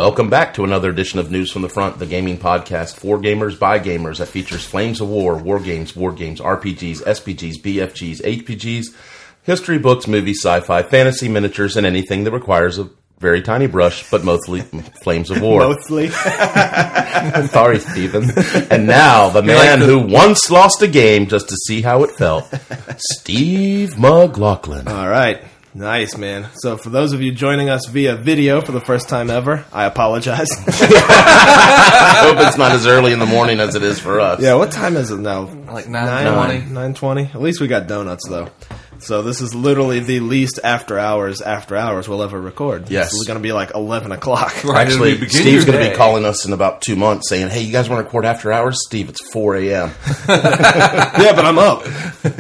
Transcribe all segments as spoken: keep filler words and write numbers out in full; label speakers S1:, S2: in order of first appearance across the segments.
S1: Welcome back to another edition of News from the Front, the gaming podcast for gamers by gamers that features Flames of War, war games, war games, R P Gs, S P Gs, B F Gs, H P Gs, history books, movies, sci-fi, fantasy, miniatures, and anything that requires a very tiny brush, but mostly Flames of War.
S2: Mostly.
S1: Sorry, Stephen. And now, the man like the- who once lost a game just to see how it felt, Steve McLaughlin.
S2: All right. Nice, man. So for those of you joining us via video for the first time ever, I apologize.
S1: I hope it's not as early in the morning as it is for us.
S2: Yeah, what time is it now?
S3: Like nine twenty.
S2: nine twenty? At least we got donuts, though. So this is literally the least after hours after hours we'll ever record.
S1: Yes.
S2: It's going to be like eleven o'clock.
S1: Right. Actually, Steve's going to be calling us in about two months saying, hey, you guys want to record after hours? Steve, it's four a.m.
S2: Yeah, but I'm up.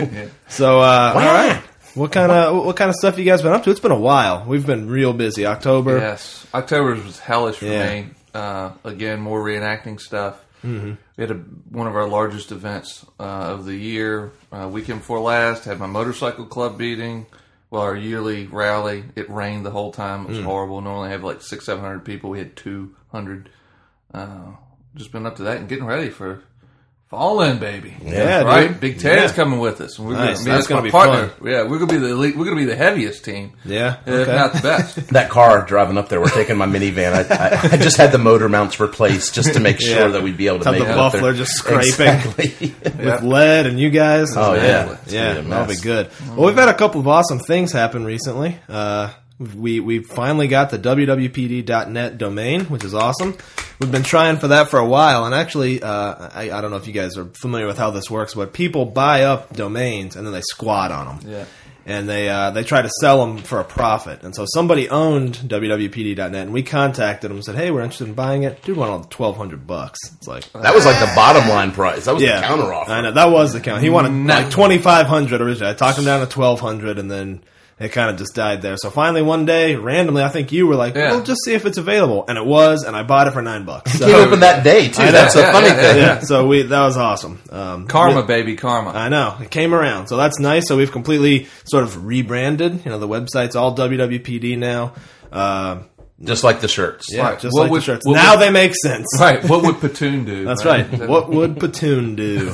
S2: So, uh, wow. All right. What kind of what kind of stuff you guys been up to? It's been a while. We've been real busy. October.
S3: Yes. October was hellish for
S2: yeah.
S3: me. Uh, again, more reenacting stuff.
S2: Mm-hmm.
S3: We had a, one of our largest events uh, of the year. Uh, weekend before last, had my motorcycle club meeting. Well, our yearly rally. It rained the whole time. It was mm. horrible. Normally I have like six, seven hundred people. We had two hundred. Uh, just been up to that and getting ready for Fall In, baby.
S2: Yeah,
S3: right.
S2: dude.
S3: Big Ted's
S2: yeah.
S3: coming with us. And we're
S2: nice.
S3: gonna,
S2: That's going to be
S3: partner.
S2: fun.
S3: Yeah, we're gonna be the elite. We're gonna be the heaviest team.
S2: Yeah,
S3: okay. If not the best.
S1: That car driving up there, we're taking my minivan. I, I, I just had the motor mounts replaced just to make sure yeah. that we'd be able to
S2: Have
S1: make
S2: the
S1: it
S2: muffler
S1: up there.
S2: just scraping
S1: exactly.
S2: with yeah. lead and you guys.
S1: Oh yeah,
S2: yeah, yeah that'll be good. Well, we've had a couple of awesome things happen recently. Uh, we we finally got the W W P D dot net domain, which is awesome. We've been trying for that for a while, and actually, uh, I, I don't know if you guys are familiar with how this works, but people buy up domains and then they squat on them.
S3: Yeah.
S2: And they uh, they try to sell them for a profit. And so somebody owned W W P D dot net, and we contacted them and said, hey, we're interested in buying it. Dude wanted twelve hundred bucks. It's like
S1: that was like the bottom line price. That was
S2: yeah,
S1: the counter offer.
S2: I know. That was the counter. He wanted no. like twenty-five hundred originally. I talked him down to twelve hundred, and then it kind of just died there. So finally one day, randomly, I think you were like, yeah. well, just see if it's available. And it was, and I bought it for nine bucks.
S1: So, it came open that day, too. That's a
S3: yeah,
S1: funny
S3: yeah,
S1: thing.
S2: Yeah, so we that was awesome. Um,
S3: karma,
S2: we,
S3: baby, karma.
S2: I know. It came around. So that's nice. So we've completely sort of rebranded. You know, the website's all W W P D now. Uh,
S1: just like the shirts.
S2: Yeah,
S3: right.
S2: just
S3: what
S2: like
S3: would,
S2: the shirts.
S3: What
S2: now
S3: would,
S2: they make sense.
S3: Right. What would Platoon do?
S2: That's
S3: right.
S2: right. What would Platoon do?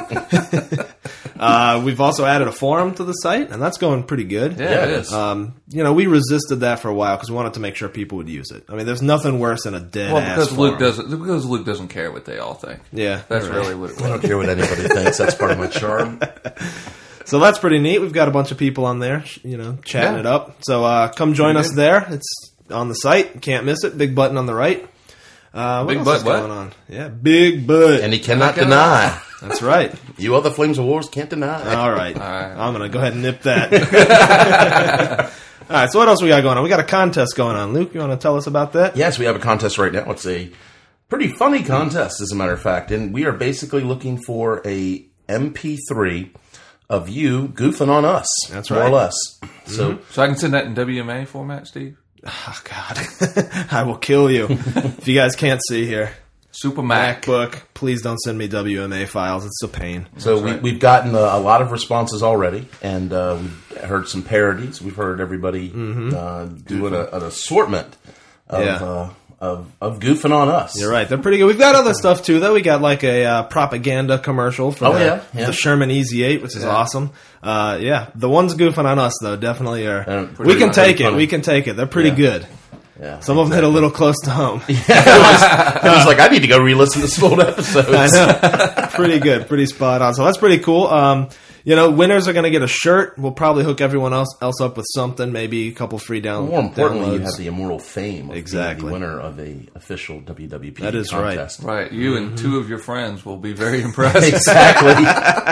S2: Uh, we've also added a forum to the site, and that's going pretty good.
S3: Yeah, yeah it is.
S2: Um, you know, we resisted that for a while because we wanted to make sure people would use it. I mean, there's nothing worse than a dead
S3: well,
S2: ass
S3: because
S2: forum.
S3: Luke doesn't because Luke doesn't care what they all think.
S2: Yeah,
S3: that's
S2: right.
S3: really what it was.
S1: I don't care what anybody thinks. That's part of my charm.
S2: So that's pretty neat. We've got a bunch of people on there, you know, chatting yeah. it up. So uh, come join us there. It's on the site. You can't miss it. Big button on the right. Uh, what
S3: big
S2: else
S3: butt,
S2: is going
S3: what?
S2: on? Yeah, big butt.
S1: And he cannot deny.
S2: That's right.
S1: You other Flames of Wars can't deny.
S2: All right.
S3: All right.
S2: I'm going to go ahead and nip that. All right, so what else we got going on? We got a contest going on. Luke, you want to tell us about that?
S1: Yes, we have a contest right now. It's a pretty funny contest, as a matter of fact. And we are basically looking for a M P three of you goofing on us.
S2: That's
S1: more
S2: right.
S1: More or less.
S2: Mm-hmm.
S1: So,
S3: so I can send that in W M A format, Steve?
S2: Oh, God. I will kill you. If you guys can't see here.
S3: Super Mac.
S2: MacBook. Please don't send me W M A files. It's a pain.
S1: So we, right. we've gotten a, a lot of responses already, and uh, we've heard some parodies. We've heard everybody mm-hmm. uh, doing a, an assortment of,
S2: yeah.
S1: uh, of of goofing on us.
S2: You're right. They're pretty good. We've got other stuff, too, though. We got like a uh, propaganda commercial for
S1: oh,
S2: the,
S1: yeah, yeah.
S2: the Sherman E Z eight, which is yeah. awesome. Uh, yeah, the ones goofing on us, though, definitely are.
S1: Uh,
S2: we can take it.
S1: funny.
S2: We can take it. They're pretty
S1: yeah.
S2: good.
S1: Yeah,
S2: Some of them hit a little close to home.
S1: Yeah, it, was, it was like, I need to go re-listen to some old episodes.
S2: I know. Pretty good. Pretty spot on. So that's pretty cool. Um, you know, winners are going to get a shirt. We'll probably hook everyone else else up with something, maybe a couple free down,
S1: More importantly,
S2: downloads.
S1: you have the immortal fame of
S2: exactly.
S1: being the winner of a official W W P
S2: that is
S1: contest.
S3: Right. Right. You mm-hmm. and two of your friends will be very impressed.
S1: Exactly.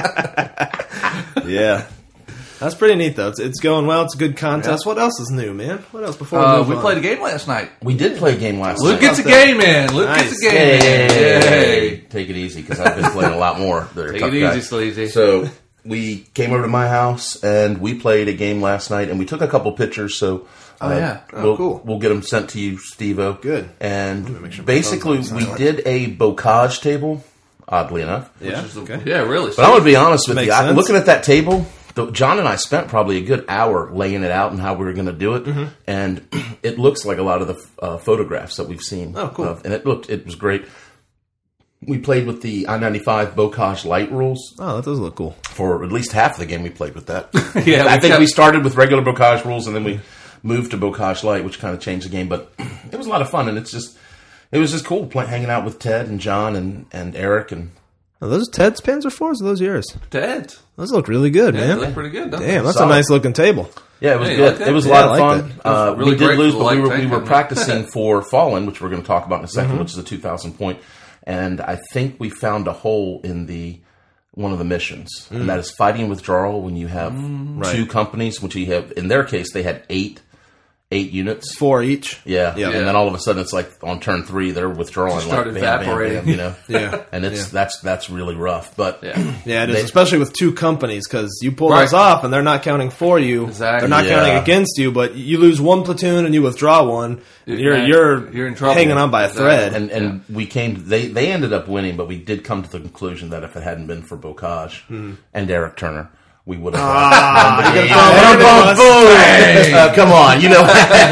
S2: Yeah. That's pretty neat, though. It's, it's going well. It's a good contest. Yeah. What else is new, man? What else before we
S3: uh,
S2: move
S3: we
S2: on?
S3: played a game last night.
S1: We did play a game last
S3: Luke
S1: night.
S3: Luke gets a game in. Luke
S2: nice.
S3: gets a game in.
S1: Yay. Take it easy, because I've been playing a lot more.
S3: Take it easy,
S1: guys.
S3: Sleazy.
S1: So we came over to my house, and we played a game last night, and we took a couple pictures, so...
S3: Oh, uh, yeah.
S2: Oh,
S1: we'll,
S2: cool.
S1: We'll get them sent to you, Steve-O.
S2: Good.
S1: And
S2: sure
S1: basically, we did a bocage table, oddly enough.
S2: Yeah,
S3: Which is the,
S2: okay.
S3: yeah, really.
S1: But I'm going to be honest with
S2: Makes
S1: you. I,
S2: sense.
S1: looking at that table, the, John and I spent probably a good hour laying it out and how we were going to do it, mm-hmm. and it looks like a lot of the uh, photographs that we've seen.
S2: Oh, cool!
S1: Of, and it looked, it was great. We played with the I ninety-five Bocage light rules.
S2: Oh, that does look cool.
S1: For at least half of the game, we played with that.
S3: yeah,
S1: I think
S3: kept-
S1: we started with regular Bocage rules, and then we moved to Bocage light, which kind of changed the game. But it was a lot of fun, and it's just, it was just cool play, hanging out with Ted and John and, and Eric. And
S2: Are those Ted's Panzer fours or those yours?
S3: Ted.
S2: Those look really good,
S3: Yeah,
S2: man.
S3: they look pretty good. Don't
S2: Damn,
S3: they?
S2: that's
S1: Solid.
S2: a nice looking table.
S1: Yeah, it was
S3: Hey, you
S1: good.
S3: like that?
S1: It was a
S2: Yeah,
S1: lot
S2: I
S1: of
S2: like
S1: fun.
S2: that.
S1: Uh,
S3: really
S1: we did
S3: great
S1: lose,
S3: for the
S1: but we
S3: light
S1: were we
S3: tank,
S1: were
S3: isn't it?
S1: practicing for Fallen, which we're going to talk about in a 2nd
S2: Mm-hmm.
S1: which is a two thousand point. And I think we found a hole in the one of the missions,
S2: Mm.
S1: and that is fighting withdrawal when you have two companies, which you have. In their case, they had eight eight units.
S2: Four each.
S1: Yeah.
S2: Yeah.
S1: and then all of a sudden it's like on turn three they're withdrawing
S3: Just started
S1: like bam, bam,
S3: evaporating.
S1: bam, you know.
S2: Yeah.
S1: and it's
S2: Yeah.
S1: that's that's really rough. But
S3: Yeah.
S2: Yeah, it is,
S1: They-
S2: especially with two companies, because you pull
S3: Right.
S2: those off and they're not counting for you.
S3: Exactly.
S2: They're not
S1: Yeah.
S2: counting against you, but you lose one platoon and you withdraw one. You're
S3: Yeah,
S2: you're,
S3: you're in trouble.
S2: hanging on by a
S3: Exactly.
S2: thread.
S1: and and we came they they ended up winning, but we did come to the conclusion that if it hadn't been for Bocage and Eric Turner, we would have won the game. Uh, come on, you know.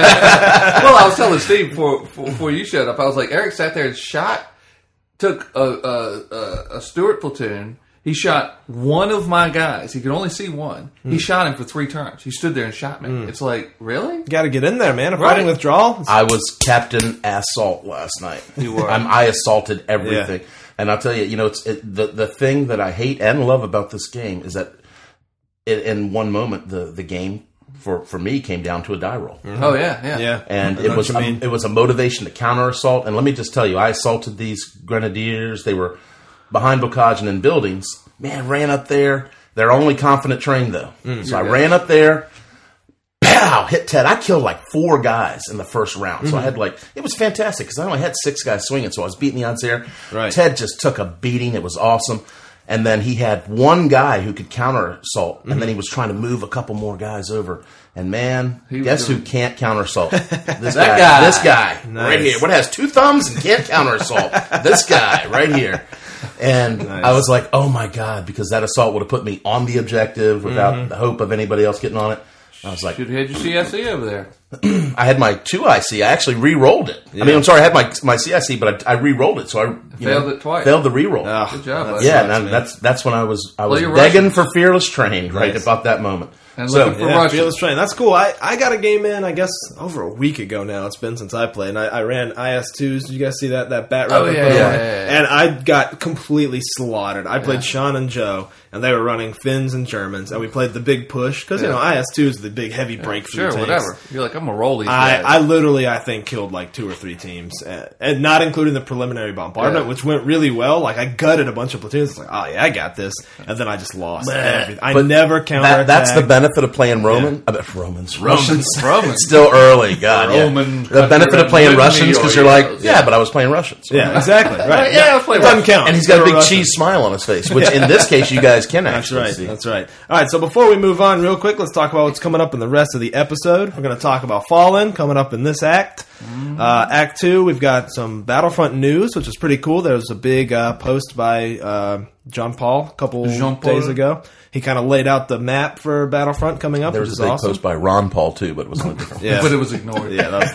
S3: Well, I was telling Steve before, before you showed up, I was like, Eric sat there and shot, took a, a, a, a Stuart platoon. He shot one of my guys. He could only see one. He shot him for three turns. He stood there and shot me. It's like, really?
S2: Got to get in there, man. A
S3: Right.
S2: fighting withdrawal.
S1: I was Captain Assault last night.
S3: You were.
S1: I'm, I assaulted everything,
S2: Yeah.
S1: and I'll tell you, you know, it's it, the the thing that I hate and love about this game is that it, in one moment the the game for for me came down to a die roll.
S3: Oh, yeah, yeah.
S2: Yeah,
S1: And
S2: I
S1: it
S2: know
S1: was
S2: what you
S1: a,
S2: mean.
S1: it was a motivation to counter assault. And let me just tell you, I assaulted these grenadiers. They were behind Bocage and in buildings. Man, ran up there. They're only confident trained though. So I
S3: good.
S1: ran up there. Pow! Hit Ted. I killed like four guys in the first round. So I had like it was fantastic because I only had six guys swinging. So I was beating the odds there.
S2: Right.
S1: Ted just took a beating. It was awesome. And then he had one guy who could counter assault, and then he was trying to move a couple more guys over. And man,
S3: He was
S1: guess who
S3: doing-
S1: can't counter assault? This
S3: That
S1: guy,
S3: guy.
S1: This guy
S2: Nice.
S1: right here. What has two thumbs and can't counter assault? This guy right here. And
S2: Nice.
S1: I was like, oh my God, because that assault would have put me on the objective without
S2: Mm-hmm.
S1: the hope of anybody else getting on it. I was like,
S3: Should have had your C S E over there.
S1: I had my two I C. I actually re-rolled it. I mean, I'm sorry, I had my my C I C, but I, I re-rolled it. So I you
S3: Failed
S1: know,
S3: it twice.
S1: Failed the re-roll.
S2: Oh,
S3: Good job,
S2: that
S3: buddy.
S1: yeah,
S2: sucks,
S1: and
S2: man.
S1: that's that's when I was I was
S3: your
S1: begging
S3: Russians.
S1: for Fearless Train right
S2: Nice.
S1: about that moment.
S3: And
S1: So
S3: looking for
S2: Yeah,
S3: Russians.
S2: Fearless Train. That's cool. I, I got a game in, I guess, over a week ago now. It's been since I played. And I, I ran I S twos. Did you guys see that, that bat
S3: Oh,
S2: round I
S3: yeah,
S2: put
S3: yeah,
S2: on?
S3: yeah, yeah.
S2: And I got completely slaughtered. I played Sean and Joe, and they were running Finns and Germans. And we played the big push. Because, you
S3: Yeah.
S2: know, I S twos are the big, heavy breakthrough
S3: Sure,
S2: tanks.
S3: whatever. You're like, I'm going to roll these
S2: I,
S3: guys.
S2: I literally, I think, killed like two or three teams, uh, and not including the preliminary bombardment,
S3: Yeah.
S2: which went really well. Like I gutted a bunch of platoons. It's like, oh yeah, I got this, and then I just lost everything. I
S1: But
S2: never counter.
S1: that, that's the benefit of playing Roman. I bet Romans, Russians.
S3: Romans.
S1: It's still early. God, yeah.
S3: Roman
S1: The benefit of playing
S3: country
S1: Russians because
S3: or
S1: you're like,
S3: heroes,
S1: yeah,
S3: yeah.
S1: but I was playing Russians.
S2: Yeah, exactly. Right.
S3: Yeah, I'll play
S2: it doesn't
S3: Russian.
S2: count.
S1: And he's got a
S2: They're
S1: big
S2: Russian.
S1: cheese smile on his face, which in this case you guys can
S2: That's
S1: actually
S2: right.
S1: see.
S2: That's right. All right. So before we move on, real quick, let's talk about what's coming up in the rest of the episode. We're going to talk about Fallen coming up in this act. Uh, act two, we've got some Battlefront news, which is pretty cool. There was a big uh, post by uh, John Paul a couple
S3: Jean-Paul.
S2: days ago. He kind of laid out the map for Battlefront coming up,
S1: There
S2: which
S1: was
S2: is
S1: a big
S2: awesome.
S1: post by Ron Paul too, but it was a little different.
S2: Yeah.
S3: But it was ignored.
S2: Yeah, that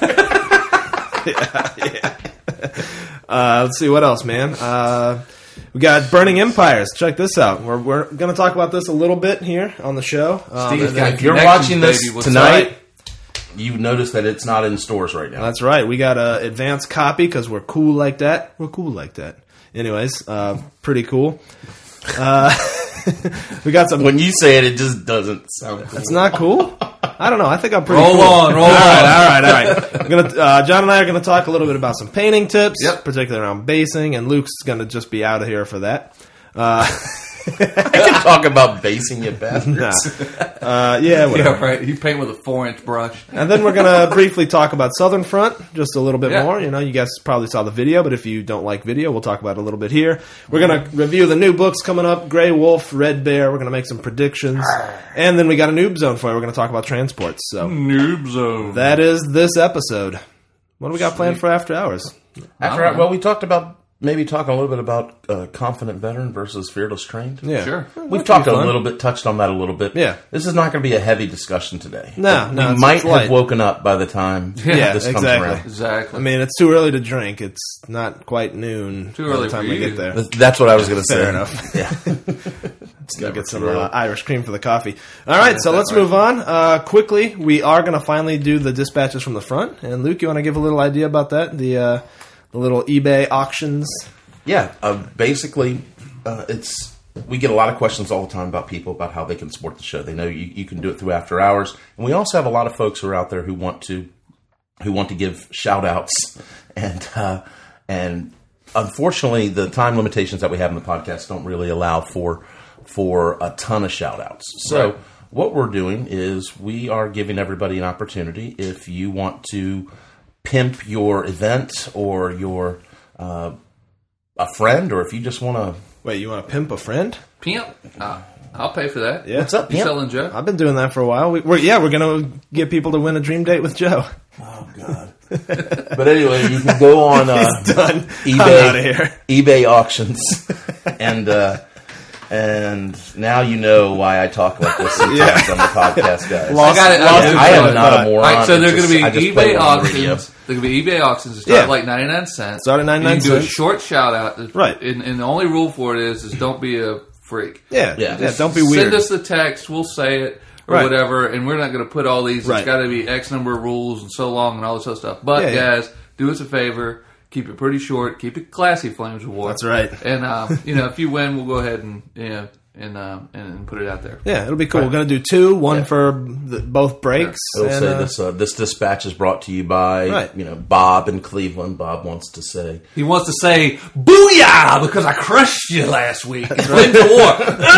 S2: was, yeah, yeah. Uh, let's see what else, man. Uh, we got Burning Empires. Check this out. We're we're going to talk about this a little bit here on the show. Um,
S3: Steve's
S2: and
S3: got
S2: then-
S1: If you're
S3: Connections,
S1: watching this
S3: baby. What's
S1: tonight,
S3: up?
S1: you notice that it's not in stores right now.
S2: that's right. We got a advanced copy because we're cool like that. We're cool like that. Anyways, uh, pretty cool. Uh, we got some.
S1: When you say it, it just doesn't sound cool.
S2: It's not cool. I don't know. I think I'm pretty.
S3: Roll
S2: cool.
S3: on, roll
S2: all right,
S3: on.
S2: all right, all right. We're gonna, uh, John and I are going to talk a little bit about some painting tips,
S3: Yep.
S2: particularly around basing, and Luke's going to just be out of here for that. Uh,
S1: I can talk about basing, you bastards.
S2: nah. uh, yeah, whatever.
S3: Yeah, right. You paint with a four-inch brush.
S2: And then we're going to briefly talk about Southern Front just a little bit
S3: Yeah.
S2: more. You know, you guys probably saw the video, but if you don't like video, we'll talk about it a little bit here. We're going to review the new books coming up, Grey Wolf, Red Bear. We're going to make some predictions. And then we got a noob zone for you. We're going to talk about transports. So
S3: Noob zone.
S2: that is this episode. What do we got planned for After Hours?
S1: After, well, we talked about maybe talk a little bit about uh, confident veteran versus fearless trained?
S2: Yeah,
S3: Sure.
S1: We've talked a little bit, touched on that a little bit.
S2: Yeah.
S1: This is not going to be a heavy discussion today.
S2: No,
S1: we
S2: no, it's-
S1: might
S2: it's
S1: have
S2: light.
S1: woken up by the time
S2: Yeah,
S1: this comes
S2: exactly.
S1: around.
S3: Exactly.
S2: I mean, it's too early to drink. It's not quite noon
S3: Too
S2: by
S3: early
S2: the time
S3: for
S2: we
S3: you.
S2: get there.
S1: That's what I was going to say.
S2: Fair enough.
S1: Yeah.
S2: Let's go
S1: never
S2: get some
S1: too early.
S2: uh, Irish cream for the coffee. All right, so
S3: that
S2: let's
S3: right.
S2: move on. Uh, quickly, we are going to finally do the dispatches from the front. And Luke, you want to give a little idea about that? The uh, the little eBay auctions.
S1: Yeah, uh, basically, uh, it's we get a lot of questions all the time about people about how they can support the show. They know you, you can do it through after hours, and we also have a lot of folks who are out there who want to who want to give shout outs, and uh, and unfortunately, the time limitations that we have in the podcast don't really allow for for a ton of shout outs. So.
S3: Right.
S1: What we're doing is we are giving everybody an opportunity. If you want to pimp your event or your uh, a friend, or if you just want to,
S2: Wait, you want to pimp a friend?
S3: Pimp. Uh, I'll pay for that.
S2: Yeah.
S1: what's up,
S3: You
S1: Pimp?
S3: selling Joe?
S2: I've been doing that for a while. We, we're, yeah, we're going to get people to win a dream date with Joe.
S1: Oh God! But anyway, you can go on uh,
S2: Done.
S1: eBay,
S2: I'm out of here.
S1: eBay auctions, and uh, and now you know why I talk like this sometimes
S2: Yeah.
S1: on the podcast, guys.
S2: Lost-
S3: I got it. I
S2: lost
S3: got it.
S1: I am
S2: train of
S1: not a
S2: thought.
S1: moron.
S3: All right, so
S1: It's
S3: they're going
S1: just-
S3: to
S1: I
S3: be
S1: just play
S3: eBay
S1: along the radio.
S3: auctions. They're going to be eBay auctions that start
S2: Yeah.
S3: at like ninety-nine cents.
S2: Start at ninety-nine
S3: You can do a
S2: cents.
S3: short shout out.
S2: Right.
S3: And, and the only rule for it is, is don't be a freak.
S2: Yeah,
S1: Yeah.
S2: yeah. Don't be weird.
S3: Send us the text. We'll say it or
S2: Right.
S3: whatever. And we're not going to put all these.
S2: Right.
S3: It's got to be X number of rules and so long and all this other stuff. But
S2: Yeah, yeah.
S3: guys, do us a favor. Keep it pretty short. Keep it classy, Flames of War.
S2: That's right.
S3: And um, you know, if you win, we'll go ahead and you know, and um, and put it out there.
S2: Yeah, it'll be cool. We're going to do two, one
S1: Yeah.
S2: for the, both breaks.
S1: It'll
S2: and,
S1: say
S2: uh,
S1: this. Uh, this dispatch is brought to you by
S2: Right.
S1: you know Bob in Cleveland. Bob wants to say
S3: He wants to say "Booyah" because I crushed you last week. Flames of War.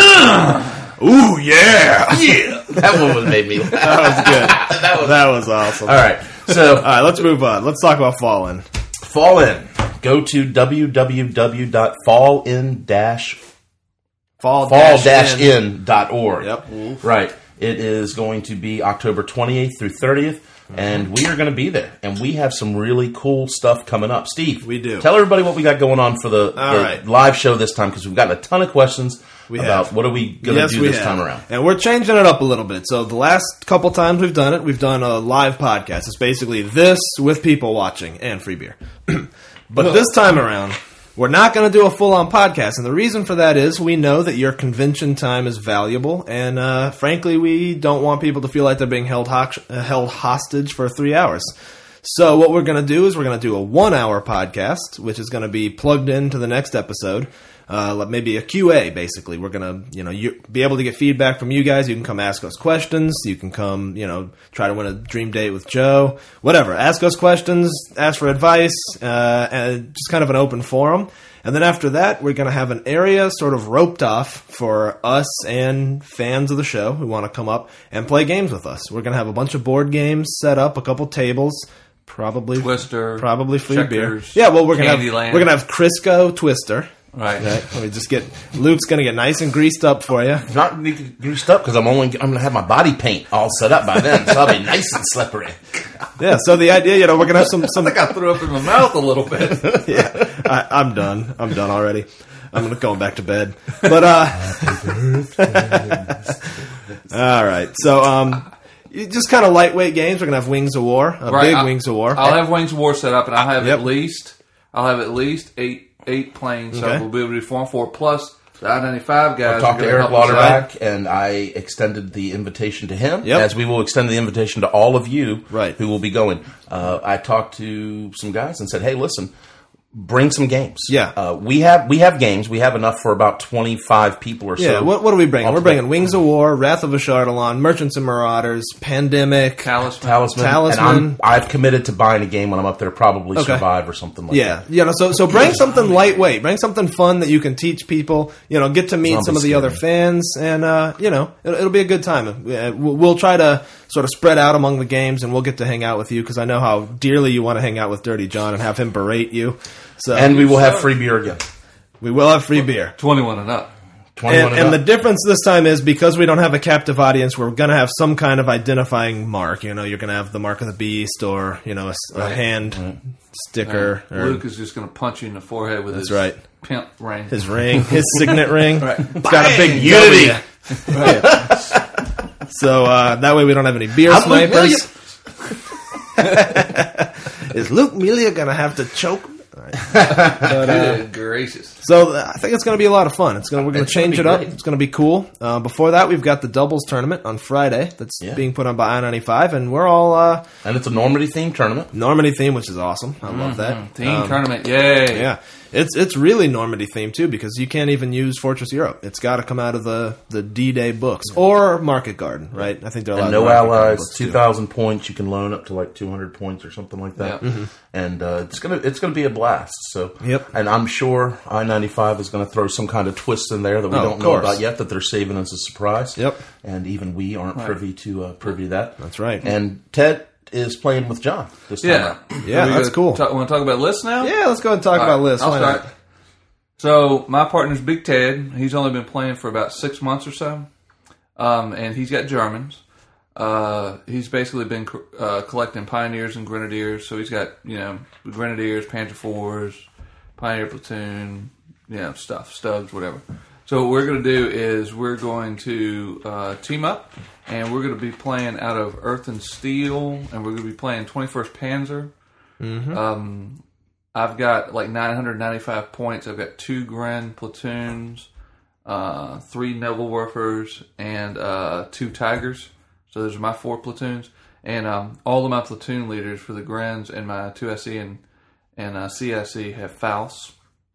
S3: Ugh.
S2: Ooh, yeah.
S3: Yeah.
S1: that one was made me laugh.
S2: That was good.
S1: that was
S2: That was awesome.
S1: all right. So
S2: All right, let's move on. Let's talk about Fallen.
S1: Fall In. Go to w w w dot fall in dash
S2: Fall,
S1: fall dash in dot org.
S2: Yep.
S1: Right. It is going to be October twenty-eighth through thirtieth, and we are going to be there. And we have some really cool stuff coming up. Steve,
S2: We do.
S1: Tell everybody what we got going on for the,
S2: All
S1: the
S2: right.
S1: live show this time, because we've gotten a ton of questions
S2: We
S1: about
S2: have.
S1: what are we going to
S2: Yes,
S1: do
S2: we
S1: this
S2: have.
S1: time around.
S2: And we're changing it up a little bit. So the last couple times we've done it, we've done a live podcast. It's basically this with people watching and free beer. But this time around, we're not going to do a full-on podcast. And the reason for that is we know that your convention time is valuable. And uh, frankly, we don't want people to feel like they're being held, ho- uh, held hostage for three hours. So what we're going to do is we're going to do a one-hour podcast, which is going to be plugged into the next episode. Uh, like maybe a Q A, basically. We're going to, you know, you, be able to get feedback from you guys. You can come ask us questions. You can come, you know, try to win a dream date with Joe. Whatever. Ask us questions. Ask for advice. Uh, and just kind of an open forum. And then after that, we're going to have an area sort of roped off for us and fans of the show who want to come up and play games with us. We're going to have a bunch of board games set up, a couple tables. Probably
S3: Twister,
S2: probably free beer.
S3: Checkers,
S2: Yeah, well, we're gonna have
S3: Candyland.
S2: we're gonna have Crisco Twister.
S3: Right.
S2: Right. Let me just get Luke's gonna get nice and greased up for you.
S1: Not greased up because I'm only I'm going to have my body paint all set up by then, so I'll be nice and slippery.
S2: Yeah. So the idea, you know, we're gonna have some some.
S3: I think I threw up in my mouth a little bit.
S2: Yeah. I, I'm done. I'm done already. I'm gonna go back to bed. But uh. all right. So um. Just kind of lightweight games. We're gonna have Wings of War, a
S3: Right,
S2: big
S3: I-
S2: Wings of War.
S3: I'll have Wings of War set up, and I'll have
S2: Yep.
S3: at least I'll have at least eight eight planes. So
S2: Okay.
S3: we'll be able to do four and four plus the I ninety-five guys.
S1: I
S3: are
S1: talked to
S3: gonna
S1: Eric
S3: help us out.
S1: Lauterbach, and I extended the invitation to him,
S2: Yep.
S1: as we will extend the invitation to all of you
S2: Right.
S1: who will be going. Uh, I talked to some guys and said, hey, listen, bring some games.
S2: Yeah.
S1: Uh, we have we have games. We have enough for about twenty-five people or so.
S2: Yeah, what, what are we bringing? We're
S1: altogether.
S2: bringing Wings of War, Wrath of Ashardalon, Merchants and Marauders, Pandemic.
S3: Talisman.
S1: Talisman.
S2: Talisman.
S1: And I'm, I've committed to buying a game when I'm up there, probably
S2: Okay.
S1: Survive or something like
S2: Yeah,
S1: that.
S2: you know, so so bring something lightweight, bring something fun that you can teach people. You know, get to meet
S1: Zombie
S2: some of the
S1: scary.
S2: other fans, and uh, you know, it'll, it'll be a good time. Uh, We'll, we'll try to sort of spread out among the games, and we'll get to hang out with you because I know how dearly you want to hang out with Dirty John and have him berate you. So
S1: And we will have free beer again.
S2: we will have free beer.
S3: twenty-one and up.
S1: twenty-one
S2: And, and the difference this time is because we don't have a captive audience, we're going to have some kind of identifying mark. You know, you're going to have the mark of the beast, or you know, a, a
S3: Right.
S2: hand
S1: Right.
S2: sticker.
S3: Right.
S2: Or,
S3: Luke is just going to punch you in the forehead with
S2: That's
S3: his
S2: right.
S3: pimp ring.
S2: his ring, his signet ring.
S3: Right.
S2: It's got a big
S1: Unity.
S2: W. Right. So uh, that way we don't have any beer
S1: I'm Luke
S2: snipers. Is Luke Melia going to have to choke? Right. But, uh,
S3: Good gracious.
S2: So uh, I think it's going to be a lot of fun. It's going. We're going to
S1: It's gonna
S2: change
S1: be
S2: it up.
S1: great.
S2: It's going to be cool. Uh, before that, we've got the doubles tournament on Friday. That's
S1: Yeah.
S2: being put on by I ninety-five, and we're all uh,
S1: And it's a Normandy themed tournament.
S2: Normandy theme, which is awesome. I love that.
S3: Team
S2: Um,
S3: tournament, yay.
S2: Yeah, it's it's really Normandy themed too, because you can't even use Fortress Europe. It's got to come out of the, the D-Day books or Market Garden, right? I think they're allowed
S1: And no
S2: Market Garden
S1: allies,
S2: books,
S1: two
S2: too.
S1: thousand points. You can loan up to like two hundred points or something like that.
S3: Yeah. Mhm.
S1: And uh, it's gonna it's gonna be a blast. So,
S2: Yep.
S1: And I'm sure I ninety-five is going to throw some kind of twist in there that we
S2: Oh,
S1: don't
S2: of
S1: know
S2: course.
S1: about yet, that they're saving as a surprise.
S2: Yep.
S1: And even we aren't privy to uh, privy to that.
S2: That's right.
S1: And Ted is playing with John this time.
S3: Yeah.
S1: out.
S2: Yeah,
S3: So we
S2: that's
S3: gonna
S2: cool.
S3: Talk, want to talk about lists now?
S2: Yeah, let's go ahead and talk
S3: All
S2: about
S3: right,
S2: lists.
S3: I'll
S2: Why
S3: start.
S2: not?
S3: So my partner's Big Ted. He's only been playing for about six months or so, um, and he's got Germans. Uh, he's basically been uh, collecting Pioneers and Grenadiers. So he's got you know Grenadiers, Panzer fours, Pioneer platoon, you know stuff, Stugs, whatever. So what we're going to do is we're going to uh, team up, and we're going to be playing out of Earth and Steel, and we're going to be playing twenty-first Panzer.
S2: Mm-hmm.
S3: Um, I've got like nine hundred ninety-five points. I've got two Gren platoons, uh, three Nebelwerfers, and uh, two Tigers. So those are my four platoons. And um, all of my platoon leaders for the Grens and my two S E and, and uh, C S E have Faust.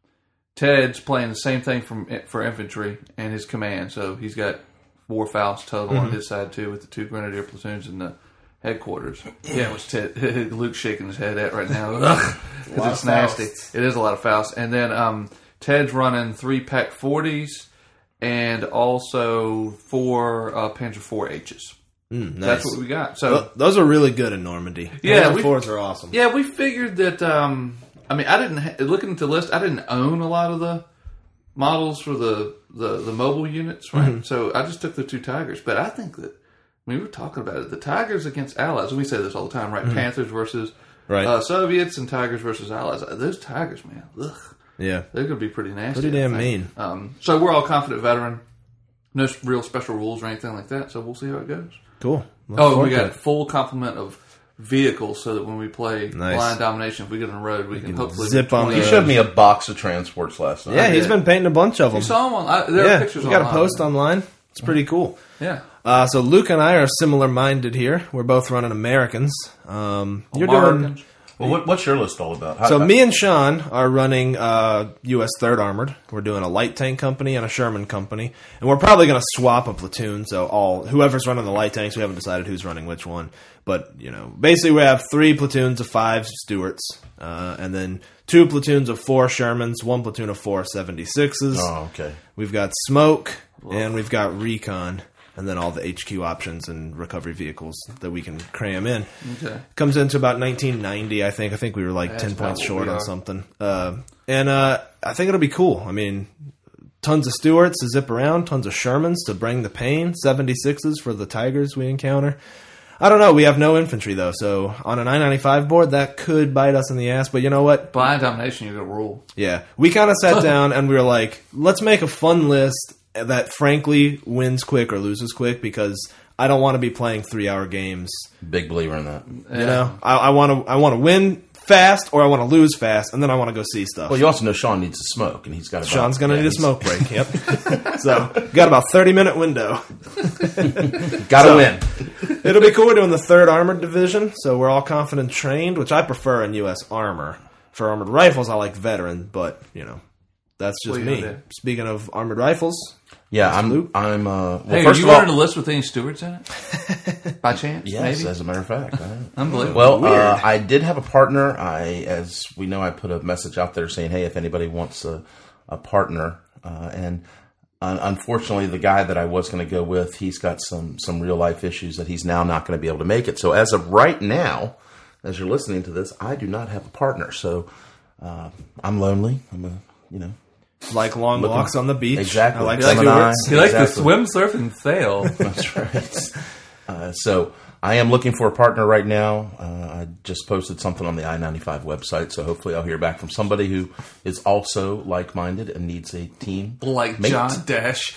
S3: Ted's playing the same thing from for infantry and his command. So he's got four Faust total on his side too, with the two Grenadier platoons in the headquarters. Yeah, what's Ted? Luke's shaking his head at right now. Because it's nasty. It is a lot of Faust. And then um, Ted's running three Pack forties and also four uh, Panzer four H's.
S2: Mm, nice.
S3: That's what we got. So
S2: Th- Those are really good in Normandy.
S3: Yeah,
S2: Panzer
S3: we-
S2: fours are awesome.
S3: yeah, we figured that. Um, I mean, I didn't ha- looking at the list. I didn't own a lot of the models for the the, the mobile units, right?
S2: Mm-hmm.
S3: So I just took the two Tigers. But I think that we were talking about it. The Tigers against Allies. And we say this all the time, right? Panthers versus
S2: Mm-hmm. Right.
S3: uh, Soviets and Tigers versus Allies. Those Tigers, man, ugh,
S2: Yeah.
S3: they're going to be pretty nasty.
S2: Pretty
S3: I
S2: damn
S3: think.
S2: mean.
S3: Um, so we're all confident veteran. No s- real special rules or anything like that. So we'll see how it goes.
S2: Cool. Look
S3: Oh,
S2: forward
S3: we
S2: to
S3: got a
S2: it.
S3: full complement of vehicles so that when we play
S2: Nice.
S3: blind domination, if we get on the road, we can, hopefully
S2: zip on
S3: twenty-
S1: You
S2: the-
S1: showed me a box of transports last night.
S2: Yeah, he's
S3: did.
S2: been painting a bunch of them.
S3: You saw them on. I, there
S2: yeah,
S3: are pictures.
S2: we got a
S3: online.
S2: post online. It's pretty cool.
S3: Yeah,
S2: Uh, so Luke and I are similar minded here. We're both running Americans. Um, you're doing.
S3: Americans.
S1: Well, what, what's your list all about? How,
S2: So me and Sean are running uh, U S third Armored. We're doing a light tank company and a Sherman company, and we're probably going to swap a platoon. So all whoever's running the light tanks, we haven't decided who's running which one. But you know, basically we have three platoons of five Stuarts, uh, and then two platoons of four Shermans, one platoon of four seventy-sixes.
S1: Oh, okay.
S2: We've got smoke, and we've got recon, and then all the H Q options and recovery vehicles that we can cram in.
S3: Okay.
S2: Comes into about nineteen ninety, I think. I think we were like
S3: That's
S2: ten
S3: about
S2: points
S3: what
S2: short
S3: we
S2: on
S3: are.
S2: something. Uh, and uh, I think it'll be cool. I mean, tons of Stuarts to zip around, tons of Shermans to bring the pain, seventy-sixes for the Tigers we encounter. I don't know. We have no infantry, though. So on a nine ninety-five board, that could bite us in the ass. But you know what?
S3: Blind domination, you're gonna rule.
S2: Yeah, we kind of sat down and we were like, let's make a fun list that frankly wins quick or loses quick, because I don't want to be playing three hour games.
S1: Big believer in that.
S2: You know, I want to I want to win fast or I want to lose fast, and then I want to go see stuff.
S1: Well, you also know Sean needs to smoke, and he's got. About,
S2: Sean's gonna
S1: yeah,
S2: need a
S1: he's-
S2: smoke break. Yep. So got about thirty minute window.
S1: Gotta
S2: So-
S1: win.
S2: It'll be cool. We're doing the third armored division, so we're all confident trained, which I prefer in U S Armor. For armored rifles, I like veteran, but you know, that's just
S3: Well,
S2: me.
S3: yeah.
S2: Speaking of armored rifles,
S1: Yeah, I'm.
S2: Luke.
S1: I'm. Uh, well,
S3: Hey, are
S1: first
S3: you
S1: of all,
S3: running a list with any stewards in it? By chance?
S1: yes,
S3: maybe.
S1: as a matter of fact. I am.
S3: Unbelievable.
S1: Well,
S2: Weird.
S1: uh, I did have a partner. I, as we know, I put a message out there saying, "Hey, if anybody wants a, a partner," uh, and uh, unfortunately, the guy that I was going to go with, he's got some some real life issues that he's now not going to be able to make it. So, as of right now, as you're listening to this, I do not have a partner. So, uh, I'm lonely. I'm a, you know.
S2: Like long
S1: Looking-
S2: walks on the beach.
S1: Exactly.
S2: I like
S1: Gemini.
S2: Stewart's.
S3: You like to
S1: Exactly.
S3: swim, surf, and sail.
S1: That's right. Uh, so I am looking for a partner right now. Uh, I just posted something on the I ninety-five website, so hopefully I'll hear back from somebody who is also like-minded and needs a team.
S3: Like
S1: mate.
S3: John Dash.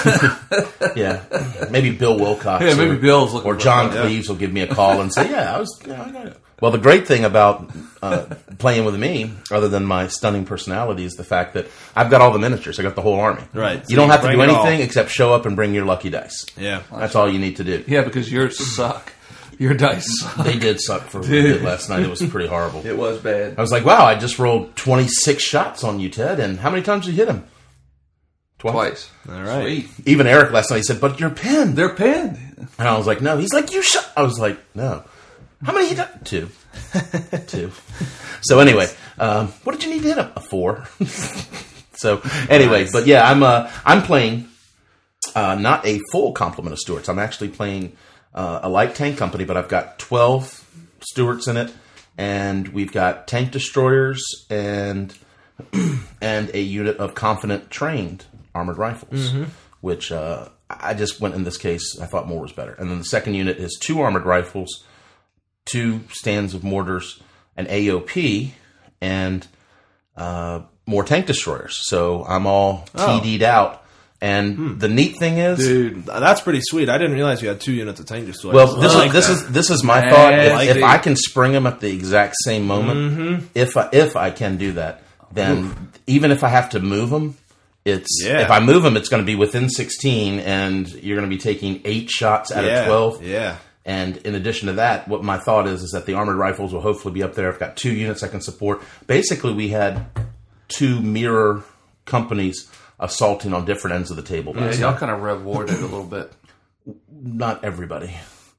S1: Yeah, maybe Bill Wilcox.
S3: Yeah, maybe
S1: or,
S3: Bill's looking
S1: or
S3: for
S1: John
S3: a partner.
S1: Cleves will give me a call and say, "Yeah, I was." Yeah, I got it. Well, the great thing about uh, playing with me, other than my stunning personality, is the fact that I've got all the miniatures. I got the whole army.
S2: Right.
S1: You
S2: So
S1: don't
S2: you
S1: have to
S2: bring
S1: do
S2: it all.
S1: anything except show up and bring your lucky dice.
S2: Yeah.
S1: That's all you need to do.
S3: Yeah, because yours suck. Your dice suck.
S1: They did suck for a
S3: Dude.
S1: bit last night. It was pretty horrible.
S3: It was bad.
S1: I was like, wow, I just rolled twenty-six shots on you, Ted. And how many times did you hit him?
S3: Twice.
S2: All right.
S3: Sweet.
S1: Even Eric last night, he said, but you're pinned.
S3: They're pinned.
S1: And I was like, no. He's like, you shot. I was like, no. How many he done? Two. Two. So anyway, um, what did you need to hit him? A four. So anyway,
S2: Nice.
S1: but yeah, I'm uh, I'm playing uh, not a full complement of Stuarts. I'm actually playing uh, a light tank company, but I've got twelve Stuarts in it, and we've got tank destroyers and and a unit of confident trained armored rifles, which uh, I just went in this case. I thought more was better, and then the second unit is two armored rifles, two stands of mortars, an A O P, and uh, more tank destroyers. So I'm all
S2: Oh.
S1: T D'd out. And the neat thing is,
S2: Dude, that's pretty sweet. I didn't realize you had two units of tank destroyers.
S1: well, this
S2: I like
S1: is this
S2: that.
S1: is this is my
S3: Yeah,
S1: thought.
S3: I
S1: If,
S3: like
S1: if
S3: it.
S1: I can spring them at the exact same moment, if I, if I can do that, then even if I have to move them, it's
S2: Yeah.
S1: if I move them, it's going to be within sixteen, and you're going to be taking eight shots out
S2: yeah,
S1: of twelve.
S2: Yeah.
S1: And in addition to that, what my thought is is that the armored rifles will hopefully be up there. I've got two units I can support. Basically, we had two mirror companies assaulting on different ends of the table.
S3: Yeah,
S1: last
S3: y'all
S1: night.
S3: kind of rewarded it a little bit.
S1: Not everybody.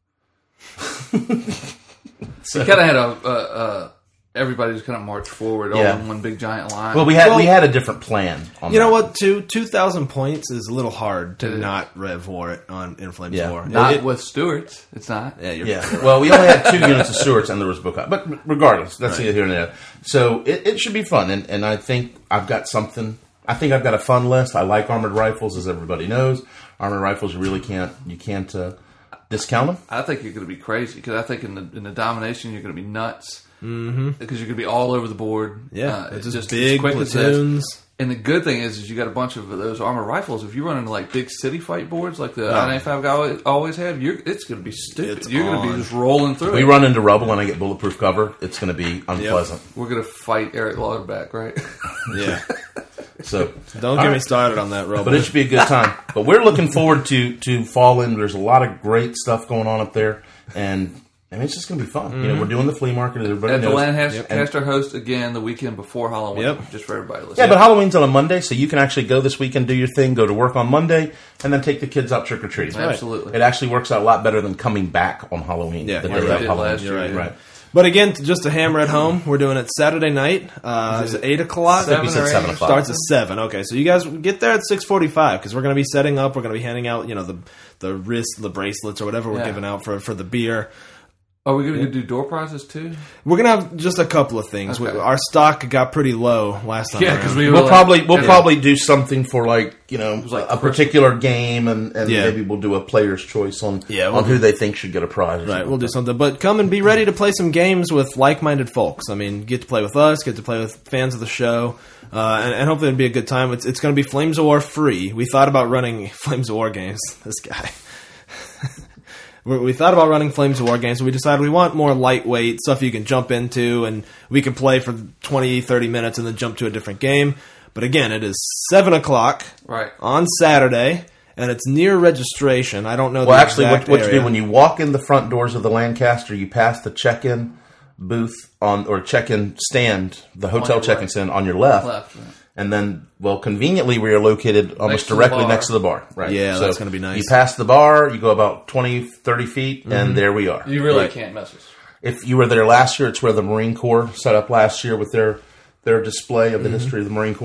S3: You kind of had a, a, a everybody just kind of marched forward all
S1: Yeah.
S3: in one big giant line.
S1: Well, we had
S2: Well,
S1: we had a different plan. On
S2: You know
S1: that.
S2: what? Two two thousand points is a little hard to
S3: It is.
S2: not rev war it on In Flames
S1: Yeah.
S2: War.
S3: not
S2: It-
S3: with Stewart's. It's not.
S2: yeah, you're
S1: Yeah. Well, we only had two units of Stewarts, and there was book. But regardless, that's
S2: Right.
S1: neither here nor there. So it, it should be fun, and and I think I've got something. I think I've got a fun list. I like armored rifles, as everybody knows. Armored rifles, you really can't you can't uh, discount them.
S3: I think you're going to be crazy because I think in the in the domination you're going to be nuts. Mm-hmm. Because you're going to be all over the board.
S2: Yeah,
S3: Uh,
S2: it's
S3: it's
S2: just
S3: as
S2: big
S3: quick as this.
S2: platoons.
S3: And the good thing is, is you got a bunch of those armor rifles. If you run into like big city fight boards like the
S2: Oh.
S3: I ninety-five guy always, always have, you're, it's going to be stupid.
S2: It's
S3: you're going to
S2: on.
S3: be just rolling through
S1: We
S3: it.
S1: run into rubble and I get bulletproof cover. It's going to be unpleasant.
S3: We're going to fight Eric Lauderback, right?
S2: Yeah.
S1: So
S2: Don't
S1: All
S2: get me
S1: right.
S2: started on that, Robo.
S1: But it should be a good time. But we're looking forward to to fall in. There's a lot of great stuff going on up there, and I mean, it's just going to be fun. You know, we're doing the flea market, as everybody
S3: At the
S1: knows.
S3: Lancaster host again the weekend before Halloween.
S2: Yep.
S3: Just for everybody listening.
S1: Yeah, but Halloween's on a Monday, so you can actually go this weekend, do your thing, go to work on Monday, and then take the kids out trick or treating.
S3: Absolutely.
S1: It actually works out a lot better than coming back on Halloween.
S2: Yeah,
S1: the
S2: you're
S1: day
S2: right.
S1: of
S3: Did
S1: Halloween.
S3: last
S2: You're right.
S1: Right.
S2: But again, just to hammer it home, we're doing it Saturday night. Uh, is it eight o'clock?
S3: Seven
S1: We said
S3: or eight.
S1: seven o'clock.
S2: Starts at seven. Okay, so you guys get there at six forty-five because we're going to be setting up. We're going to be handing out, you know, the the wrist, the bracelets, or whatever we're
S3: Yeah.
S2: giving out for for the beer.
S3: Are we going to do door prizes too?
S2: We're gonna have just a couple of things.
S3: Okay.
S2: We, our stock got pretty low last time.
S3: Yeah,
S2: around.
S3: because we were
S1: We'll
S3: like-
S1: probably we'll
S3: yeah.
S1: probably do something for like you know
S3: like
S1: a particular game, and, and
S2: Yeah.
S1: maybe we'll do a player's choice on
S2: Yeah, we'll
S1: on who
S2: do-
S1: they think should get a prize. or
S2: Right,
S1: something.
S2: we'll do something. But come and be ready to play some games with like-minded folks. I mean, get to play with us, get to play with fans of the show, uh, and, and hopefully it'll be a good time. It's, it's going to be Flames of War free. We thought about running Flames of War games. This guy. we, we thought about running Flames of War games, and we decided we want more lightweight stuff you can jump into, and we can play for twenty, thirty minutes and then jump to a different game. But again, it is seven o'clock
S3: Right.
S2: on Saturday, and it's near registration. I don't know
S1: Well,
S2: the
S1: actually, what,
S2: exact
S1: what you
S2: area.
S1: do when you walk in the front doors of the Lancaster, you pass the check-in booth on or check-in stand, the hotel
S3: your
S1: check-in
S3: right.
S1: stand on your left,
S3: Left. Right.
S1: and then, well, conveniently, we are located almost
S3: to the
S1: directly
S3: bar.
S1: next to the bar. Right?
S2: Yeah, that's gonna be nice.
S1: You pass the bar, you go about twenty, thirty feet, and there we are.
S3: You really
S1: Right.
S3: can't mess with us.
S1: If you were there last year, it's where the Marine Corps set up last year with their their display of the history of the Marine Corps.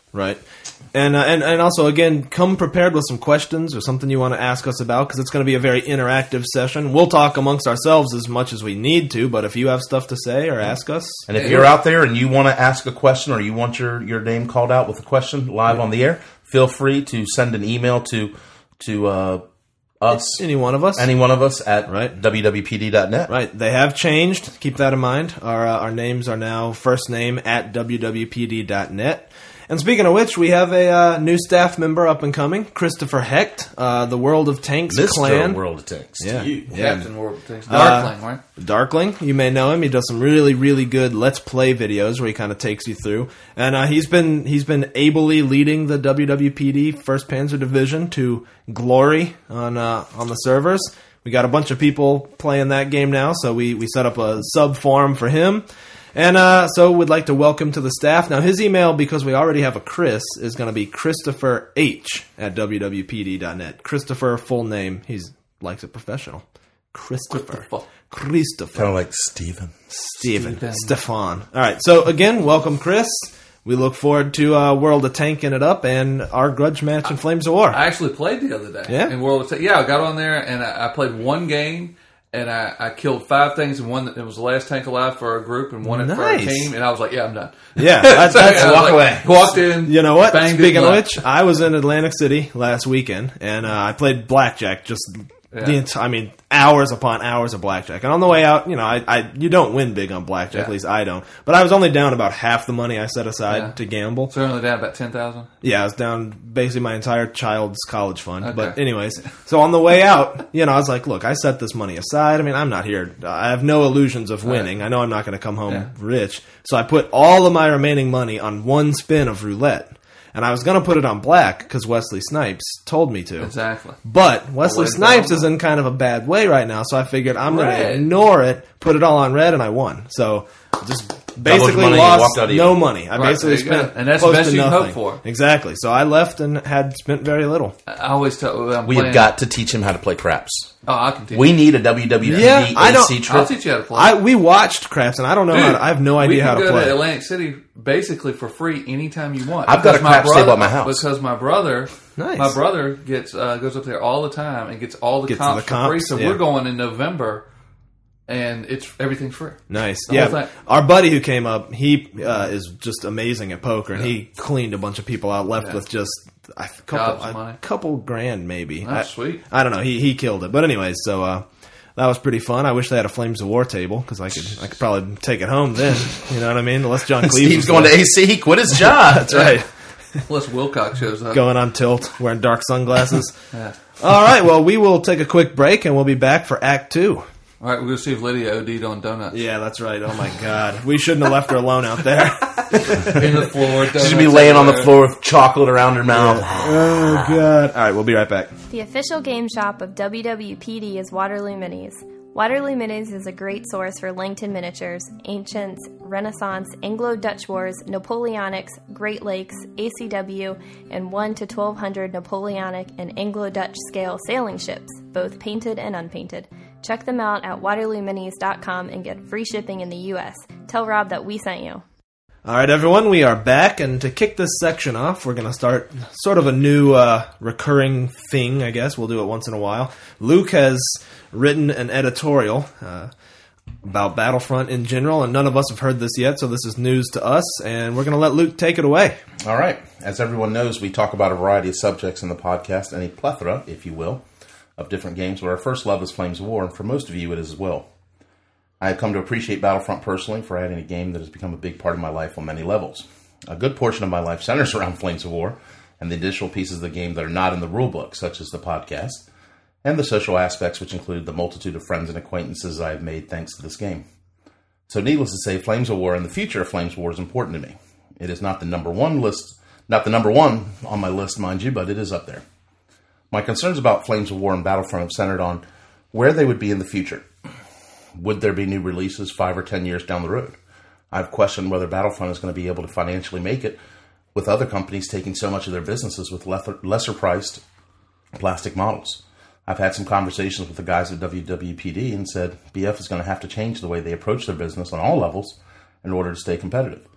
S2: Right. And, uh, and and also, again, come prepared with some questions or something you want to ask us about, because it's going to be a very interactive session. We'll talk amongst ourselves as much as we need to, but if you have stuff to say or ask us...
S1: And if you're out there and you want to ask a question or you want your, your name called out with a question live yeah. on the air, feel free to send an email to to uh, us.
S2: Any one of us.
S1: Any one of us at
S2: right.
S1: w w p d dot net.
S2: Right. They have changed. Keep that in mind. Our, uh, our names are now first name at w w p d dot net. And speaking of which, we have a uh, new staff member up and coming, Christopher Hecht, uh, the World of Tanks
S1: Mister
S2: clan.
S1: World of Tanks.
S2: Yeah.
S3: You,
S2: yeah.
S3: Captain World of Tanks. Darkling, uh, right?
S2: Darkling. You may know him. He does some really, really good Let's Play videos where he kind of takes you through. And uh, he's been he's been ably leading the W W P D First Panzer Division to glory on uh, on the servers. We got a bunch of people playing that game now, so we, we set up a sub forum for him. And uh, so we'd like to welcome to the staff. Now, his email, because we already have a Chris, is going to be Christopher H at w w p d dot net. Christopher, full name. He likes it professional. Christopher. Christopher.
S1: Kind of like Stephen.
S2: Stephen. Stephen. Stefan. All right. So, again, welcome, Chris. We look forward to uh, World of Tanking it up and our grudge match in Flames of War.
S3: I actually played the other day
S2: yeah?
S3: in World of Tanks. Yeah, I got on there and I, I played one game. And I, I killed five things, and one it was the last tank alive for our group, and one nice. for our team. And I was like, "Yeah, I'm done."
S2: Yeah, that's,
S3: so,
S2: that's
S3: yeah,
S2: walk
S3: like,
S2: away.
S3: Walked in.
S2: You know what?
S3: Banged
S2: Speaking
S3: it,
S2: of
S3: left.
S2: which, I was in Atlantic City last weekend, and uh, I played blackjack. Just
S3: yeah.
S2: the entire, I mean, hours upon hours of blackjack. And on the way out, you know, I, I you don't win big on blackjack. Yeah. At least I don't. But I was only down about half the money I set aside yeah. to gamble.
S3: So you're only down about ten thousand.
S2: Yeah, I was down basically my entire child's college fund.
S3: Okay.
S2: But anyways, so on the way out, you know, I was like, look, I set this money aside. I mean, I'm not here. I have no illusions of winning. Right. I know I'm not going to come home yeah. rich. So I put all of my remaining money on one spin of roulette. And I was going to put it on black because Wesley Snipes told me to.
S3: Exactly.
S2: But Wesley Snipes is in kind of a bad way right now, so I figured I'm going to ignore it, put it all on red, and I won. So just basically
S1: money
S2: lost no money. I
S3: right,
S2: basically spent
S3: and that's
S2: close
S3: the best
S2: to
S3: you can
S2: nothing.
S3: hope for.
S2: Exactly. So I left and had spent very little.
S3: I always tell I'm
S1: we
S3: playing.
S1: have got to teach him how to play craps.
S3: Oh, I can teach
S1: We need a W W P D
S2: yeah, I don't,
S1: A C trip.
S3: I'll teach you how to play.
S2: I, we watched craps, and I don't know
S3: Dude,
S2: how to, I have no idea how to play.
S3: We can go to Atlantic City basically for free anytime you want.
S1: I've got a craps table at my house.
S3: Because my brother,
S2: nice.
S3: my brother gets uh, goes up there all the time and gets all the
S2: Gets
S3: comps
S2: the
S3: for free.
S2: comps,
S3: So
S2: yeah.
S3: we're going in November, and it's everything's free.
S2: Nice.
S3: The
S2: Yeah.
S3: whole thing.
S2: Our buddy who came up, he uh, is just amazing at poker, and he cleaned a bunch of people out, left
S3: Yeah.
S2: with just a couple,
S3: Gobs of money.
S2: a couple grand maybe.
S3: That's
S2: I,
S3: sweet.
S2: I don't know. He he killed it. But anyways, so uh, that was pretty fun. I wish they had a Flames of War table because I could I could probably take it home then. You know what I mean? Unless John Cleese
S1: Steve's
S2: was
S1: going
S2: there.
S1: to A C. He quit his job.
S2: That's right.
S3: Unless Wilcox shows up.
S2: Going on tilt, wearing dark sunglasses.
S3: Yeah.
S2: All right. Well, we will take a quick break, and we'll be back for Act Two.
S3: All right, we're going to see if Lydia OD'd on donuts.
S2: Yeah, that's right. Oh, my God. We shouldn't have left her alone out there.
S3: In the floor.
S1: She should be laying on the floor with chocolate around her mouth.
S2: Oh, God. All right, we'll be right back.
S4: The official game shop of W W P D is Waterloo Minis. Waterloo Minis is a great source for Langton miniatures, ancients, Renaissance, Anglo-Dutch Wars, Napoleonics, Great Lakes, A C W, and one to twelve hundred Napoleonic and Anglo-Dutch scale sailing ships, both painted and unpainted. Check them out at waterloo minis dot com and get free shipping in the U S. Tell Rob that we sent you.
S2: All right, everyone, we are back, and to kick this section off, we're going to start sort of a new uh, recurring thing, I guess. We'll do it once in a while. Luke has written an editorial uh, about Battlefront in general, and none of us have heard this yet, so this is news to us, and we're going to let Luke take it away.
S1: All right. As everyone knows, we talk about a variety of subjects in the podcast, and a plethora, if you will, of different games, but our first love is Flames of War, and for most of you it is as well. I have come to appreciate Battlefront personally for adding a game that has become a big part of my life on many levels. A good portion of my life centers around Flames of War and the additional pieces of the game that are not in the rulebook, such as the podcast, and the social aspects, which include the multitude of friends and acquaintances I have made thanks to this game. So needless to say, Flames of War and the future of Flames of War is important to me. It is not the number one list, not the number one on my list, mind you, but it is up there. My concerns about Flames of War and Battlefront have centered on where they would be in the future. Would there be new releases five or ten years down the road? I've questioned whether Battlefront is going to be able to financially make it with other companies taking so much of their businesses with lesser priced plastic models. I've had some conversations with the guys at W W P D and said B F is going to have to change the way they approach their business on all levels in order to stay competitive.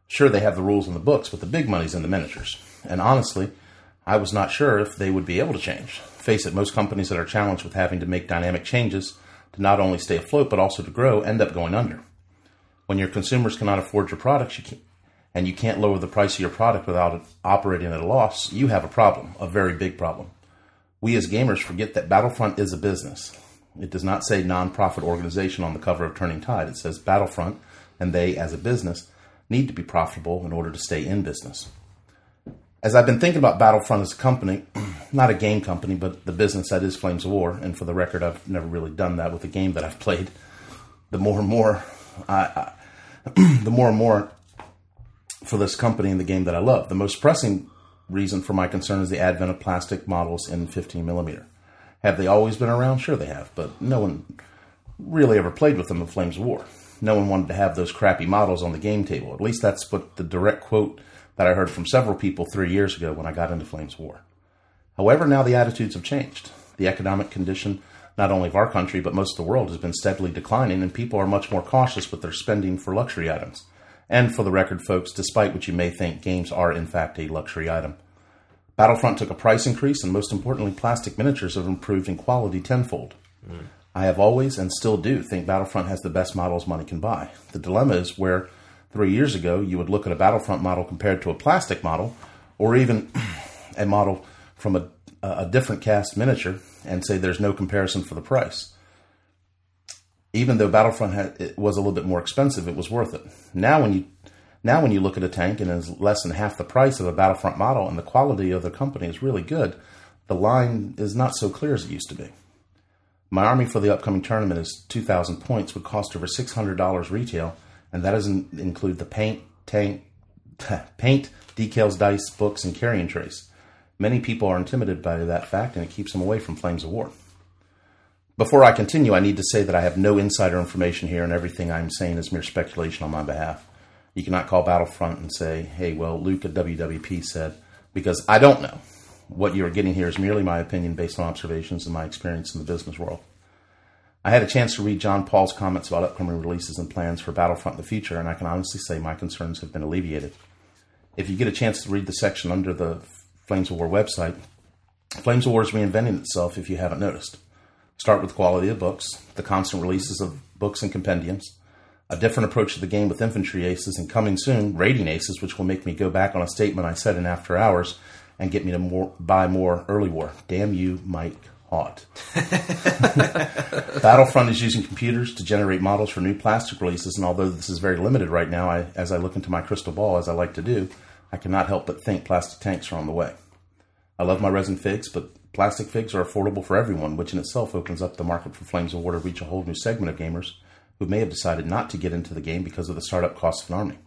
S1: Sure, they have the rules in the books, but the big money's in the miniatures. And honestly, I was not sure if they would be able to change. Face it, most companies that are challenged with having to make dynamic changes to not only stay afloat, but also to grow, end up going under. When your consumers cannot afford your products, you can't, and you can't lower the price of your product without it operating at a loss, you have a problem, a very big problem. We as gamers forget that Battlefront is a business. It does not say non-profit organization on the cover of Turning Tide. It says Battlefront, and they, as a business, need to be profitable in order to stay in business. As I've been thinking about Battlefront as a company, not a game company, but the business that is Flames of War, and for the record, I've never really done that with a game that I've played, the more and more, I, I, the more and more for this company and the game that I love. The most pressing reason for my concern is the advent of plastic models in fifteen millimeter. Have they always been around? Sure they have, but no one really ever played with them in Flames of War. No one wanted to have those crappy models on the game table. At least that's what the direct quote that I heard from several people three years ago when I got into Flames of War. However, now the attitudes have changed. The economic condition, not only of our country, but most of the world, has been steadily declining, and people are much more cautious with their spending for luxury items. And for the record, folks, despite what you may think, games are in fact a luxury item. Battlefront took a price increase, and most importantly, plastic miniatures have improved in quality tenfold. Mm. I have always, and still do, think Battlefront has the best models money can buy. The dilemma is where, three years ago, you would look at a Battlefront model compared to a plastic model, or even a model from a, a different cast miniature, and say there's no comparison for the price. Even though Battlefront had, it was a little bit more expensive, it was worth it. Now when you now when you look at a tank and it's less than half the price of a Battlefront model and the quality of the company is really good, the line is not so clear as it used to be. My army for the upcoming tournament is two thousand points, would cost over six hundred dollars retail, and that doesn't include the paint, tank, paint, decals, dice, books, and carrying trays. Many people are intimidated by that fact, and it keeps them away from Flames of War. Before I continue, I need to say that I have no insider information here, and everything I'm saying is mere speculation on my behalf. You cannot call Battlefront and say, hey, well, Luke at W W P said, because I don't know. What you are getting here is merely my opinion based on observations and my experience in the business world. I had a chance to read John Paul's comments about upcoming releases and plans for Battlefront in the future, and I can honestly say my concerns have been alleviated. If you get a chance to read the section under the Flames of War website, Flames of War is reinventing itself if you haven't noticed. Start with quality of books, the constant releases of books and compendiums, a different approach to the game with infantry aces, and coming soon, raiding aces, which will make me go back on a statement I said in After Hours and get me to more, buy more early war. Damn you, Mike Haught. Battlefront is using computers to generate models for new plastic releases, and although this is very limited right now, I, as I look into my crystal ball, as I like to do, I cannot help but think plastic tanks are on the way. I love my resin figs, but plastic figs are affordable for everyone, which in itself opens up the market for Flames of War to reach a whole new segment of gamers who may have decided not to get into the game because of the startup cost of an army.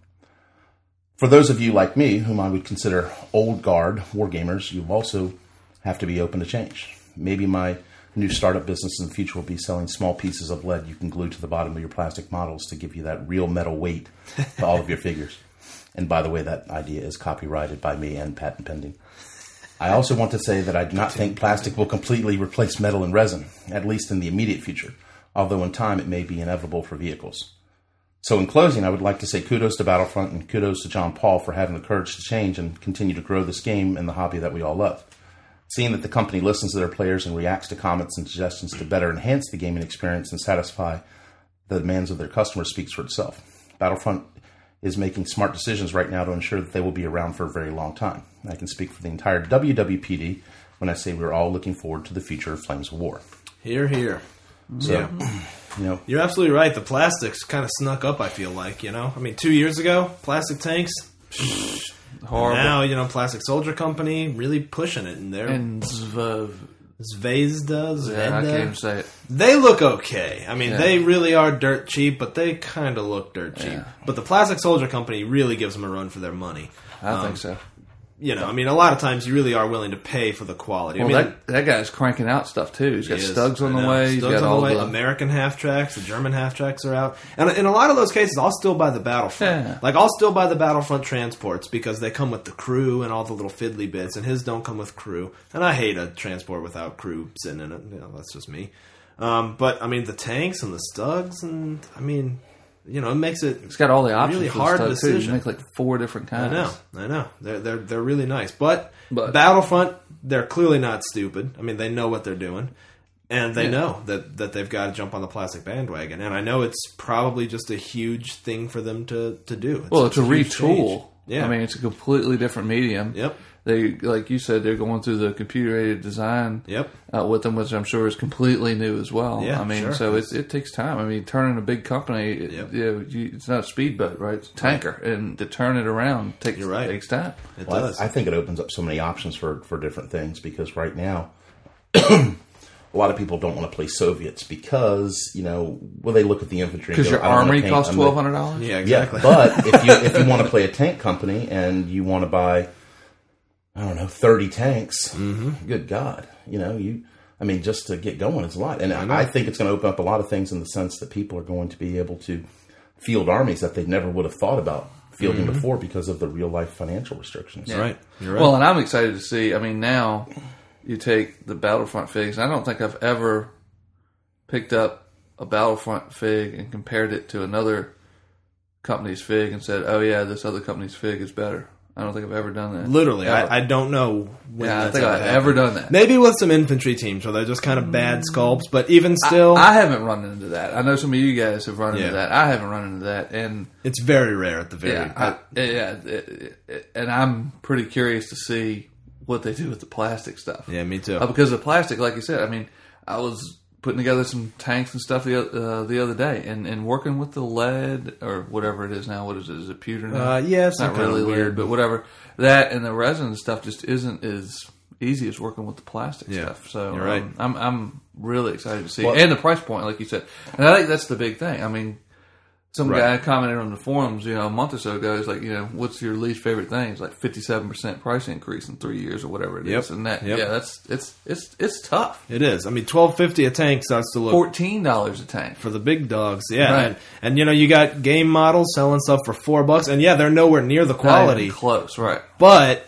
S1: For those of you like me, whom I would consider old guard wargamers, you also have to be open to change. Maybe my new startup business in the future will be selling small pieces of lead you can glue to the bottom of your plastic models to give you that real metal weight to all of your figures. And by the way, that idea is copyrighted by me and patent pending. I also want to say that I do not think plastic will completely replace metal and resin, at least in the immediate future, although in time it may be inevitable for vehicles. So in closing, I would like to say kudos to Battlefront and kudos to John Paul for having the courage to change and continue to grow this game and the hobby that we all love. Seeing that the company listens to their players and reacts to comments and suggestions to better enhance the gaming experience and satisfy the demands of their customers speaks for itself. Battlefront is making smart decisions right now to ensure that they will be around for a very long time. I can speak for the entire W W P D when I say we're all looking forward to the future of Flames of War.
S2: Hear, hear.
S1: So,
S2: yeah.
S1: you know,
S2: you're absolutely right. The plastics kind of snuck up, I feel like, you know? I mean, two years ago, plastic tanks,
S3: horrible.
S2: Now, you know, Plastic Soldier Company really pushing it in there.
S3: And Zvev.
S2: Zvezda, Zvezda.
S3: Yeah, I can't even say it.
S2: They look okay. I mean,
S3: Yeah.
S2: they really are dirt cheap, but they kind of look dirt cheap.
S3: Yeah.
S2: But the Plastic Soldier Company really gives them a run for their money.
S3: I
S2: Um,
S3: think so.
S2: You know, I mean, a lot of times you really are willing to pay for the quality.
S3: Well,
S2: I mean,
S3: that, that guy's cranking out stuff, too. He's got
S2: He is.
S3: Stugs on
S2: I
S3: the
S2: know.
S3: way. He's
S2: Stugs
S3: got
S2: on
S3: all
S2: the way.
S3: the...
S2: American half tracks, the German half tracks are out, and in a lot of those cases, I'll still buy the Battlefront.
S3: Yeah.
S2: Like I'll still buy the Battlefront transports because they come with the crew and all the little fiddly bits, and his don't come with crew. And I hate a transport without crew sitting in it. You know, that's just me. Um, but I mean, the tanks and the Stugs, and I mean, you know, it makes it
S3: It's got all the options.
S2: really
S3: for
S2: hard
S3: stuff, too. You
S2: decision.
S3: make like four different
S2: I
S3: kinds.
S2: know, I know. They're they're they're really nice, but,
S3: But-
S2: Battlefront, they're clearly not stupid. I mean, they know what they're doing, and they
S3: Yeah.
S2: know that that they've got to jump on the plastic bandwagon. And I know it's probably just a huge thing for them to to do. It's
S3: Well, it's a
S2: huge
S3: retool.
S2: change. Yeah,
S3: I mean, it's a completely different medium.
S2: Yep.
S3: They, like you said, they're going through the computer-aided design
S2: Yep.
S3: uh, with them, which I'm sure is completely new as well.
S2: Yeah,
S3: I mean,
S2: sure.
S3: so it, it takes time. I mean, turning a big company, it-
S2: Yep.
S3: you know, you, it's not a speedboat, right? It's a tanker, and to turn it around takes
S2: You're right.
S3: takes time.
S2: it
S1: Well,
S2: does.
S1: I, I think it opens up so many options for, for different things because right now, a lot of people don't want to play Soviets because, you know, well, they look at the infantry and
S3: Because
S1: go,
S3: your
S1: "I don't wanna
S3: armory
S1: paint-
S3: costs
S1: I'm
S3: twelve
S1: gonna-"
S3: hundred dollars.
S2: yeah, exactly.
S1: Yeah, but if you if you want to play a tank company and you want to buy, I don't know, thirty tanks,
S2: Mm-hmm.
S1: good God, you know, you, I mean, just to get going is a lot. And I, I think it's going to open up a lot of things in the sense that people are going to be able to field armies that they never would have thought about fielding before because of the real life financial restrictions.
S2: That's right. You're right.
S3: Well, and I'm excited to see. I mean, now you take the Battlefront figs. And I don't think I've ever picked up a Battlefront fig and compared it to another company's fig and said, "Oh yeah, this other company's fig is better." I don't think I've ever done that.
S2: Literally,
S3: Ever.
S2: I, I don't know when
S3: yeah, I
S2: that's
S3: think
S2: ever
S3: I've
S2: happened.
S3: ever done that.
S2: Maybe with some infantry teams where they're just kind of bad sculpts, but even still,
S3: I haven't run into that. I know some of you guys have run
S2: Yeah.
S3: into that. I haven't run into that, and
S2: it's very rare at the very.
S3: yeah, I, yeah, it, it, and I'm pretty curious to see what they do with the plastic stuff.
S2: yeah, me too.
S3: Uh, because the plastic, like you said, I mean, I was putting together some tanks and stuff the uh, the other day, and, and working with the lead or whatever it is now. What is it? Is it pewter now?
S2: Uh, yeah,
S3: it's not
S2: some kind
S3: really
S2: of
S3: lead,
S2: weird-
S3: but whatever. That and the resin stuff just isn't as easy as working with the plastic
S2: Yeah,
S3: stuff. So
S2: you're right.
S3: um, I'm I'm really excited to see,
S1: Well-
S3: and the price point, like you said, and I think that's the big thing. I mean. Some
S2: Right.
S3: guy commented on the forums, you know, a month or so ago. He's like, you know, what's your least favorite thing? It's like fifty-seven percent price increase in three years or whatever it is.
S2: Yep.
S3: And that,
S2: Yep.
S3: yeah, that's it's it's it's tough.
S2: It is. I mean, twelve fifty a tank starts to look
S3: Fourteen dollars a tank.
S2: for the big dogs. Yeah,
S3: Right.
S2: and, and you know you got game models selling stuff for four bucks, and yeah, they're nowhere near the
S3: Not
S2: quality.
S3: even close, right?
S2: But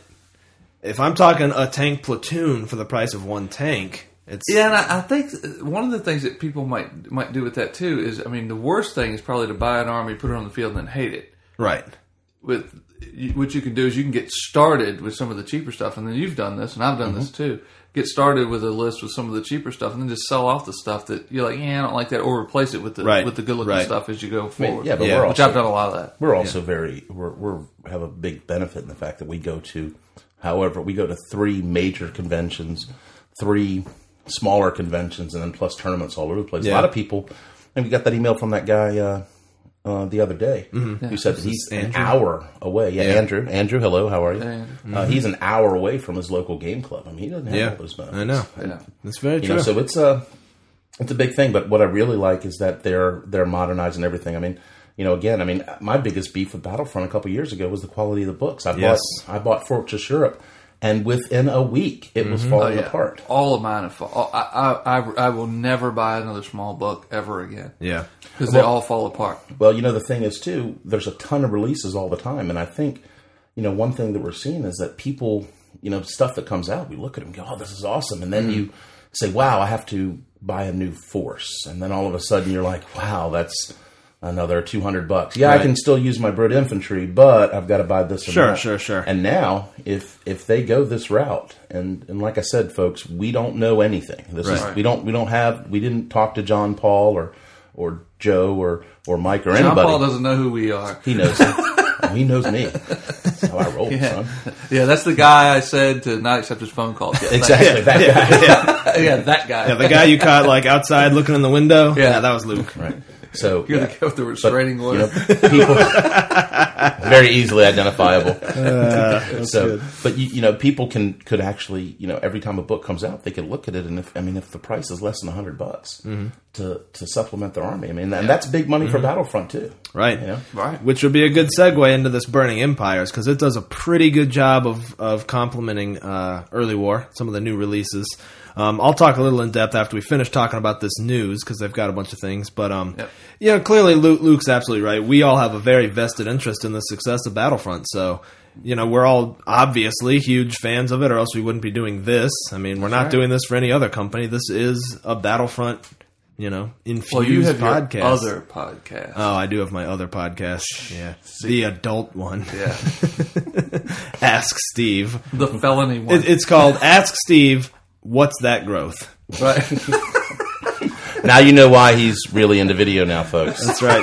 S2: if I'm talking a tank platoon for the price of one tank, it's
S3: Yeah, and I, I think one of the things that people might might do with that too is, I mean, the worst thing is probably to buy an army, put it on the field, and then hate it.
S2: right.
S3: With what you can do is you can get started with some of the cheaper stuff, and then you've done this, and I've done this too. Get started with a list with some of the cheaper stuff, and then just sell off the stuff that you're like, yeah, I don't like that, or replace it with the
S2: Right,
S3: with the good looking
S2: right.
S3: stuff as you go forward.
S1: yeah, but
S2: Yeah.
S1: we're
S3: which
S1: also,
S3: I've done a lot of that.
S1: we're also very we're we're have a big benefit in the fact that we go to, however, we go to three major conventions, three smaller conventions, and then plus tournaments all over the place. A
S2: Yeah.
S1: lot of people, and we got that email from that guy uh, uh, the other day who said that he's an
S2: Andrew?
S1: hour away. Yeah,
S2: Yeah.
S1: Andrew. Andrew, hello, how are you?
S3: Hey.
S1: Uh, he's an hour away from his local game club. I mean, he doesn't have
S2: Yeah,
S1: all those benefits.
S2: I know.
S3: Yeah.
S2: That's very
S1: You
S2: true.
S1: know, so it's a it's a big thing. But what I really like is that they're they're modernizing everything. I mean, you know, again, I mean, my biggest beef with Battlefront a couple years ago was the quality of the books. I
S2: Yes.
S1: bought I bought Fortress Europe, and within a week, it was
S3: Oh,
S1: falling
S3: yeah.
S1: apart.
S3: All of mine have fall. I, I, I, I will never buy another small book ever again
S2: yeah,
S3: because they all fall apart.
S1: Well, you know, the thing is too, there's a ton of releases all the time, and I think, you know, one thing that we're seeing is that people, you know, stuff that comes out, we look at it and go, "Oh, this is awesome," and then you say, "Wow, I have to buy a new force," and then all of a sudden you're like, "Wow, that's another two hundred bucks." Yeah,
S2: Right.
S1: I can still use my Brit infantry, but I've got to buy this. and
S2: Sure,
S1: that.
S2: sure, sure.
S1: And now, if if they go this route, and and like I said, folks, we don't know anything. This is
S3: Right.
S1: we don't we don't have we didn't talk to John Paul or or Joe or or Mike or
S3: John
S1: anybody.
S3: Paul doesn't know who we are.
S1: He knows. Oh, he knows me. That's how I roll,
S3: Yeah.
S1: son.
S3: Yeah, that's the guy I said to not accept his phone calls. Yeah,
S1: Exactly. That guy.
S3: That, yeah, that guy.
S2: yeah. The guy you caught like outside looking in the window.
S3: Yeah.
S2: that was Luke.
S1: Right. So
S3: You're
S1: yeah.
S3: the guy with the restraining
S1: you
S3: order.
S1: know, people very easily identifiable. so,
S2: good.
S1: but you, you know, people can could actually, you know, every time a book comes out, they can look at it, and if I mean, if the price is less than a hundred bucks to to supplement their army, I mean, and that's big money for Battlefront too.
S2: Right.
S1: You know?
S3: Right.
S2: Which would be a good segue into this Burning Empires, because it does a pretty good job of, of complementing uh, Early War, some of the new releases. Um, I'll talk a little in depth after we finish talking about this news, because they've got a bunch of things. But, um,
S3: Yep.
S2: you know, clearly Luke, Luke's absolutely right. We all have a very vested interest in the success of Battlefront. So, you know, we're all obviously huge fans of it, or else we wouldn't be doing this. I mean, we're not
S3: right.
S2: doing this for any other company. This is a Battlefront you know, infused
S3: Well, you have
S2: podcast.
S3: your other podcast.
S2: Oh, I do have my other podcast. Yeah, the adult one.
S3: Yeah.
S2: Ask Steve.
S3: The felony one.
S2: It, it's called Ask Steve. What's that growth?
S3: Right.
S1: Now you know why he's really into video now, folks.
S2: That's right.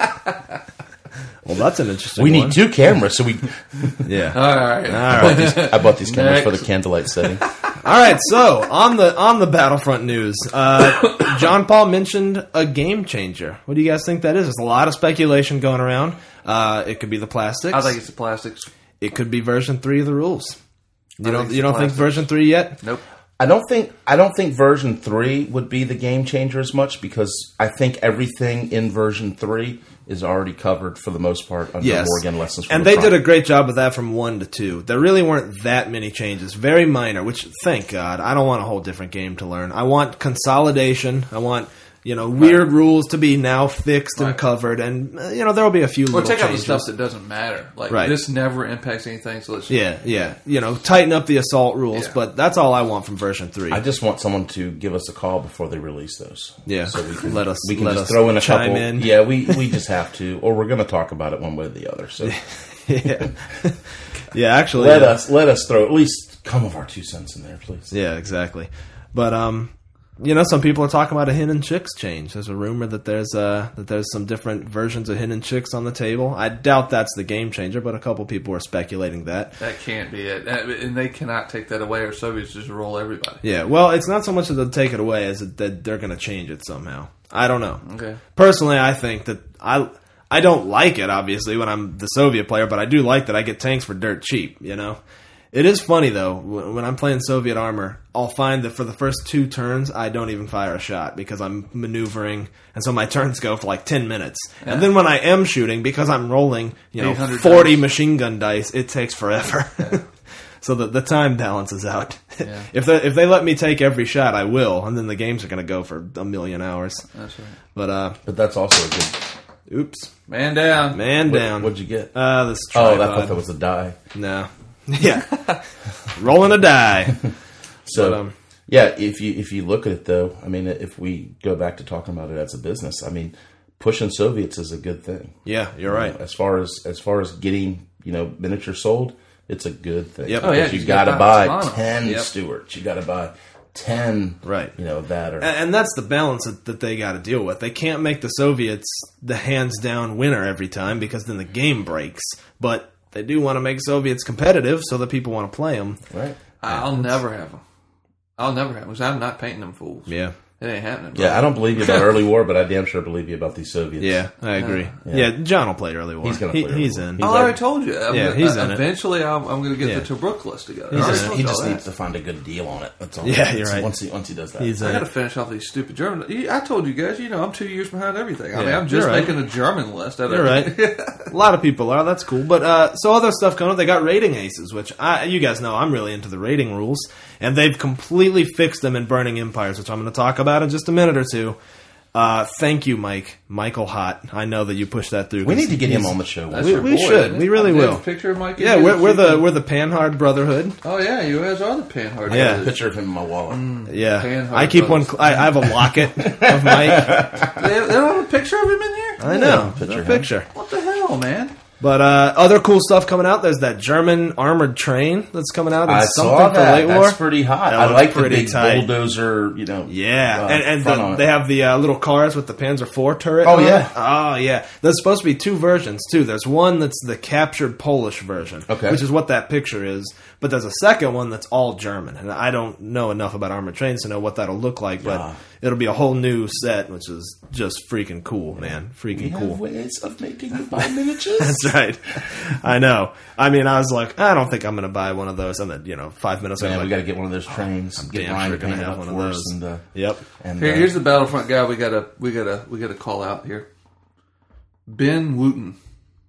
S2: Well, that's an interesting.
S1: We
S2: one.
S1: need two cameras, so we.
S2: Yeah.
S3: All right.
S2: All
S1: I bought
S2: right.
S1: these, I bought these cameras for the
S3: Next.
S1: candlelight setting.
S2: All right. So on the on the Battlefront news, uh, John Paul mentioned a game changer. What do you guys think that is? There's a lot of speculation going around. Uh, it could be the plastics.
S3: I think it's the plastics.
S2: It could be version three of the rules. You
S3: I
S2: don't
S3: think it's
S2: you don't
S3: the
S2: think
S3: plastics.
S2: version three yet?
S3: Nope.
S1: I don't think I don't think version three would be the game changer as much because I think everything in version three is already covered for the most part under
S2: Yes.
S1: Morgan lessons from
S2: And
S1: the
S2: they
S1: front.
S2: did a great job with that from one to two. There really weren't that many changes. Very minor, which, thank God. I don't want a whole different game to learn. I want consolidation. I want, you know, weird rules to be now fixed and
S3: Right.
S2: covered. And, uh, you know, there will be a few
S3: Or
S2: little
S3: take out the
S2: changes.
S3: stuff that doesn't matter. Like,
S2: Right.
S3: this never impacts anything, so let's
S2: Yeah, yeah. You know, tighten up the assault rules.
S3: Yeah.
S2: But that's all I want from version three.
S1: I just want someone to give us a call before they release those.
S2: Yeah.
S1: so we can
S2: Let us-
S1: we can
S2: let
S1: just
S2: us
S1: throw in a
S2: chime
S1: couple.
S2: in.
S1: Yeah, we we just have to, or we're going to talk about it one way or the other. So
S2: yeah. Yeah, actually.
S1: let
S2: uh,
S1: us let us throw at least come of our two cents in there, please.
S2: Yeah, exactly. But um, you know, some people are talking about a Hidden Chicks change. There's a rumor that there's uh that there's some different versions of Hidden Chicks on the table. I doubt that's the game changer, but a couple people are speculating that.
S3: That can't be it. That- And they cannot take that away, or Soviets just roll everybody.
S2: Yeah, well, it's not so much that they'll take it away as that they're going to change it somehow. I don't know.
S3: Okay.
S2: Personally, I think that I I don't like it, obviously, when I'm the Soviet player, but I do like that I get tanks for dirt cheap, you know? It is funny, though, when when I'm playing Soviet armor, I'll find that for the first two turns, I don't even fire a shot because I'm maneuvering, and so my turns go for like ten minutes. And then when I am shooting, because I'm rolling, you know,
S3: eight hundred
S2: forty
S3: dice.
S2: machine gun dice, it takes forever. So the, the time balances out.
S3: Yeah.
S2: if they if they let me take every shot, I will, and then the games are going to go for a million hours.
S3: That's right.
S2: But uh,
S1: But that's also a good.
S2: oops,
S3: Man down.
S2: man
S1: What,
S2: down.
S1: what'd you get?
S2: Uh, this
S1: Oh, I
S2: tripod.
S1: thought that was a die.
S2: No. Yeah. Rolling a die.
S1: So,
S2: But, um,
S1: yeah, if you if you look at it though, I mean, if we go back to talking about it as a business, I mean, pushing Soviets is a good thing.
S2: Yeah, you're right.
S1: As far as as far as getting you know miniatures sold, it's a good thing.
S2: Yep.
S3: Oh, yeah,
S1: Because you
S3: you
S1: got to
S3: gotta
S1: buy
S3: buy a ton of them.
S1: ten
S3: Yep.
S1: Stewarts. You got to buy ten.
S2: Right.
S1: You know that or
S2: And, and that's the balance that, that they got to deal with. They can't make the Soviets the hands down winner every time because then the game breaks. But they do want to make Soviets competitive so that people want to play them.
S1: right.
S3: I'll never have them. I'll never have them because I'm not painting them fools.
S2: Yeah.
S3: It ain't happening. Bro.
S1: Yeah, I don't believe you about early war, but I damn sure believe you about these Soviets.
S2: Yeah, I agree.
S1: Yeah.
S2: Yeah, John will play early war.
S1: He's gonna
S2: He-
S1: play early
S2: He's
S1: war.
S2: in.
S1: He's
S3: I
S1: like-
S3: already told you. I'm
S2: Yeah,
S3: gonna-
S2: he's
S3: uh,
S2: in it.
S3: Eventually, I'm, I'm going to get
S2: Yeah.
S3: the Tobruk list together.
S2: He's
S3: I
S2: in
S3: already
S2: it.
S3: told
S1: He
S3: you
S1: just
S3: all that.
S1: needs to find a good deal on it. That's all.
S2: Yeah, you're right.
S1: Once he once he does that,
S2: He's
S3: I
S2: in
S3: got to
S2: it.
S3: finish off these stupid German. I told you guys, you know, I'm two years behind everything. I mean,
S2: Yeah,
S3: I'm just
S2: you're right.
S3: making a German list. Out of
S2: You're right. A lot of people are. That's cool. But uh, so other stuff coming up. They got rating aces, which I, you guys know I'm really into the rating rules, and they've completely fixed them in Burning Empires, which I'm going to talk about in just a minute or two. Uh, thank you, Mike, Michael Hott. I know that you pushed that through.
S1: we need to get him
S2: He's-
S1: on the show.
S3: That's
S2: We-
S3: your
S2: we
S3: boy,
S2: should.
S3: isn't it?
S2: We really
S3: I have
S2: will.
S3: a picture of Mike.
S2: Yeah, we're, we're the we're the Panhard Brotherhood.
S3: Oh yeah, you guys are the Panhard.
S2: Yeah.
S1: a picture of him in my wallet.
S2: Yeah,
S3: Panhard
S2: I keep one.
S3: Brothers.
S2: I, I have a locket of Mike.
S3: They, they don't have a picture of him in here.
S2: I know,
S1: picture
S2: no
S1: of him.
S2: picture.
S3: What the hell, man?
S2: But uh, other cool stuff coming out. There's that German armored train that's coming out. In
S1: I
S2: something
S1: saw
S2: for
S1: that.
S2: late war.
S1: That's pretty hot.
S2: That
S1: I
S2: looks
S1: like the
S2: pretty
S1: big
S2: tight.
S1: bulldozer. You know.
S2: Yeah,
S1: uh,
S2: and, and
S1: front
S2: the,
S1: on it.
S2: they have the uh, little cars with the Panzer four turret.
S1: Oh,
S2: on
S1: yeah.
S2: it. Oh yeah. There's supposed to be two versions too. There's one that's the captured Polish version,
S1: Okay.
S2: which is what that picture is. But there's a second one that's all German, and I don't know enough about armored trains to know what that'll look like. But
S1: Yeah.
S2: it'll be a whole new set, which is just freaking cool, man.
S1: We
S2: Freaking
S1: have
S2: cool.
S1: ways of making you buy miniatures.
S2: That's right. I know. I mean, I was like, I don't think I'm going to buy one of those. And then, you know, five minutes later,
S1: Man,
S2: I'm
S1: we
S2: like,
S1: got to get one of those trains.
S2: I'm
S1: get
S2: damn
S1: Ryan
S2: sure
S1: to
S2: gonna
S1: paint it
S2: have
S1: up
S2: one of
S1: for us.
S2: those.
S1: And, uh,
S2: yep.
S1: and,
S3: Here,
S1: uh,
S3: here's the Battlefront guy. We gotta, we gotta, we gotta call out here. Ben Wooten.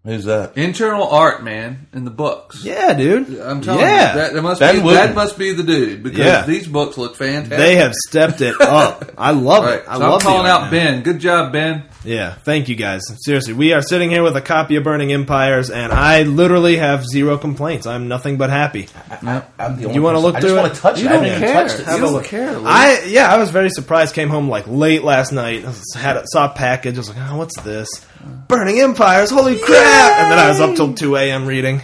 S1: Who's that?
S3: Internal art, man, in the books.
S2: Yeah, dude.
S3: I'm telling
S2: yeah.
S3: you, that, that must
S1: Ben
S3: be
S1: Wooten.
S3: that must be the dude because
S2: Yeah.
S3: these books look fantastic.
S2: They have stepped it up. I love
S3: Right.
S2: it. I
S3: so
S2: love
S3: I'm calling
S2: the art
S3: out
S2: now.
S3: Ben. Good job, Ben.
S2: Yeah, thank you guys. Seriously, we are sitting here with a copy of Burning Empires, and I literally have zero complaints. I'm nothing but happy.
S1: I, I'm the only
S2: You wanna
S1: person-
S2: look
S1: I
S2: through
S1: just
S2: it?
S1: want to touch
S3: You
S1: it. I
S3: don't
S1: haven't even
S3: care.
S1: touched it.
S3: You
S1: Have a
S3: don't
S1: look.
S3: care. Luke.
S2: I yeah, I was very surprised. Came home like late last night. Had saw a package. I was like, oh, what's this? Burning Empires. Holy crap! And then I was up till two a.m. reading.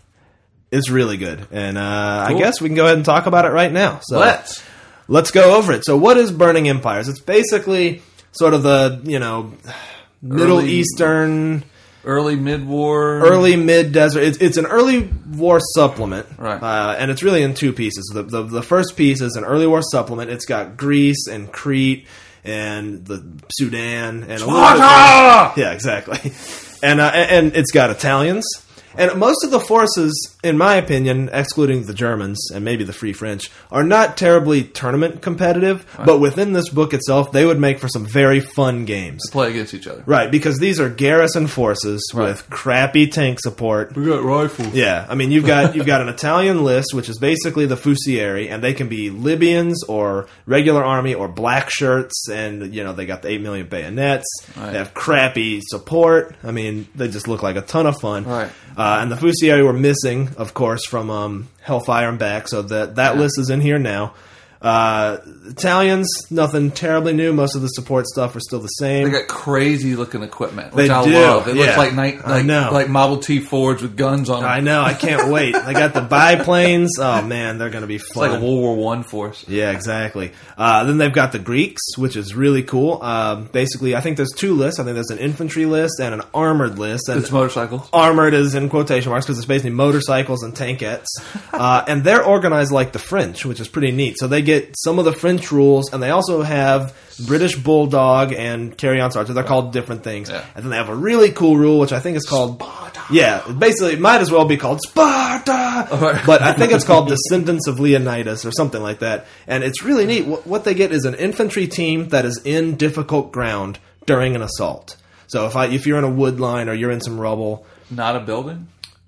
S2: It's really good, and uh,
S3: Cool.
S2: I guess we can go ahead and talk about it right now. So
S3: Let's.
S2: let's go over it. So, what is Burning Empires? It's basically sort of the you know Middle
S3: Early-
S2: Eastern.
S3: Early mid-war.
S2: Early mid desert. It's, it's an early war supplement,
S3: Right.
S2: Uh, and it's really in two pieces. The, the the first piece is an early war supplement. It's got Greece and Crete and the Sudan and a little bit, yeah, exactly. And uh, and and it's got Italians. And most of the forces, in my opinion, excluding the Germans and maybe the Free French, are not terribly tournament competitive. But within this book itself, they would make for some very fun games.
S3: Play against each other.
S2: Right, because these are garrison forces
S3: Right.
S2: with crappy tank support.
S3: We got rifles.
S2: Yeah, I mean you've got you've got an Italian list, which is basically the Fusieri, and they can be Libyans or regular army or black shirts, and you know they got the eight million bayonets.
S3: Right.
S2: They have crappy support. I mean they just look like a ton of fun.
S3: Right.
S2: Uh, and the Fusieri were missing, of course, from um, Hellfire and back, so that that
S3: Yeah.
S2: list is in here now. Uh, Italians, nothing terribly new. Most of the support stuff are still the same.
S3: They got crazy looking equipment, which
S2: They
S3: I
S2: do,
S3: love. It
S2: yeah.
S3: looks like night,
S2: I
S3: like,
S2: know.
S3: like Model T Fords with guns on them.
S2: I know. I can't wait. They got the biplanes. Oh man, they're going to be
S3: It's
S2: fun.
S3: like a World War One force.
S2: Yeah, exactly. Uh, then they've got the Greeks, which is really cool. Um, basically, I think there's two lists. I think there's an infantry list and an armored list. And
S3: It's motorcycles.
S2: armored is in quotation marks because it's basically motorcycles and tankettes. Uh, and they're organized like the French, which is pretty neat. So they get some of the French rules, and they also have British Bulldog and Carry-On Sergeant. They're called different things.
S3: Yeah.
S2: And then they have a really cool rule, which I think is called... Sparta. Yeah, basically, it might as well be called Sparta!
S3: Right.
S2: But I think it's called Descendants of Leonidas or something like that. And it's really neat. What what they get is an infantry team that is in difficult ground during an assault. So if I if you're in a wood line or you're in some rubble...
S3: Not a building.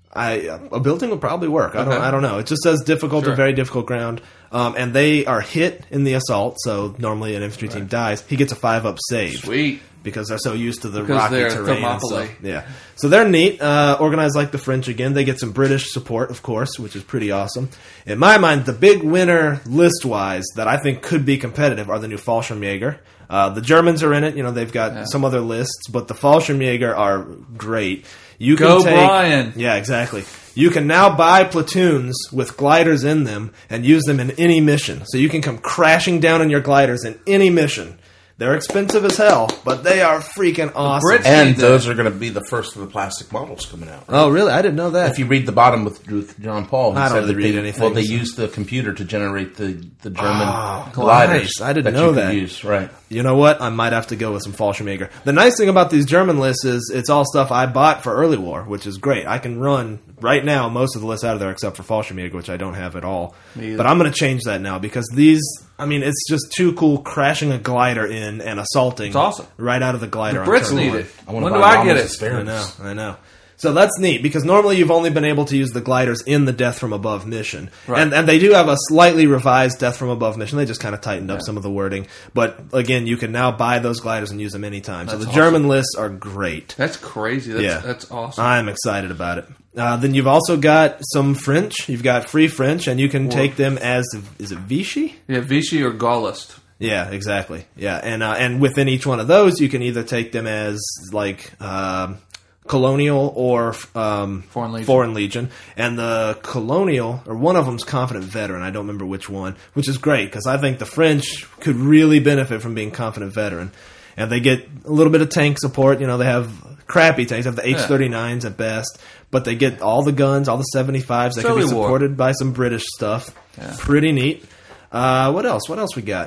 S2: I a building would probably work. I don't.
S3: Okay.
S2: I don't know. It just says difficult
S3: Sure.
S2: or very difficult ground, um, and they are hit in the assault. So normally an infantry team dies. He gets a five up save
S3: Sweet.
S2: because they're so used to the
S3: Because
S2: rocky
S3: they're
S2: terrain and
S3: Thermopylae.
S2: stuff. Yeah, so they're neat. Uh, organized like the French again. They get some British support, of course, which is pretty awesome. In my mind, the big winner list wise that I think could be competitive are the new Fallschirmjäger. Uh, the Germans are in it. You know, they've got
S3: Yeah.
S2: some other lists, but the Fallschirmjäger are great. You can
S3: Go,
S2: take,
S3: Brian.
S2: Yeah, exactly. You can now buy platoons with gliders in them and use them in any mission. So you can come crashing down in your gliders in any mission. They're expensive as hell, but they are freaking awesome.
S3: Brits-
S1: And
S3: See
S1: those are going to be the first of the plastic models coming out.
S2: Oh, really? I didn't know that.
S1: If you read the bottom with, with John Paul, he
S2: I don't
S1: said
S2: really
S1: that
S2: read
S1: they,
S2: anything.
S1: Well, they used the computer to generate the, the German
S2: Oh,
S1: gliders.
S2: nice. I didn't
S1: that
S2: know
S1: you could
S2: that.
S1: Use. Right.
S2: You know what? I might have to go with some Fallschirmjäger. The nice thing about these German lists is it's all stuff I bought for early war, which is great. I can run right now most of the lists out of there except for Fallschirmjäger, which I don't have at all.
S3: Me either.
S2: But I'm going to change that now because these, I mean, it's just too cool crashing a glider in and assaulting.
S3: It's awesome.
S2: Right out of the glider. on
S3: Brits
S2: turn
S3: need
S2: one.
S3: it.
S1: I wanna
S3: When
S1: buy
S3: do I get
S1: Rommel's
S3: it?
S1: asparagus.
S2: I know, I know. So that's neat because normally you've only been able to use the gliders in the Death from Above mission,
S3: Right.
S2: and and they do have a slightly revised Death from Above mission. They just kind of tightened up some of the wording, but again, you can now buy those gliders and use them anytime. So
S3: That's
S2: the
S3: awesome.
S2: German lists are great.
S3: That's crazy. That's,
S2: Yeah.
S3: that's awesome.
S2: I'm excited about it. Uh, then you've also got some French. You've got Free French, and you can take them as is it Vichy?
S3: yeah, Vichy or Gaullist.
S2: Yeah, exactly. Yeah, and uh, and within each one of those, you can either take them as like um, colonial or um,
S3: Foreign Legion.
S2: Foreign Legion, and the colonial or one of them's confident veteran. I don't remember which one, which is great because I think the French could really benefit from being confident veteran, and they get a little bit of tank support. You know, they have crappy tanks, they have the H thirty-nines at best, but they get all the guns, all the seventy-fives. They can be
S3: Early war.
S2: supported by some British stuff.
S3: Yeah.
S2: Pretty neat. Uh, what else? What else we got?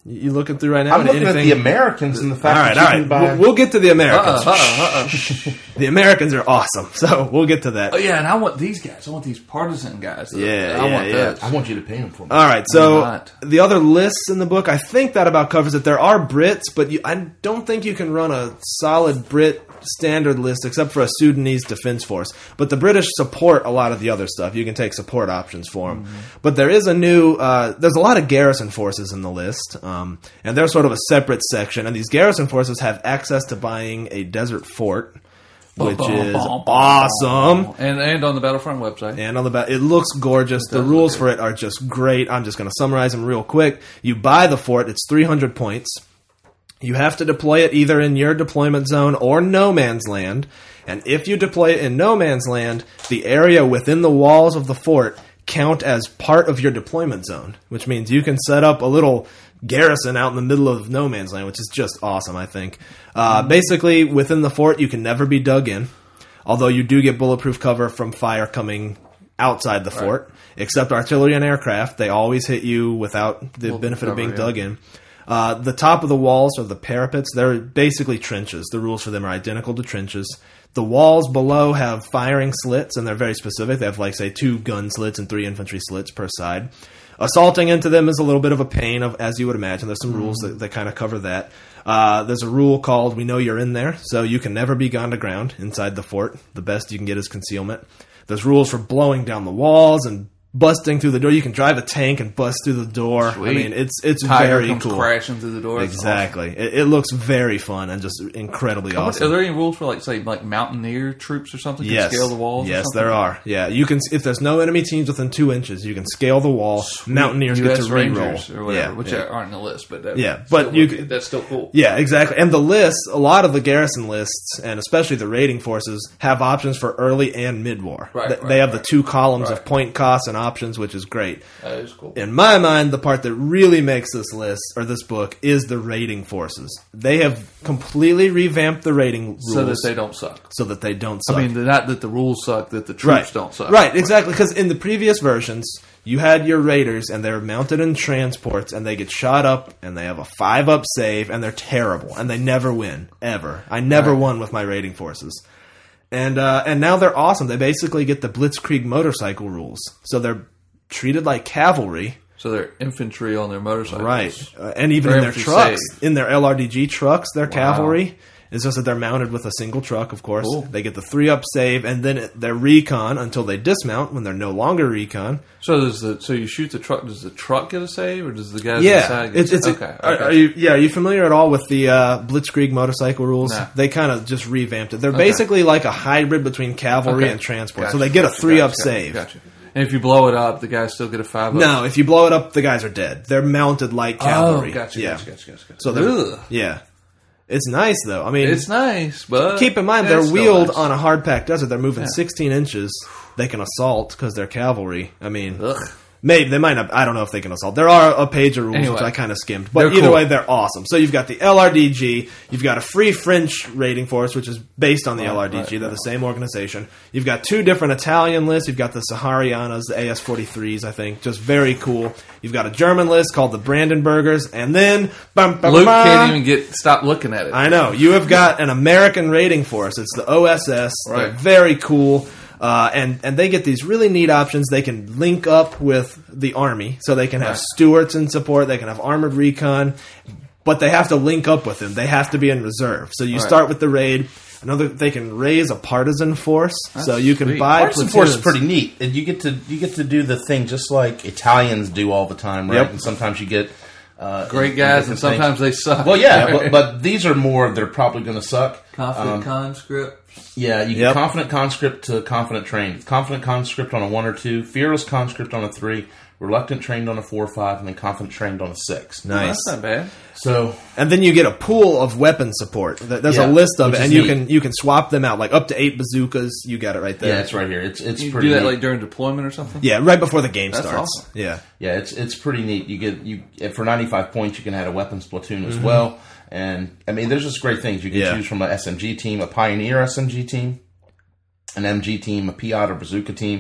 S2: You looking through right now?
S1: I'm looking
S2: Anything?
S1: at the Americans and the fact
S2: All right,
S1: that
S2: all
S1: you
S2: right.
S1: can buy.
S2: We'll, we'll get to the Americans.
S3: Uh-uh, uh-uh, uh-uh.
S2: The Americans are awesome, so we'll get to that.
S3: Oh yeah, and I want these guys. I want these partisan guys.
S2: Yeah,
S3: I
S2: yeah,
S3: want
S2: yeah.
S3: those.
S1: I want you to pay them for me.
S2: All right, so
S3: not?
S2: the other lists in the book, I think that about covers it. There are Brits, but you, I don't think you can run a solid Brit standard list except for a Sudanese Defense Force. But the British support a lot of the other stuff. You can take support options for them. Mm-hmm. But there is a new, uh, there's a lot of garrison forces in the list, um, and they're sort of a separate section. And these garrison forces have access to buying a desert fort, which is awesome.
S3: And and on the Battlefront website.
S2: And on the back, it looks gorgeous. The
S3: does
S2: rules
S3: look
S2: for it are just great. I'm just going to summarize them real quick. You buy the fort. It's three hundred points. You have to deploy it either in your deployment zone or no man's land. And if you deploy it in no man's land, the area within the walls of the fort count as part of your deployment zone, which means you can set up a little garrison out in the middle of no man's land, which is just awesome, I think. Uh, basically, within the fort, you can never be dug in, although you do get bulletproof cover from fire coming outside the fort, except artillery and aircraft. They always hit you without the
S3: Well,
S2: benefit of
S3: cover,
S2: being
S3: yeah.
S2: dug in. Uh, the top of the walls, or the parapets, they're basically trenches. The rules for them are identical to trenches. The walls below have firing slits, and they're very specific. They have, like, say, two gun slits and three infantry slits per side. Assaulting into them is a little bit of a pain, of, as you would imagine. There's some mm. rules that, that kind of cover that. Uh, there's a rule called We Know You're In There, so you can never be gone to ground inside the fort. The best you can get is concealment. There's rules for blowing down the walls and busting through the door. You can drive a tank and bust through the door.
S3: Sweet.
S2: I mean, it's it's
S3: Tiger
S2: very
S3: comes
S2: cool.
S3: crashing through the door. That's
S2: Exactly. It, it looks very fun and just incredibly
S3: awesome.
S2: awesome.
S3: Are there any rules for, like, say, like mountaineer troops or something? Can
S2: Yes.
S3: scale the walls?
S2: Yes,
S3: or something?
S2: there are. Yeah, you can. If there's no enemy teams within two inches, you can scale the wall. Mountaineers
S3: U S
S2: get to
S3: Rangers
S2: reroll
S3: or whatever,
S2: yeah,
S3: which
S2: yeah.
S3: aren't in the list, but that
S2: Yeah,
S3: still
S2: but you
S3: would-
S2: could-
S3: that's still cool.
S2: Yeah, exactly. And the lists, a lot of the garrison lists, and especially the raiding forces, have options for early and mid-war.
S3: Right,
S2: they,
S3: right,
S2: they have
S3: right.
S2: the two columns
S3: Right.
S2: of point costs and options, which is great.
S3: That is cool.
S2: In my mind, the part that really makes this list, or this book, is the raiding forces. They have completely revamped the raiding rules
S3: So that they don't suck.
S2: so that they don't suck.
S3: I mean, not that the rules suck, that the troops
S2: right.
S3: don't suck.
S2: Right, exactly. Because in the previous versions, you had your raiders, and they're mounted in transports, and they get shot up, and they have a five-up save, and they're terrible, and they never win, ever. I never
S3: Right.
S2: won with my raiding forces. And uh, and now they're awesome. They basically get the Blitzkrieg motorcycle rules. So they're treated like cavalry.
S3: So they're infantry on their motorcycles.
S2: Right. Uh, and even
S3: They're
S2: in their
S3: infantry
S2: trucks,
S3: safe.
S2: in their L R D G trucks, they're
S3: Wow.
S2: cavalry. It's just that they're mounted with a single truck, of course.
S3: Cool.
S2: They get the three-up save, and then it- they're recon until they dismount when they're no longer recon.
S3: So does the so you shoot the truck? Does the truck get a save, or does the guys
S2: Yeah,
S3: inside get
S2: it's,
S3: a
S2: it's
S3: save?
S2: a-
S3: Okay.
S2: Are,
S3: okay.
S2: are you yeah? Are you familiar at all with the uh, Blitzkrieg motorcycle rules?
S3: No.
S2: They kind of just revamped it. They're basically like a hybrid between cavalry
S3: Okay.
S2: and transport.
S3: Gotcha,
S2: So they get a
S3: gotcha,
S2: three-up
S3: gotcha,
S2: save.
S3: Gotcha. And if you blow it up, the guys still get a five.
S2: No, if you blow it up, the guys are dead. They're mounted like cavalry.
S3: Oh, gotcha,
S2: yeah.
S3: gotcha, gotcha, gotcha, gotcha.
S2: So they're
S3: Ugh.
S2: yeah. It's nice though. I mean,
S3: It's nice, but
S2: keep in mind
S3: it's
S2: they're
S3: still
S2: wheeled
S3: nice.
S2: on a hard packed desert. They're moving
S3: Yeah.
S2: sixteen inches. They can assault because they're cavalry. I mean,
S3: Ugh.
S2: maybe they might not. I don't know if they can assault. There are a page of rules
S3: Anyway.
S2: which I kind of skimmed, but
S3: They're
S2: either
S3: cool.
S2: way, they're awesome. So you've got the L R D G. You've got a free French raiding force, which is based on the
S3: Right,
S2: L R D G.
S3: right,
S2: They're
S3: right.
S2: the same organization. You've got two different Italian lists. You've got the Saharianas, the A S forty-threes. I think just very cool. You've got a German list called the Brandenburgers, and then bum, bum,
S3: Luke
S2: bum,
S3: can't even get stop looking at it.
S2: I know. You have got an American raiding force. It's the O S S. They're
S3: Right.
S2: very cool. Uh, and, and they get these really neat options. They can link up with the Army. So they can have
S3: Right.
S2: Stuarts in support. They can have Armored Recon. But they have to link up with them. They have to be in reserve. So you
S3: Right.
S2: start with the raid. Another, they can raise a partisan force.
S3: That's
S2: so you can
S3: sweet.
S2: buy
S1: Partisan force is
S2: platoons.
S1: pretty neat, and you get to you get to do the thing just like Italians do all the time, right?
S2: Yep.
S1: And sometimes you get uh,
S3: Great
S1: in-
S3: guys,
S1: in
S3: and
S1: different
S3: sometimes
S1: things.
S3: they suck.
S1: Well, yeah, but, but these are more. They're probably going to suck.
S3: confident
S1: Um,
S3: conscript.
S1: Yeah, you get
S2: Yep.
S1: confident conscript to confident trained. Confident conscript on a one or two, fearless conscript on a three, reluctant trained on a four or five, and then confident trained on a six.
S2: Nice.
S3: That's not bad.
S1: So
S2: And then you get a pool of weapon support. Th- There's
S1: Yeah,
S2: a list of
S1: which
S2: it,
S1: is
S2: and you
S1: neat.
S2: can you can swap them out, like up to eight bazookas. You got it right there.
S1: yeah, it's right here. It's it's
S3: You
S1: pretty
S3: do that
S1: neat.
S3: like during deployment or something.
S2: Yeah, right before the game
S3: That's
S2: starts.
S3: awesome.
S2: Yeah.
S1: Yeah, it's it's pretty neat. You get you for ninety-five points, you can add a weapons platoon
S2: Mm-hmm.
S1: as well. And I mean, there's just great things you can
S2: Yeah.
S1: choose from: a S M G team, a Pioneer S M G team, an M G team, a Piat or Bazooka team,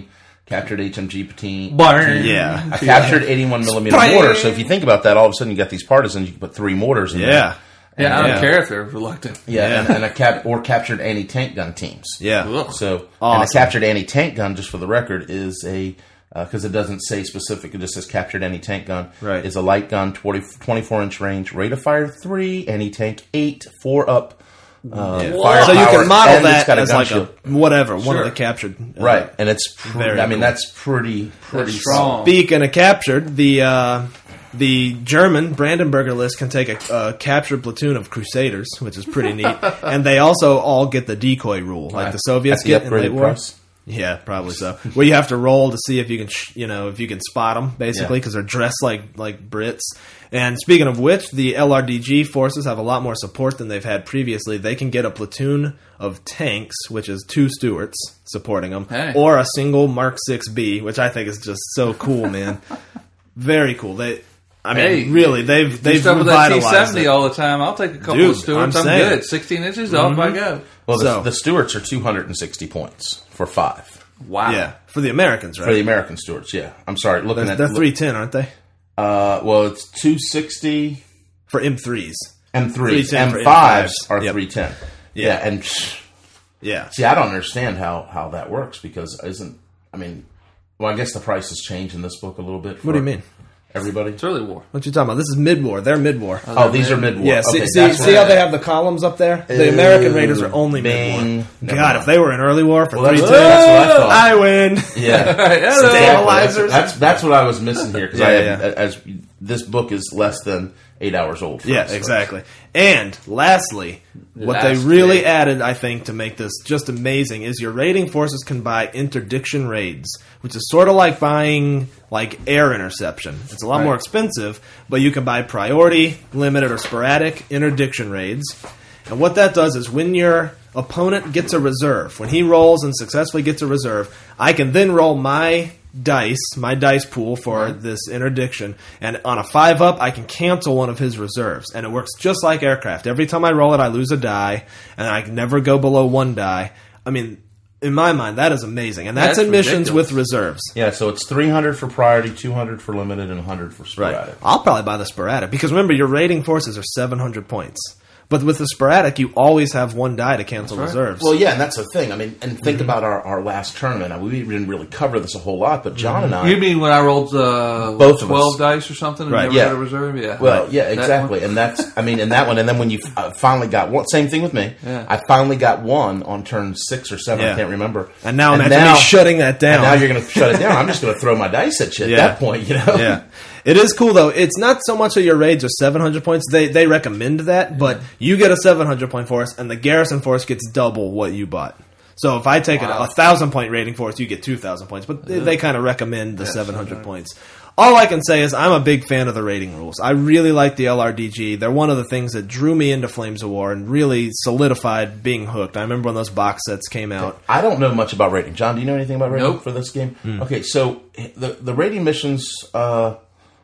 S1: captured H M G team.
S2: Yeah.
S1: A captured eighty-one millimeter mortar. So if you think about that, all of a sudden you got these partisans, you can put three mortars in
S2: Yeah.
S1: there.
S3: Yeah, I don't
S2: Yeah.
S3: care if they're reluctant.
S1: Yeah,
S2: Yeah.
S1: And, and a cap or captured anti-tank gun teams.
S2: Yeah.
S3: Ugh.
S1: So, and a
S2: Awesome.
S1: captured anti-tank gun, just for the record, is a because uh, it doesn't say specific, it just says captured anti-tank gun.
S2: Right.
S1: Is a light gun, twenty, twenty-four inch range, rate of fire three, anti-tank eight, four up. Uh,
S2: Yeah.
S1: firepower,
S2: So you can model
S1: and it's
S2: that
S1: got a
S2: as
S1: gun
S2: like
S1: shield.
S2: a whatever, one
S3: Sure.
S2: of the captured. uh,
S1: Right, and it's pr-
S2: Very
S1: I mean
S2: cool.
S1: that's pretty pretty
S3: That's strong.
S2: Speaking of captured, the uh, the German Brandenburger list can take a, a captured platoon of Crusaders, which is pretty neat, and they also all get the decoy rule, like the Soviets
S1: At the
S2: get in late
S1: upgraded
S2: war.
S1: price.
S2: Yeah, probably so. Where you have to roll to see if you can, sh- you know, if you can spot them, basically,
S1: Yeah.
S2: because they're dressed like like Brits. And speaking of which, the L R D G forces have a lot more support than they've had previously. They can get a platoon of tanks, which is two Stuarts supporting them,
S3: Hey.
S2: or a single Mark six B, which I think is just so cool, man. Very cool. They, I mean,
S3: Hey,
S2: really, they've
S3: You
S2: they've
S3: stuff with that T
S2: revitalized
S3: seventy
S2: it.
S3: all the time. I'll take a couple
S2: Dude,
S3: of Stewarts.
S2: I'm
S3: I'm,
S2: saying.
S3: good. sixteen inches off I go.
S1: Well, the,
S2: So-
S1: the Stuarts are two hundred sixty points for five.
S3: Wow.
S2: Yeah, for the Americans, right?
S1: For the American Stuarts, yeah. I'm sorry, looking
S2: they're
S1: at
S2: they're three ten, aren't they?
S1: Uh, well, it's two sixty
S2: For M threes.
S1: M threes.
S2: three ten for
S1: M fives
S2: M fives.
S1: are
S2: Yep.
S1: three ten.
S2: Yeah.
S1: Yeah, and psh,
S2: Yeah.
S1: see, I don't understand how, how that works because isn't I mean, well, I guess the price has changed in this book a little bit. For
S2: What do you mean?
S1: everybody?
S3: It's early war.
S2: What you talking about? This is mid-war. They're mid-war.
S1: Oh, these are mid war.
S2: Yeah, see,
S1: okay,
S2: see,
S1: that's
S2: see
S1: what-
S2: how they have the columns up there? The
S1: Ew,
S2: American Raiders are only
S1: bing.
S2: mid-war.
S1: Never
S2: God,
S1: mind.
S2: if they were in early war for
S1: Well,
S2: three
S1: that's-
S2: ten,
S1: that's what I thought.
S2: I win.
S1: Yeah,
S3: Hello.
S2: Stabilizers.
S1: That's, that's that's what I was missing here because
S2: Yeah,
S1: I
S2: yeah.
S1: had, as this book is less than eight hours old. For
S2: Yeah,
S1: us, so-
S2: exactly. And lastly, what they
S3: Lastly.
S2: really added, I think, to make this just amazing is your raiding forces can buy interdiction raids, which is sort of like buying like air interception. It's a lot
S3: Right.
S2: more expensive, but you can buy priority, limited, or sporadic interdiction raids. And what that does is when your opponent gets a reserve, when he rolls and successfully gets a reserve, I can then roll my dice, my dice pool for this interdiction, and on a five up, I can cancel one of his reserves, and it works just like aircraft. Every time I roll it, I lose a die, and I can never go below one die. I mean, in my mind, that is amazing, and that's,
S3: That's
S2: in missions
S3: ridiculous.
S2: with reserves.
S1: Yeah, so it's three hundred for priority, two hundred for limited, and one hundred for sporadic.
S2: I'll probably buy the sporadic because remember, your raiding forces are seven hundred points. But with the sporadic, you always have one die to cancel
S3: That's right.
S2: reserves.
S1: Well, yeah, and that's the thing. I mean, and
S2: Mm-hmm.
S1: think about our, our last tournament. I mean, we didn't really cover this a whole lot, but John and I.
S3: You mean when I rolled uh,
S1: Both of
S3: twelve
S1: us.
S3: dice or something and
S2: Right,
S3: never
S1: yeah.
S3: had a reserve? Yeah.
S1: Well,
S3: Right.
S1: yeah,
S3: That
S1: exactly,
S3: one?
S1: and that's I mean, in that one, and then when you uh, finally got one, same thing with me.
S3: Yeah.
S1: I finally got one on turn six or seven.
S2: Yeah.
S1: I can't remember.
S2: and now imagine me shutting that down.
S1: And now you're going to shut it down. I'm just going to throw my dice at you at
S2: Yeah.
S1: that point. You know.
S2: Yeah. It is cool though. It's not so much that your raids are seven hundred points. They they recommend that, but you get a seven hundred point force, and the garrison force gets double what you bought. So if I take
S3: Wow.
S2: a, a thousand point rating force, you get two thousand points. But they, they kind of recommend the
S3: Yeah,
S2: seven hundred
S3: so
S2: points. All I can say is I'm a big fan of the rating rules. I really like the L R D G. They're one of the things that drew me into Flames of War and really solidified being hooked. I remember when those box sets came out.
S1: I don't know much about rating. John, do you know anything about rating
S3: Nope.
S1: for this game?
S2: Hmm.
S1: Okay, so the the rating missions. Uh,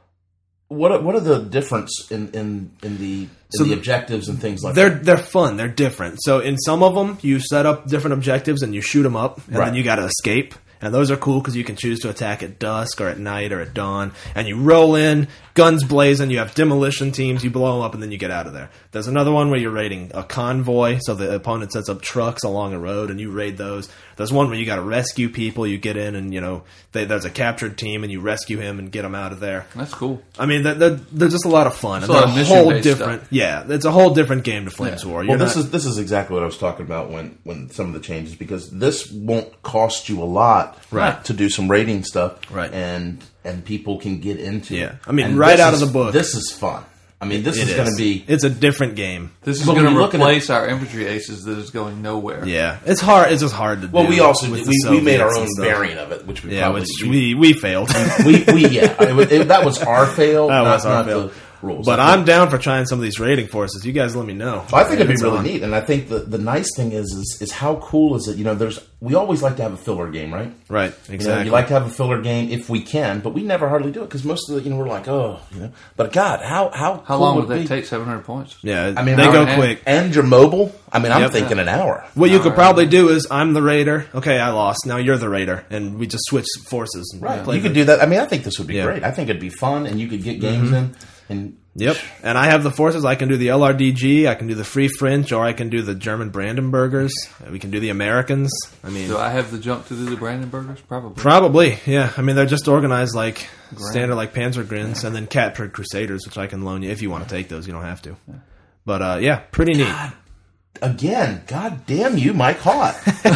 S1: what are, what are the difference in in in the in
S2: So
S1: the
S2: the-
S1: objectives and things like
S2: They're
S1: that?
S2: they're fun. They're different. So in some of them, you set up different objectives and you shoot them up, and
S1: Right.
S2: then you got to escape. And those are cool because you can choose to attack at dusk or at night or at dawn. And you roll in, guns blazing. You have demolition teams. You blow them up, and then you get out of there. There's another one where you're raiding a convoy, so the opponent sets up trucks along a road, and you raid those. There's one where you got to rescue people. You get in, and you know they, there's a captured team, and you rescue him and get him out of there.
S3: That's cool.
S2: I mean, they're, they're, they're just a lot of fun.
S3: It's
S2: and
S3: a lot
S2: they're
S3: of
S2: whole
S3: mission-based
S2: different.
S3: stuff.
S2: Yeah, it's a whole different game to Flames
S3: Yeah.
S2: War.
S1: Well,
S2: You're
S1: this
S2: not-
S1: is this is exactly what I was talking about when when some of the changes because this won't cost you a lot
S2: Right.
S1: to do some rating stuff
S2: Right.
S1: and and people can get into
S2: Yeah.
S1: it.
S2: I mean,
S1: And
S2: right
S1: this
S2: out
S1: is-
S2: of the book.
S1: This is fun. I mean, this
S2: It
S1: is, going to be
S2: It's a different game.
S3: This is
S1: But
S3: going
S1: when
S3: to
S1: you look at it-
S3: replace our infantry aces that is going nowhere.
S2: Yeah, it's hard. It's just hard to do.
S1: well. We also
S2: with
S1: we,
S2: the
S1: we made our
S2: Soviets
S1: own
S2: and stuff.
S1: variant of it, which we
S2: Yeah,
S1: probably
S2: which we we failed.
S1: we, we yeah it, was- it, that was our fail.
S2: That
S1: not,
S2: was our
S1: not
S2: fail.
S1: The, rules.
S2: But
S1: I think-
S2: I'm down for trying some of these rating forces. You guys let me know.
S1: I think it'd be
S2: It's
S1: really
S2: on.
S1: neat, and I think the, the nice thing is, is is how cool is it? You know, there's we always like to have a filler game, right?
S2: Right,
S1: You know,
S2: exactly.
S1: you like to have a filler game if we can, but we never hardly do it because most of the you know we're like, oh, you know. But God, how how
S3: How
S1: cool
S3: long
S1: would
S3: would that
S1: be?
S3: take? Seven hundred points.
S2: yeah,
S1: I mean,
S2: they
S1: hour
S2: go
S3: and a half.
S2: quick.
S1: And you're mobile. I mean, I'm
S2: Yep.
S1: thinking an hour.
S2: What you could
S3: Alright.
S2: probably do is, I'm the raider. Okay, I lost. Now you're the raider, and we just switch forces. And
S1: Right.
S2: play
S1: You
S2: the-
S1: could do that. I mean, I think this would be
S2: Yeah.
S1: great. I think it'd be fun, and you could get games in. And
S2: Yep. And I have the forces. I can do the L R D G. I can do the Free French, or I can do the German Brandenburgers. We can do the Americans. I mean,
S3: Do I have the jump to do the Brandenburgers? Probably.
S2: probably. Yeah. I mean, they're just organized like standard, like Panzergrins, and then Catbird Crusaders, which I can loan you if you want to take those. You don't have to. But uh, yeah, pretty neat.
S1: again, God damn you, Mike Hott.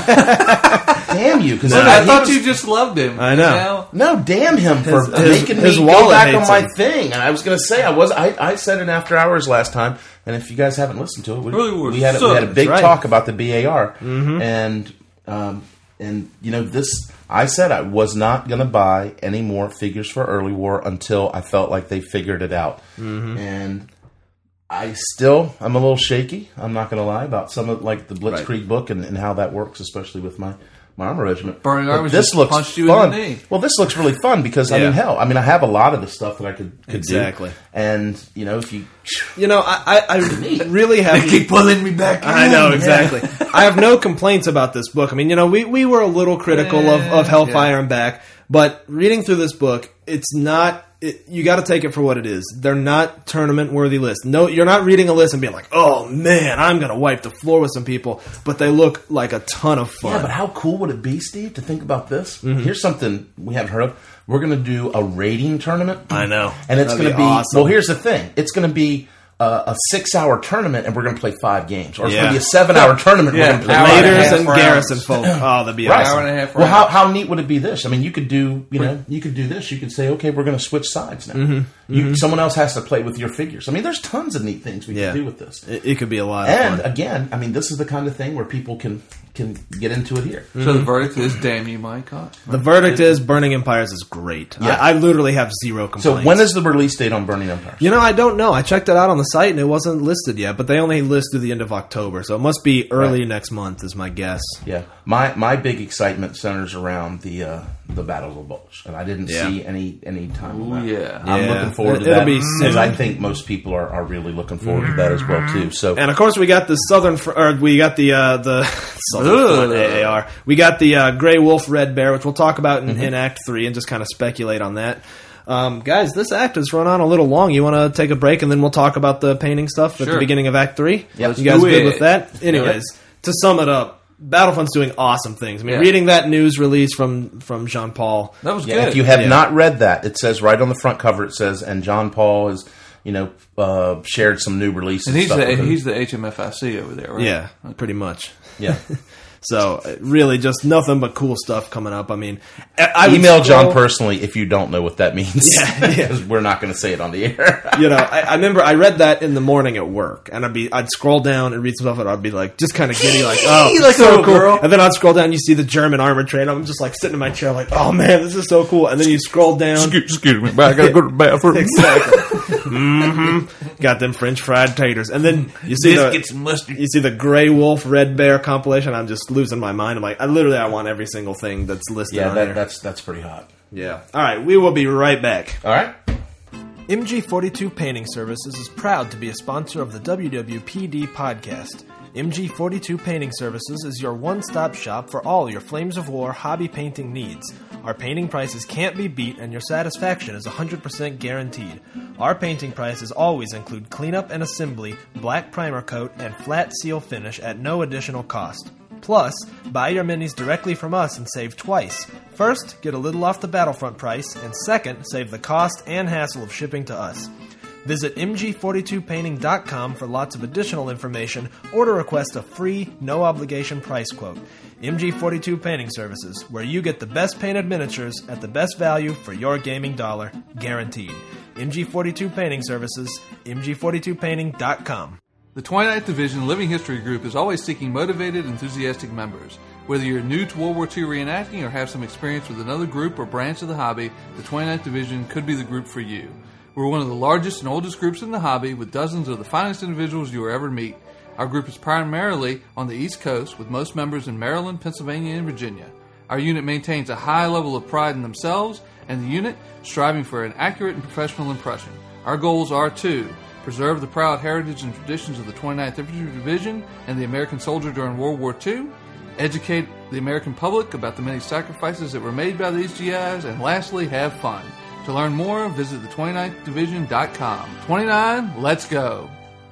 S1: Damn you, because
S3: I thought you just loved him.
S2: I know.
S1: No, damn him for
S2: His- his-
S1: making
S2: his
S1: me
S2: wallet
S1: go back on
S2: hates
S1: my
S2: him.
S1: thing. And I was going to say I was. I, I said it after hours last time. And if you guys haven't listened to it, we,
S3: Really was
S1: we had we had a
S3: so-
S1: big
S2: That's right.
S1: talk about the B A R. And um, and you know this. I said I was not going to buy any more figures for Early War until I felt like they figured it out. And I still, I'm a little shaky. I'm not going to lie about some of like the Blitzkrieg book and, and how that works, especially with my, my armor regiment.
S3: Burning
S1: But
S3: Armies
S1: this
S3: just
S1: looks
S3: punched you in the
S1: fun.
S3: knee.
S1: Well, this looks really fun because I
S2: Yeah.
S1: mean, hell, I mean, I have a lot of the stuff that I could could
S2: Exactly.
S1: do, and you know, if you,
S2: You know, I, I, I really have.
S3: Keep pulling me back.
S2: I know
S3: in.
S2: exactly. I have no complaints about this book. I mean, you know, we, we were a little critical of, of Hellfire
S3: Yeah.
S2: and back, but reading through this book, it's not. It, you got to take it for what it is. They're not tournament worthy lists. No, you're not reading a list and being like, "Oh man, I'm gonna wipe the floor with some people." But they look like a ton of fun.
S1: yeah. But how cool would it be, Steve, to think about this?
S2: Mm-hmm.
S1: Here's something we haven't heard of. We're going to do a rating tournament.
S2: I know.
S1: and it's
S2: That'd
S1: going to
S2: be
S1: be.
S2: awesome.
S1: Well, here's the thing. It's going to be. Uh, a six-hour tournament, and we're going to play five games. Or it's
S2: Yeah.
S1: going to be a seven-hour tournament.
S3: Yeah.
S1: We're going to play
S3: Hour
S1: five
S3: and a
S2: Raiders
S3: half
S2: and
S3: rounds.
S2: Garrison folk. Oh, that'd be
S1: Right.
S2: awesome.
S3: Hour and a half
S1: Well, how,
S3: rounds.
S1: how neat would it be this? I mean, you could do, you know, you could do this. You could say, okay, we're going to switch sides now.
S2: Mm-hmm.
S1: You, someone else has to play with your figures. I mean, there's tons of neat things we
S2: Yeah.
S1: can do with this.
S2: It, it could be a lot of
S1: And
S2: fun.
S1: again, I mean, this is the kind of thing where people can can get into it here.
S3: So the verdict is, damn you, Mike Hott.
S2: The verdict is Burning Empires is great.
S1: Yeah.
S2: I, I literally have zero
S1: So
S2: complaints.
S1: when is the release date on Burning Empire?
S2: You know, I don't know. I checked it out on the site and it wasn't listed yet, but they only list through the end of October, so it must be early
S1: Right.
S2: next month, is my guess.
S1: Yeah, my my big excitement centers around the uh, the Battles of Bulge, and I didn't
S2: Yeah.
S1: see any any time. on
S3: Ooh,
S1: that.
S3: yeah.
S1: I'm
S2: Yeah.
S1: looking forward to
S2: It'll
S1: that
S2: be
S1: because
S2: soon.
S1: I think most people are, are really looking forward to that as well too. So
S2: And of course, we got the Southern, fr- or we got the uh, the Southern
S3: Ugh.
S2: Front A A R. We got the uh, Grey Wolf Red Bear, which we'll talk about
S1: Mm-hmm.
S2: in, in Act Three, and just kind of speculate on that. Um, guys, this act has run on a little long. You want to take a break, and then we'll talk about the painting stuff at the
S3: Sure.
S2: beginning of Act Three.
S1: Yep.
S2: You guys
S3: Do
S2: good
S3: it.
S2: with that? Anyways, to sum it up, Battlefront's doing awesome things. I mean,
S3: Yeah.
S2: reading that news release from from Jean Paul.
S3: That was
S1: yeah,
S3: good.
S1: if you have
S2: Yeah.
S1: not read that, it says right on the front cover. It says, and John Paul has you know uh, shared some new releases.
S3: and he's
S1: stuff
S3: the
S1: with him.
S3: he's the H M F I C over there, right?
S2: Yeah, pretty much.
S1: yeah.
S2: So uh, really, just nothing but cool stuff coming up. I mean, I, I would
S1: Email John
S2: scroll-
S1: personally if you don't know what that means.
S2: Yeah, yeah.
S1: 'Cause we're not going to say it on the air.
S2: You know, I, I remember I read that in the morning at work, and I'd be I'd scroll down and read some stuff, and I'd be like, just kind of giddy, like, oh,
S3: Like
S2: so
S3: a
S2: cool.
S3: girl.
S2: And then I'd scroll down, you see the German armor train. I'm just like sitting in my chair, like, oh man, this is so cool. And then you scroll down,
S3: Excuse me, but I gotta go to the bathroom.
S2: exactly. hmm Got them French fried taters, and then you see
S3: Biscuits
S2: the
S3: and mustard.
S2: you see the Grey Wolf Red Bear compilation. I'm just losing my mind. I'm like, I literally I want every single thing that's listed
S1: yeah,
S2: on
S1: that,
S2: here.
S1: that's that's pretty hot.
S2: Yeah. All right, we will be right back.
S1: All right.
S2: M G forty-two Painting Services is proud to be a sponsor of the W W P D podcast. M G forty-two Painting Services is your one-stop shop for all your Flames of War hobby painting needs. Our painting prices can't be beat and your satisfaction is one hundred percent guaranteed. Our painting prices always include cleanup and assembly, black primer coat, and flat seal finish at no additional cost. Plus, buy your minis directly from us and save twice. First, get a little off the Battlefront price, and second, save the cost and hassle of shipping to us. Visit M G forty-two painting dot com for lots of additional information or to request a free, no-obligation price quote. M G forty-two Painting Services, where you get the best painted miniatures at the best value for your gaming dollar, guaranteed. M G forty-two Painting Services, M G forty-two painting dot com.
S3: The twenty-ninth Division Living History Group is always seeking motivated, enthusiastic members. Whether you're new to World War Two reenacting or have some experience with another group or branch of the hobby, the twenty-ninth Division could be the group for you. We're one of the largest and oldest groups in the hobby, with dozens of the finest individuals you will ever meet. Our group is primarily on the East Coast, with most members in Maryland, Pennsylvania, and Virginia. Our unit maintains a high level of pride in themselves and the unit, striving for an accurate and professional impression. Our goals are to preserve the proud heritage and traditions of the twenty-ninth Infantry Division and the American soldier during World War Two, educate the American public about the many sacrifices that were made by these G Is, and lastly, have fun. To learn more, visit the twenty-ninth division dot com. twenty-nine, let's go.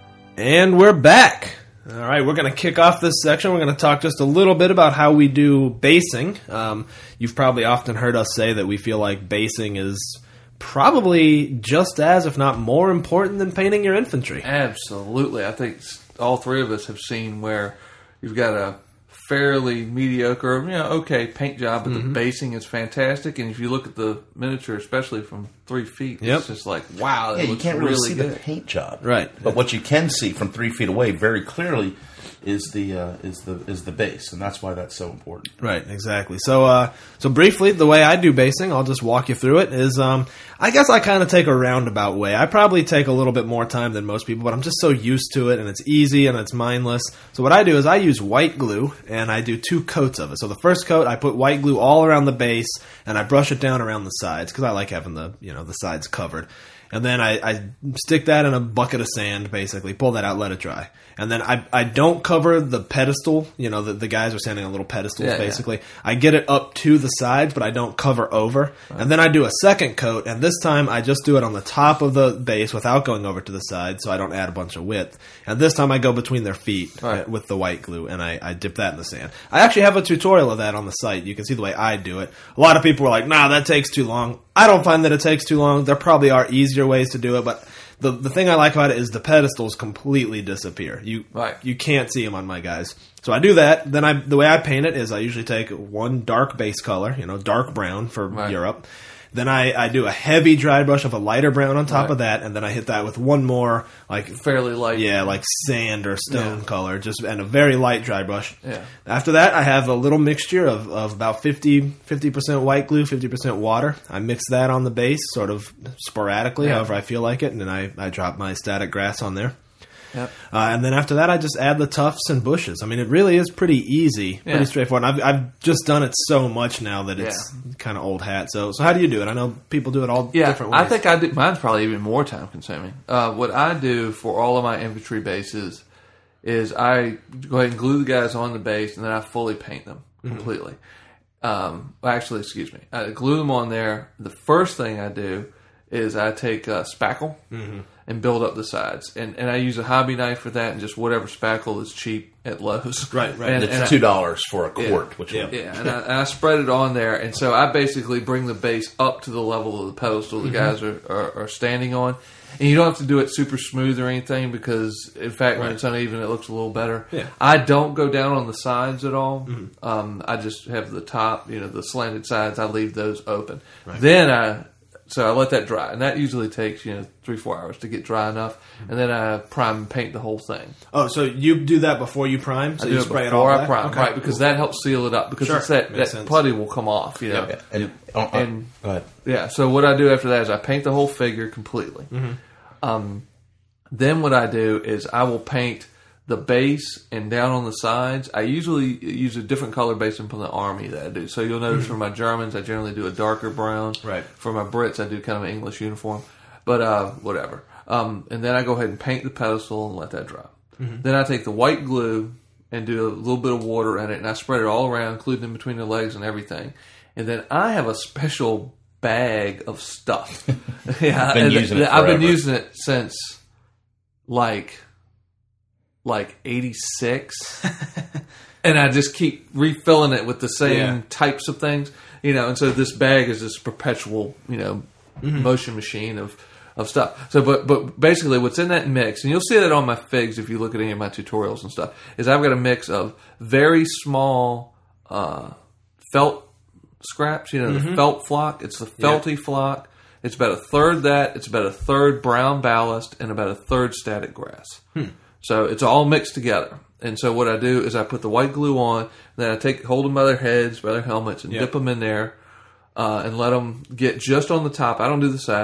S2: And we're back. All right, we're going to kick off this section. We're going to talk just a little bit about how we do basing. Um, you've probably often heard us say that we feel like basing is probably just as, if not more important than painting your infantry.
S3: Absolutely. I think all three of us have seen where you've got a fairly mediocre, you know, okay paint job, but mm-hmm. the basing is fantastic. And if you look at the miniature, especially from three feet,
S2: yep.
S3: it's just like, wow, that
S1: yeah, you
S3: looks
S1: can't really,
S3: really
S1: see
S3: good.
S1: the paint job,
S2: right?
S1: But what you can see from three feet away very clearly is the uh, is the is the base, and that's why that's so important.
S2: Right, exactly. So, uh, so briefly, the way I do basing, I'll just walk you through it. Is um, I guess I kind of take a roundabout way. I probably take a little bit more time than most people, but I'm just so used to it, and it's easy and it's mindless. So what I do is I use white glue, and I do two coats of it. So the first coat, I put white glue all around the base, and I brush it down around the sides because I like having the you know the sides covered. And then I, I stick that in a bucket of sand, basically. Pull that out, let it dry. And then I I don't cover the pedestal. You know, the, the guys are standing on little pedestals, yeah, basically. Yeah. I get it up to the sides, but I don't cover over. Right. And then I do a second coat, and this time I just do it on the top of the base without going over to the side, so I don't add a bunch of width. And this time I go between their feet right. with the white glue, and I, I dip that in the sand. I actually have a tutorial of that on the site. You can see the way I do it. A lot of people are like, nah, that takes too long. I don't find that it takes too long. There probably are easier ways to do it, but the the thing I like about it is the pedestals completely disappear. You
S3: right.
S2: you can't see them on my guys. So I do that. Then I the way I paint it is I usually take one dark base color, you know, dark brown for right. Europe. Then I, I do a heavy dry brush of a lighter brown on top right. of that, and then I hit that with one more like
S3: fairly light,
S2: yeah, like sand or stone yeah. color, just and a very light dry brush.
S3: Yeah.
S2: After that, I have a little mixture of, of about fifty percent white glue, fifty percent water. I mix that on the base, sort of sporadically, yeah. however I feel like it, and then I, I drop my static grass on there.
S3: Yep.
S2: Uh, and then after that, I just add the tufts and bushes. I mean, it really is pretty easy, pretty yeah. straightforward. I've, I've just done it so much now that it's yeah. kind of old hat. So, so how do you do it? I know people do it all
S3: yeah,
S2: different ways.
S3: I think I do. Mine's probably even more time consuming. Uh, what I do for all of my infantry bases is I go ahead and glue the guys on the base, and then I fully paint them completely. Mm-hmm. Um, actually, excuse me. I glue them on there. The first thing I do is I take uh, spackle mm-hmm. and build up the sides. And and I use a hobby knife for that and just whatever spackle is cheap at Lowe's.
S2: Right, right.
S1: And,
S2: and
S1: it's two dollars for a quart.
S3: Yeah,
S1: which
S3: yeah, yeah. And, I, and I spread it on there. And so I basically bring the base up to the level of the pedestal the mm-hmm. guys are, are, are standing on. And you don't have to do it super smooth or anything because, in fact, right. when it's uneven, it looks a little better.
S2: Yeah.
S3: I don't go down on the sides at all.
S2: Mm-hmm.
S3: Um, I just have the top, you know, the slanted sides. I leave those open.
S2: Right.
S3: Then I... So I let that dry, and that usually takes, you know, three, four hours to get dry enough, and then I prime and paint the whole thing.
S2: Oh, so you do that before you prime? So
S3: I
S2: you
S3: do
S2: spray
S3: it
S2: it all
S3: before I
S2: back?
S3: prime,
S2: Okay.
S3: right, because that helps seal it up, because
S2: Sure.
S3: it's that,
S2: Makes
S3: that
S2: sense.
S3: putty will come off, you know.
S1: Yeah. And, uh, uh,
S3: and
S1: go ahead.
S3: yeah, so what I do after that is I paint the whole figure completely.
S2: Mm-hmm.
S3: Um, then what I do is I will paint the base and down on the sides. I usually use a different color based upon the army that I do. So you'll notice mm-hmm. for my Germans, I generally do a darker brown.
S2: Right.
S3: For my Brits, I do kind of an English uniform. But uh, whatever. Um, and then I go ahead and paint the pedestal and let that dry. Mm-hmm. Then I take the white glue and do a little bit of water in it, and I spread it all around, including in between the legs and everything. And then I have a special bag of stuff. yeah,
S1: been using it
S3: I've been
S1: forever.
S3: using it since like like eighty-six. And I just keep refilling it with the same
S2: Yeah.
S3: types of things. You know, and so this bag is this perpetual, you know,
S2: mm-hmm.
S3: motion machine of of stuff. So, but but basically, what's in that mix, and you'll see that on my figs if you look at any of my tutorials and stuff, is I've got a mix of very small uh, felt scraps. You know,
S2: mm-hmm.
S3: the felt flock. It's the felty
S2: yep.
S3: flock. It's about a third that. It's about a third brown ballast, and about a third static grass.
S2: Hmm.
S3: So it's all mixed together. And so what I do is I put the white glue on, then I take hold them by their heads, by their helmets, and
S2: yep.
S3: dip them in there, uh, and let them get just on the top. I don't do the sides.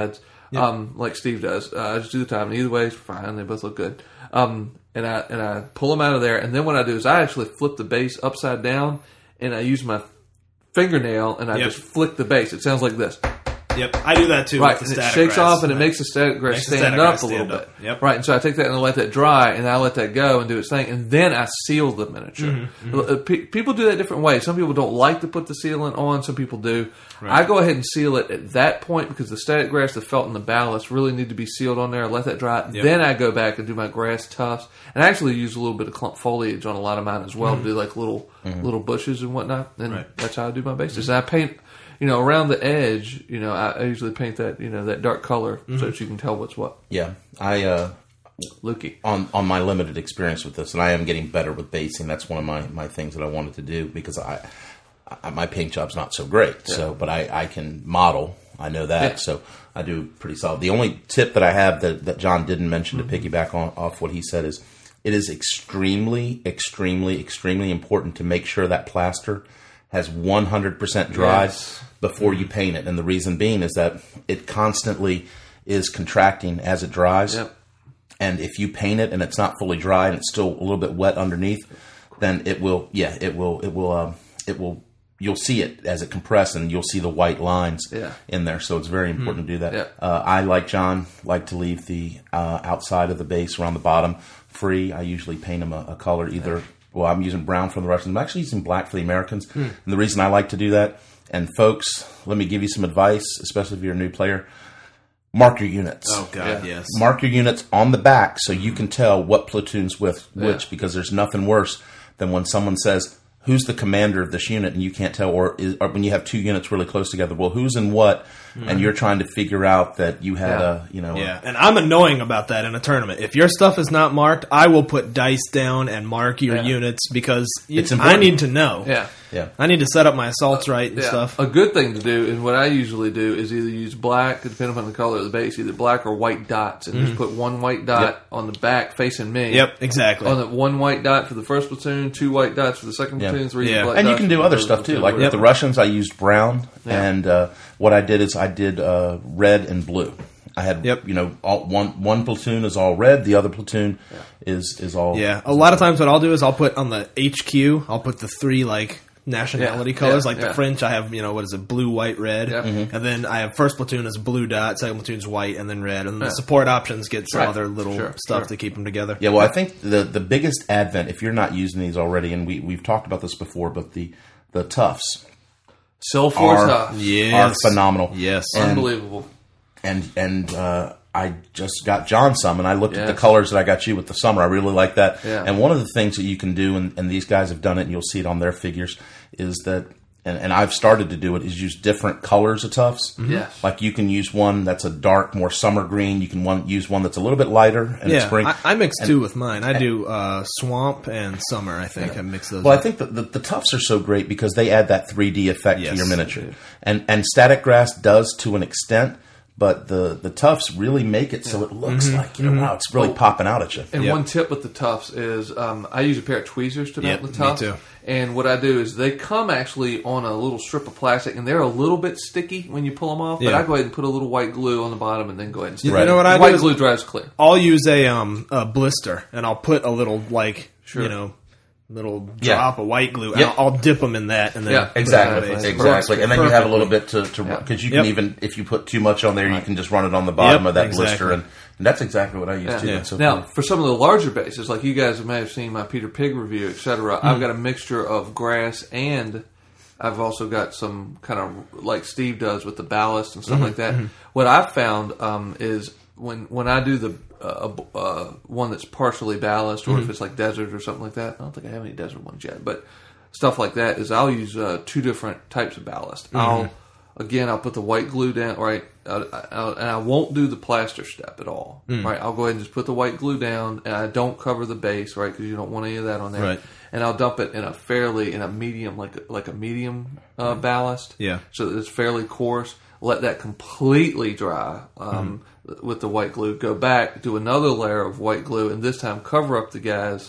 S2: Yeah.
S3: um, like Steve does. Uh, I just do the time, and either way, it's fine. They both look good. Um, and I and I pull them out of there, and then what I do is I actually flip the base upside down, and I use my fingernail and I
S2: Yep.
S3: just flick the base. It sounds like this.
S2: Yep, I do that too.
S3: Right,
S2: with
S3: and
S2: the
S3: it
S2: static
S3: shakes
S2: grass.
S3: off and it makes the static grass
S2: Makes the
S3: stand
S2: static
S3: up
S2: grass
S3: a little
S2: stand
S3: bit.
S2: up. Yep.
S3: Right, and so I take that and I let that dry, and I let that go and do its thing, and then I seal the miniature.
S2: Mm-hmm,
S3: Uh, pe- People do that different ways. Some people don't like to put the sealant on. Some people do. I go ahead and seal it at that point because the static grass, the felt, and the ballast really need to be sealed on there. I let that dry.
S2: Yep.
S3: Then I go back and do my grass tufts, and I actually use a little bit of clump foliage on a lot of mine as well to do like little little bushes and whatnot. And
S2: Right.
S3: that's how I do my bases. And I paint. You know, around the edge, you know, I, I usually paint that, you know, that dark color so that you can tell what's what.
S1: Yeah, I uh,
S3: Lukey.
S1: on on my limited experience with this, and I am getting better with basing. That's one of my, my things that I wanted to do because I, I my paint job's not so great. So, but I, I can model. I know that,
S3: Yeah.
S1: so I do pretty solid. The only tip that I have that, that John didn't mention to piggyback on off what he said is it is extremely, extremely, extremely important to make sure that plaster has one hundred percent dried
S3: Yes.
S1: before you paint it. And the reason being is that it constantly is contracting as it dries.
S3: Yep.
S1: And if you paint it and it's not fully dry and it's still a little bit wet underneath, then it will, yeah, it will, it will, um, it will, you'll see it as it compresses and you'll see the white lines
S3: Yeah.
S1: in there. So it's very important to do that.
S3: Yeah.
S1: Uh, I, like John, like to leave the uh, outside of the base around the bottom free. I usually paint them a, a color either, well, I'm using brown for the Russians. I'm actually using black for the Americans. And the reason I like to do that, and folks, let me give you some advice, especially if you're a new player. Mark your units.
S2: Oh God,
S3: Yeah.
S2: yes.
S1: Mark your units on the back so you can tell what platoon's with which,
S3: Yeah.
S1: because there's nothing worse than when someone says, who's the commander of this unit, and you can't tell, or, is, or when you have two units really close together, well, who's in what, and you're trying to figure out that you had
S3: Yeah.
S1: a, you know, a-
S2: Yeah, and I'm annoying about that in a tournament. If your stuff is not marked, I will put dice down and mark your
S3: Yeah.
S2: units because you,
S1: It's
S2: I
S1: important.
S2: need to know.
S3: Yeah.
S1: yeah.
S2: I need to set up my assaults right and
S3: Yeah.
S2: stuff.
S3: A good thing to do, and what I usually do, is either use black, depending upon the color of the base, either black or white dots, and just put one white dot
S1: Yep.
S3: on the back facing me.
S2: Yep, exactly.
S3: On the one white dot for the first platoon, two white dots for the second
S1: Yeah.
S3: platoon, three
S2: Yeah.
S3: black
S1: And you
S3: dots
S1: can
S3: for
S1: do
S3: the
S1: other
S3: third
S1: stuff too.
S3: platoon,
S1: Like with
S3: whatever.
S1: the Russians, I used brown,
S3: Yeah.
S1: and uh, what I did is I did uh, red and blue. I had,
S2: Yep.
S1: you know, all, one one platoon is all red, the other platoon is is all.
S2: Yeah, a lot of times what I'll do is I'll put on the H Q, I'll put the three like nationality
S3: Yeah,
S2: colors.
S3: yeah,
S2: like
S3: yeah.
S2: the French, I have, you know, what is it, blue, white, red.
S3: Yeah. Mhm.
S2: And then I have first platoon is blue dot, second platoon's white, and then red. And then
S3: Yeah.
S2: the support options get some
S3: Right.
S2: other little
S3: Sure,
S2: stuff
S3: sure.
S2: to keep them together.
S1: Yeah, well, I think the the biggest advent, if you're not using these already, and we we've talked about this before, but the the Tufts
S3: Cell Force
S1: are,
S3: Tough.
S2: Yes.
S1: are phenomenal.
S2: Yes.
S1: And-
S3: Unbelievable.
S1: and and uh, I just got John some, and I looked at the
S3: Yes.
S1: colors that I got you with the summer. I really like that.
S3: Yeah.
S1: And one of the things that you can do, and, and these guys have done it, and you'll see it on their figures, is that, and, and I've started to do it, is use different colors of Tufts.
S3: Yes.
S1: Like you can use one that's a dark, more summer green. You can one, use one that's a little bit lighter in
S2: Yeah,
S1: spring.
S2: I, I mix two with mine. I do uh, swamp and summer. I think I mix those.
S1: Well, I
S2: up.
S1: think that the, the Tufts are so great because they add that three D effect
S2: Yes,
S1: to your miniature,
S3: they do.
S1: and and static grass does to an extent, but the the Tufts really make it so it looks
S2: Mm-hmm.
S1: like, you know, wow, it's really popping out at you.
S3: And
S2: Yep.
S3: one tip with the Tufts is um, I use a pair of tweezers to mount
S2: Yep,
S3: the Tufts.
S2: me too.
S3: And what I do is they come actually on a little strip of plastic, and they're a little bit sticky when you pull them off. But
S2: Yeah.
S3: I go ahead and put a little white glue on the bottom, and then go ahead and stick
S2: You
S3: it.
S2: know what I do
S3: White
S2: is-
S3: glue dries clear.
S2: I'll use a um a blister and I'll put a little like
S3: Sure.
S2: you know little
S1: Yeah.
S2: drop of white glue and
S1: Yep.
S2: I'll, I'll dip them in that and then
S3: Yeah,
S2: put it on
S1: Exactly,
S2: the base.
S1: exactly, and then you have a little bit to to
S3: Yeah.
S1: because you can
S2: Yep.
S1: even if you put too much on there, you can just run it on the bottom
S2: Yep,
S1: of that
S2: exactly.
S1: blister, and, and that's exactly what I use
S3: Yeah.
S1: too.
S3: Yeah.
S1: It's so
S3: Now,
S1: funny.
S3: for some of the larger bases, like you guys may have seen my Peter Pig review, et cetera,
S2: Mm-hmm.
S3: I've got a mixture of grass and I've also got some kind of like Steve does with the ballast and stuff
S2: Mm-hmm.
S3: like that. What I've found um, is when when I do the uh, uh, one that's partially ballast, or
S2: Mm-hmm.
S3: if it's like desert or something like that, I don't think I have any desert ones yet, but stuff like that is I'll use uh, two different types of ballast.
S2: Mm-hmm.
S3: I'll Again, I'll put the white glue down, right, I, I, and I won't do the plaster step at all,
S2: Mm.
S3: right? I'll go ahead and just put the white glue down, and I don't cover the base, right, because you don't want any of that on there.
S2: Right.
S3: And I'll dump it in a fairly, in a medium, like like a medium uh, ballast,
S2: Yeah.
S3: so that it's fairly coarse. Let that completely dry um, with the white glue. Go back, do another layer of white glue, and this time cover up the guys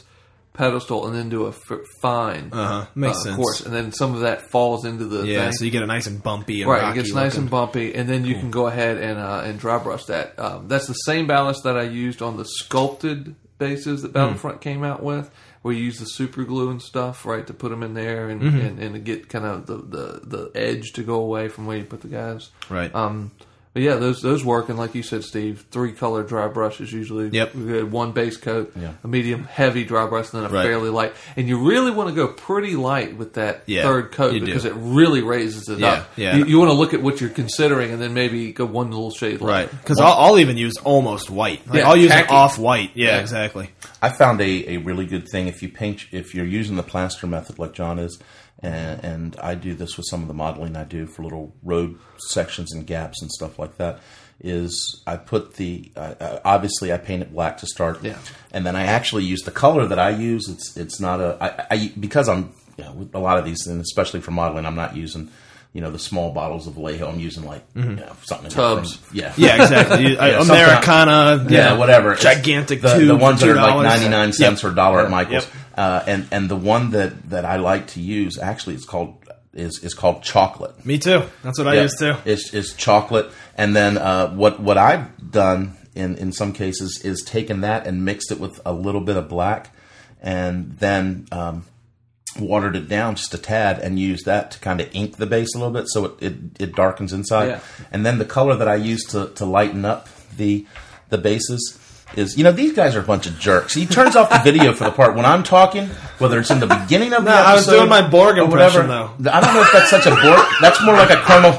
S3: pedestal and then do a f- fine
S2: Uh-huh. Makes
S3: uh,
S2: sense.
S3: course, and then some of that falls into the
S2: Yeah,
S3: thing.
S2: so you get it nice and bumpy and
S3: Right,
S2: rocky
S3: it gets nice
S2: looking.
S3: and bumpy, and then you can go ahead and uh, and dry brush that. Um, that's the same ballast that I used on the sculpted bases that Battlefront
S2: Mm.
S3: came out with, where you use the super glue and stuff, right, to put them in there and,
S2: Mm-hmm.
S3: and, and to get kind of the, the, the edge to go away from where you put the guys.
S2: Right.
S3: Um, but yeah, those those work, and like you said, Steve, three color dry brush is usually
S2: Yep.
S3: good. One base coat,
S1: Yeah.
S3: a medium heavy dry brush, and then a
S2: Right.
S3: fairly light. And you really want to go pretty light with that
S2: Yeah,
S3: third coat
S2: you do.
S3: because it really raises it
S2: Yeah,
S3: up.
S2: yeah.
S3: You, you want to look at what you're considering, and then maybe go one little shade light.
S2: Right, because I'll, I'll even use almost white. Like,
S3: Yeah,
S2: I'll use an
S3: khaki.
S2: off-white. Yeah,
S3: Yeah.
S2: exactly.
S1: I found a, a really good thing if you paint if you're using the plaster method like John is, and, and I do this with some of the modeling I do for little road sections and gaps and stuff like that. Is I put the uh, uh, obviously I paint it black to start,
S3: Yeah.
S1: and then I actually use the color that I use. It's it's not a I, I because I'm you know, with a lot of these, and especially for modeling, I'm not using you know the small bottles of Vallejo. I'm using like you know, something
S3: Tubs.
S1: from- yeah,
S2: Yeah, exactly. You-
S1: Yeah,
S2: Americana,
S1: yeah, whatever.
S2: gigantic
S1: the,
S2: tube
S1: the ones
S2: for
S1: that are like
S2: two dollars.
S1: ninety-nine cents or a dollar at Michael's.
S2: Yep.
S1: Uh, and and the one that, that I like to use actually it's called is is called chocolate.
S2: Me too. That's what I
S1: Yeah.
S2: use too.
S1: Is is chocolate, and then uh, what what I've done in in some cases is taken that and mixed it with a little bit of black, and then um, watered it down just a tad and used that to kind of ink the base a little bit so it it, it darkens inside.
S3: Yeah.
S1: And then the color that I use to to lighten up the the bases is, you know, these guys are a bunch of jerks. He turns off the video for the part when I'm talking, whether it's in the beginning of the
S2: No,
S1: episode.
S2: I was doing my Borg
S1: or
S2: impression,
S1: whatever. I don't know if that's such a Borg. That's more like a Colonel.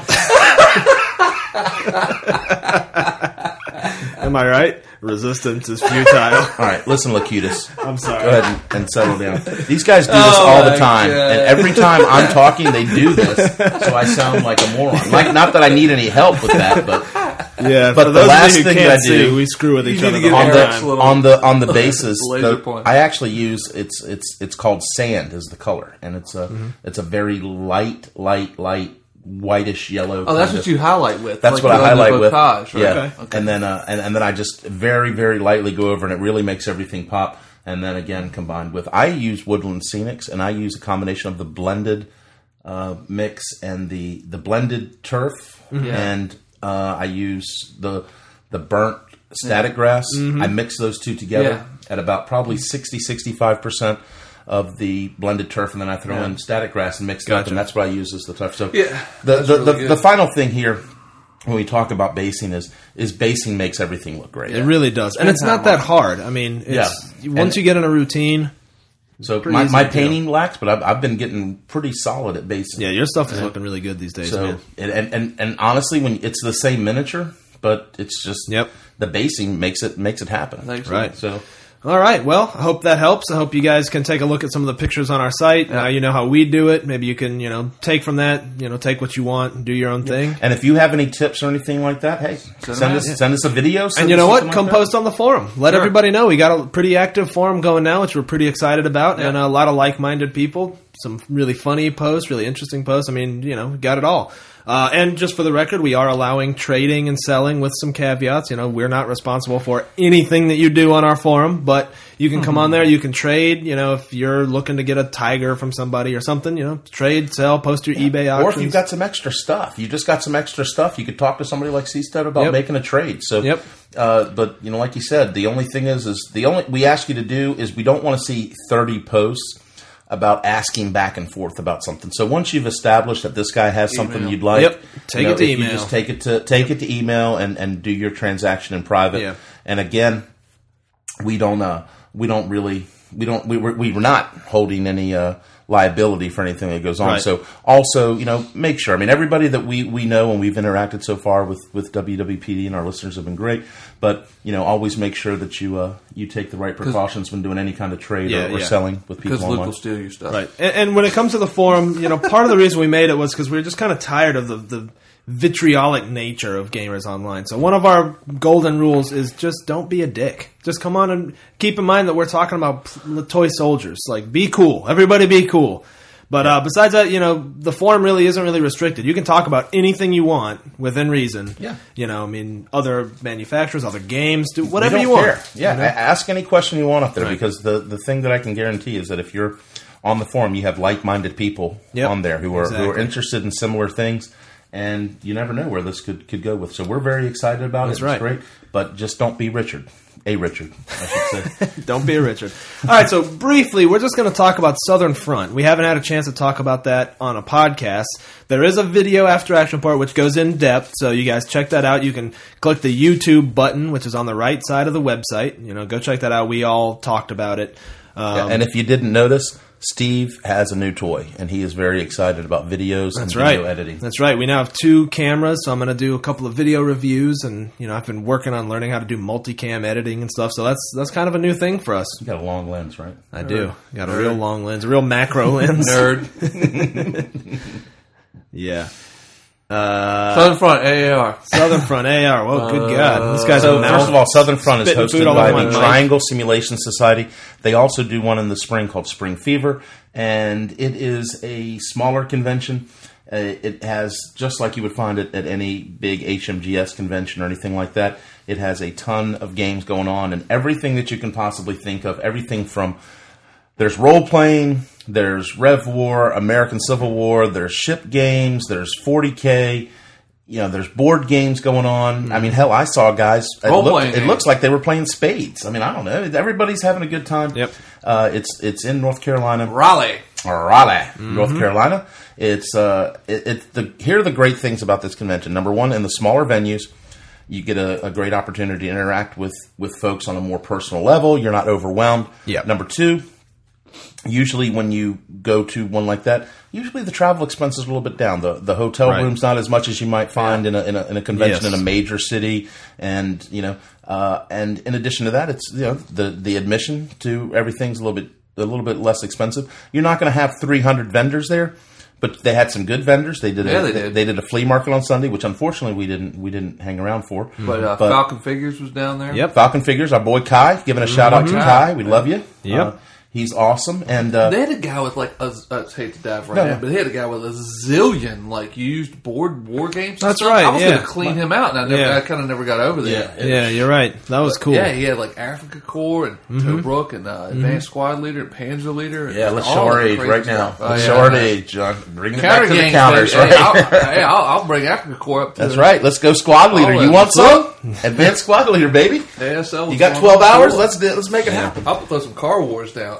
S2: Am I right? Resistance is futile.
S1: All right, listen, Locutus.
S2: I'm sorry.
S1: Go ahead and, and settle down. These guys do this
S3: Oh
S1: all the
S3: my
S1: time,
S3: God.
S1: and every time I'm talking, they do this, so I sound like a moron. Like, not that I need any help with that, but
S2: Yeah,
S1: But
S2: for
S1: the
S2: those
S1: last
S2: of you who
S1: thing
S2: can't
S1: that I do-
S2: see, we screw with each
S3: You
S2: other
S3: need to
S2: the
S3: get
S2: whole
S1: on
S3: Eric's
S2: time.
S3: little-
S1: the on the on the bases,
S3: laser
S1: the-
S3: point.
S1: I actually use it's it's it's called sand is the color, and it's a
S2: Mm-hmm.
S1: it's a very light, light, light whitish yellow.
S3: Oh, that's
S1: kind
S3: what
S1: of-
S3: you highlight with.
S1: That's
S3: like
S1: what I
S3: you do the
S1: highlight with.
S3: bocage, right?
S1: Yeah,
S3: Okay.
S1: and then uh, and and then I just very very lightly go over, and it really makes everything pop. And then again, combined with I use Woodland Scenics, and I use a combination of the blended uh, mix and the the blended turf,
S3: Yeah.
S1: and uh, I use the the burnt static grass. I mix those two together
S3: Yeah.
S1: at about probably sixty sixty-five percent of the blended turf, and then I throw
S3: Yeah.
S1: in static grass and mix it up,
S2: Gotcha.
S1: and that's what I use as the turf. So
S3: Yeah,
S1: the
S3: that's
S1: the,
S3: really
S1: the,
S3: good.
S1: the final thing here when we talk about basing is is basing makes everything look great.
S2: It really does, and
S3: And
S2: it's not
S3: time
S2: that
S3: on.
S2: hard. I mean, it's,
S1: Yeah.
S2: once
S1: And-
S2: you get in a routine,
S1: So
S2: pretty
S1: my,
S2: easy
S1: my
S2: to do.
S1: painting lacks, but I've, I've been getting pretty solid at basing.
S2: yeah, your stuff is looking really good these days,
S1: So
S2: man.
S1: and, and and and honestly, when it's the same miniature, but it's just
S2: Yep.
S1: the basing makes it makes it happen.
S3: Thanks.
S2: Right.
S1: So
S2: All right. Well, I hope that helps. I hope you guys can take a look at some of the pictures on our site. Now you know how we do it. Maybe you can, you know, take from that, you know, take what you want and do your own thing.
S1: and if you have any tips or anything like that, hey,
S3: them
S1: send
S3: out,
S1: us
S3: yeah.
S1: send us a video. send
S2: And you
S1: us
S2: know what?
S1: something
S2: Come
S1: like that.
S2: post on the forum. Let
S3: Sure.
S2: everybody know. We got a pretty active forum going now, which we're pretty excited about, and a lot of like-minded people. Some really funny posts, really interesting posts. I mean, you know, we got it all. Uh, and just for the record, we are allowing trading and selling with some caveats. You know, we're not responsible for anything that you do on our forum, but you can come on there. You can trade. You know, if you're looking to get a tiger from somebody or something, you know, trade, sell, post your eBay auctions.
S1: Or if you've got some extra stuff, you just got some extra stuff, you could talk to somebody like Seastead about
S2: Yep.
S1: making a trade. So,
S2: Yep.
S1: uh, but you know, like you said, the only thing is, is the only we ask you to do is we don't want to see thirty posts about asking back and forth about something. So once you've established that this guy has something
S3: Email.
S1: you'd like,
S2: Yep. Take
S1: you know,
S2: it to
S1: if you
S2: email.
S1: just take it to take it to email and, and do your transaction in private.
S2: Yeah.
S1: And again, we don't uh, we don't really we don't we were we were not holding any uh, liability for anything that goes on.
S2: Right.
S1: So also, you know, make sure. I mean, everybody that we, we know and we've interacted so far with, with W W P D and our listeners have been great. But you know, always make sure that you uh, you take the right precautions when doing any kind of trade
S2: Yeah,
S1: or, or
S2: yeah.
S1: selling with people
S3: Because Luke
S1: online.
S3: will steal your stuff.
S2: Right. And, and when it comes to the forum, you know, part of the reason we made it was because we were just kind of tired of the, the vitriolic nature of gamers online. So one of our golden rules is just don't be a dick. Just come on and keep in mind that we're talking about p- toy soldiers. Like, be cool. Everybody be cool. But uh, besides that, you know, the forum really isn't really restricted. You can talk about anything you want within reason.
S1: Yeah.
S2: You know, I mean, other manufacturers, other games, do whatever
S1: We don't
S2: you
S1: care.
S2: want.
S1: Yeah,
S2: you know?
S1: a- ask any question you want up there
S2: Right.
S1: because the, the thing that I can guarantee is that if you're on the forum, you have like-minded people
S2: Yep.
S1: on there who are who are
S2: Exactly.
S1: interested in similar things, and you never know where this could, could go with. So we're very excited about
S2: That's
S1: it.
S2: right.
S1: It's great, but just don't be Richard. A Richard, I should say.
S2: Don't be a Richard. All right, so briefly, we're just going to talk about Southern Front. We haven't had a chance to talk about that on a podcast. There is a video after action part which goes in depth, so you guys check that out. You can click the YouTube button, which is on the right side of the website. You know, go check that out. We all talked about it. Um,
S1: And if you didn't notice, Steve has a new toy, and he is very excited about videos
S2: That's
S1: and
S2: right.
S1: video editing.
S2: That's right. We now have two cameras, so I'm going to do a couple of video reviews, and you know, I've been working on learning how to do multicam editing and stuff. So that's that's kind of a new thing for us.
S1: You got a long lens, right?
S2: I do. Got a real long lens, a real macro lens.
S3: Nerd.
S2: Yeah. Uh,
S3: Southern Front, A A R.
S2: Southern Front A R. Oh, good God! This guy's
S1: So
S2: a
S1: first
S2: mouth.
S1: of all, Southern Front is
S2: Spitting food
S1: hosted
S2: all
S1: by
S2: over my
S1: the
S2: mic.
S1: Triangle Simulation Society. They also do one in the spring called Spring Fever, and it is a smaller convention. Uh, it has, just like you would find it at any big H M G S convention or anything like that, it has a ton of games going on and everything that you can possibly think of. Everything from, there's role-playing, there's Rev War, American Civil War, there's ship games, there's forty K, you know, there's board games going on. I mean, hell, I saw guys. It,
S3: Role-playing
S1: looked, it
S3: games.
S1: looks like they were playing spades. I mean, I don't know. Everybody's having a good time.
S2: Yep.
S1: Uh, it's it's in North Carolina,
S3: Raleigh.
S1: or Raleigh, North Carolina. It's uh, it, it's the here are the great things about this convention. Number one, in the smaller venues, you get a, a great opportunity to interact with with folks on a more personal level. You're not overwhelmed.
S2: Yep.
S1: Number two, usually when you go to one like that, usually the travel expenses are a little bit down. The the hotel
S2: Right.
S1: room's not as much as you might find in a, in a in a convention
S2: Yes.
S1: in a major city, and you know, uh, and in addition to that, it's you know the the admission to everything's a little bit a little bit less expensive. You're not going to have three hundred vendors there. But they had some good vendors. They did.
S3: Yeah,
S1: a,
S3: they
S1: they,
S3: did.
S1: they did a flea market on Sunday, which unfortunately we didn't we didn't hang around for.
S3: But, uh,
S1: But-
S3: Falcon Figures was down there.
S2: Yep.
S1: Falcon Figures, our boy Kai, giving a shout out to Kai. We love you.
S2: Yep.
S1: Uh, he's awesome. And uh,
S3: They had a guy with like a, I hate to dive right
S1: No,
S3: in,
S1: no.
S3: but they had a guy with a zillion like used board war games. and
S2: That's
S3: stuff.
S2: right,
S3: I was
S2: yeah.
S3: going to clean him out, and I, never,
S2: Yeah.
S3: I kind of never got over there.
S1: Yeah.
S2: Yeah, you're right. That was cool.
S3: Yeah, he had like Africa Corps and Tobruk and uh, Advanced Squad Leader and Panzer Leader. And
S1: yeah, let's
S3: all
S1: show our
S3: that
S1: age
S3: crazy
S1: right now.
S3: stuff. Oh,
S1: Let's
S3: yeah,
S1: show our
S3: man.
S1: age, John. Bring it
S3: Counter
S1: back to the
S3: games,
S1: counters,
S3: baby.
S1: right?
S3: Hey, I'll, hey, I'll, I'll bring Africa Corps up. To
S1: That's
S3: the
S1: right. Let's go squad leader.
S3: Oh,
S1: You
S3: yeah.
S1: want some? Advanced squad leader, baby.
S3: A S L was
S1: You got
S3: going
S1: twelve
S3: on
S1: hours?
S3: before.
S1: Let's do, let's make it happen.
S3: I'll throw some Car Wars down.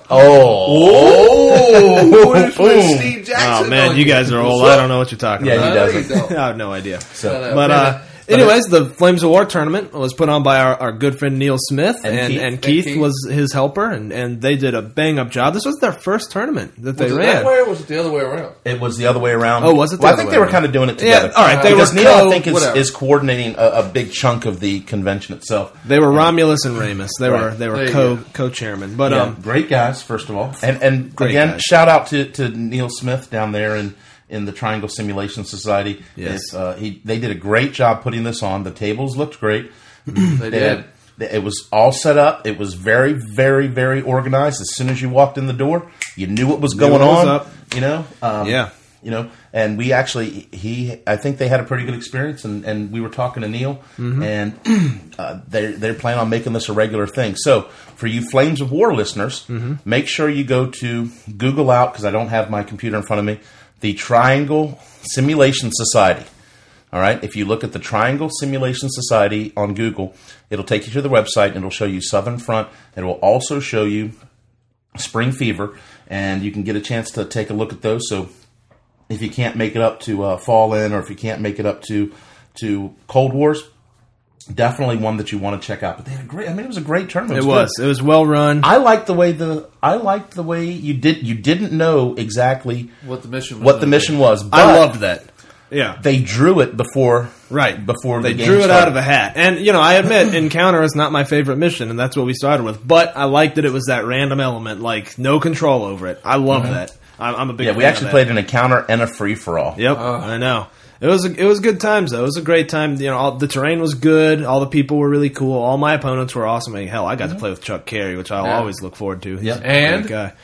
S1: Oh,
S3: With
S1: boom.
S3: Steve Jackson
S2: Oh man,
S3: on
S2: you
S3: it.
S2: guys are old.
S3: What's
S2: I
S3: up?
S2: don't know what you're talking
S1: Yeah,
S2: about.
S1: he
S3: I know
S1: doesn't.
S3: you don't.
S2: I have no idea.
S1: So,
S3: Uh,
S2: But
S3: man,
S2: uh, anyways, the Flames of War tournament was put on by our, our good friend Neil Smith,
S1: And
S2: and,
S1: Keith.
S2: and
S3: And
S2: Keith
S3: Keith.
S2: was his helper, and, and they did a bang up job. This was their first tournament that they
S3: was it
S2: ran.
S3: that way or was it the other way around?
S1: it was the other way around.
S2: Oh, was it the
S1: Well, I
S2: other
S1: think
S2: way
S1: they were
S2: around?
S1: kind of doing it
S2: Yeah,
S1: together.
S2: all right, they
S1: because
S2: were
S1: Neil, I
S2: co-
S1: think, is,
S3: whatever.
S1: is coordinating a, a big chunk of the convention itself.
S2: They were Romulus and Remus. They
S1: Right.
S2: were they were
S3: There you
S2: co
S3: go.
S2: co chairman. But
S1: Yeah,
S2: um,
S1: great guys, first of all, and and
S2: Great
S1: again,
S2: guys.
S1: shout out to, to Neil Smith down there in, in the Triangle Simulation Society.
S2: Yes.
S1: It's, uh, he they did a great job putting this on. The tables looked great.
S3: They
S1: They
S3: did.
S1: had- it was all set up. It was very, very, very organized. As soon as you walked in the door, you knew what was going
S2: what was
S1: on.
S2: up.
S1: You know, um,
S2: Yeah.
S1: You know, and we actually he I think they had a pretty good experience, and, and we were talking to Neil,
S2: Mm-hmm.
S1: and uh, they they're planning on making this a regular thing. So for you Flames of War listeners,
S2: Mm-hmm.
S1: make sure you go to Google out, because I don't have my computer in front of me, the Triangle Simulation Society. All right. If you look at the Triangle Simulation Society on Google, it'll take you to the website and it'll show you Southern Front. It will also show you Spring Fever, and you can get a chance to take a look at those. So if you can't make it up to uh, Fall In, or if you can't make it up to to Cold Wars, definitely one that you want to check out. But they had a great. I mean, it was a great tournament.
S2: it
S1: good.
S2: was it was well run.
S1: I liked the way the I liked the way you did. You didn't know exactly
S3: What the mission was.
S1: what the mission was. But
S2: I loved that. Yeah.
S1: They drew it before.
S2: Right.
S1: Before
S2: they
S1: the game
S2: drew it
S1: started.
S2: out of a hat. And, you know, I admit, Encounter is not my favorite mission, and that's what we started with. But I liked that it was that random element, like, no control over it. I love that. I'm, I'm a big
S1: Yeah, we
S2: fan
S1: actually
S2: of
S1: played
S2: that.
S1: an encounter and a free for all.
S2: Yep, I know. It was a, it was good times, though. It was a great time. You know, all, the terrain was good. All the people were really cool. All my opponents were awesome. I mean, hell, I got to play with Chuck Carey, which I'll
S3: Yeah.
S2: always look forward to. He's
S1: Yep.
S2: a great
S3: And?
S2: guy.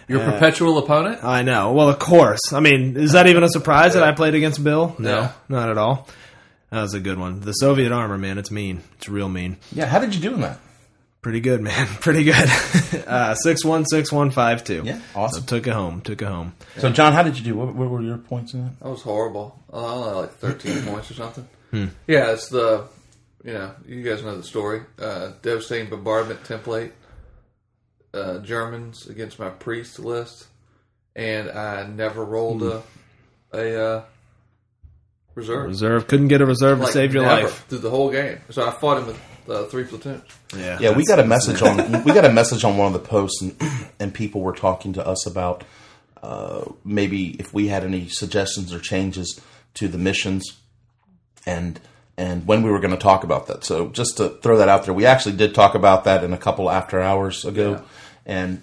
S3: Your perpetual opponent?
S2: I know. Well, of course. I mean, is that even a surprise that I played against Bill? No,
S3: Yeah.
S2: not at all. That was a good one. The Soviet armor, man, it's mean. It's real mean.
S1: Yeah, how did you do in that?
S2: Pretty good, man. Pretty good. uh, six one six one five two.
S1: Yeah, awesome.
S2: So took it home. Took it home.
S1: So, John, how did you do? What, what were your points in that?
S3: That was horrible. Uh, I only like thirteen points or something. Yeah, it's the, you know, you guys know the story. Uh, devastating bombardment template. Uh, Germans against my priest list. And I never rolled a, a uh, reserve.
S2: Reserve. Couldn't get a reserve
S3: Like,
S2: to save your
S3: never,
S2: life.
S3: through the whole game. So I fought him with uh, three platoons.
S2: Yeah.
S1: Yeah, we got a message on we got a message on one of the posts, and, and people were talking to us about uh, maybe if we had any suggestions or changes to the missions, and and when we were going to talk about that. So just to throw that out there, we actually did talk about that in a couple after hours ago,
S3: Yeah.
S1: and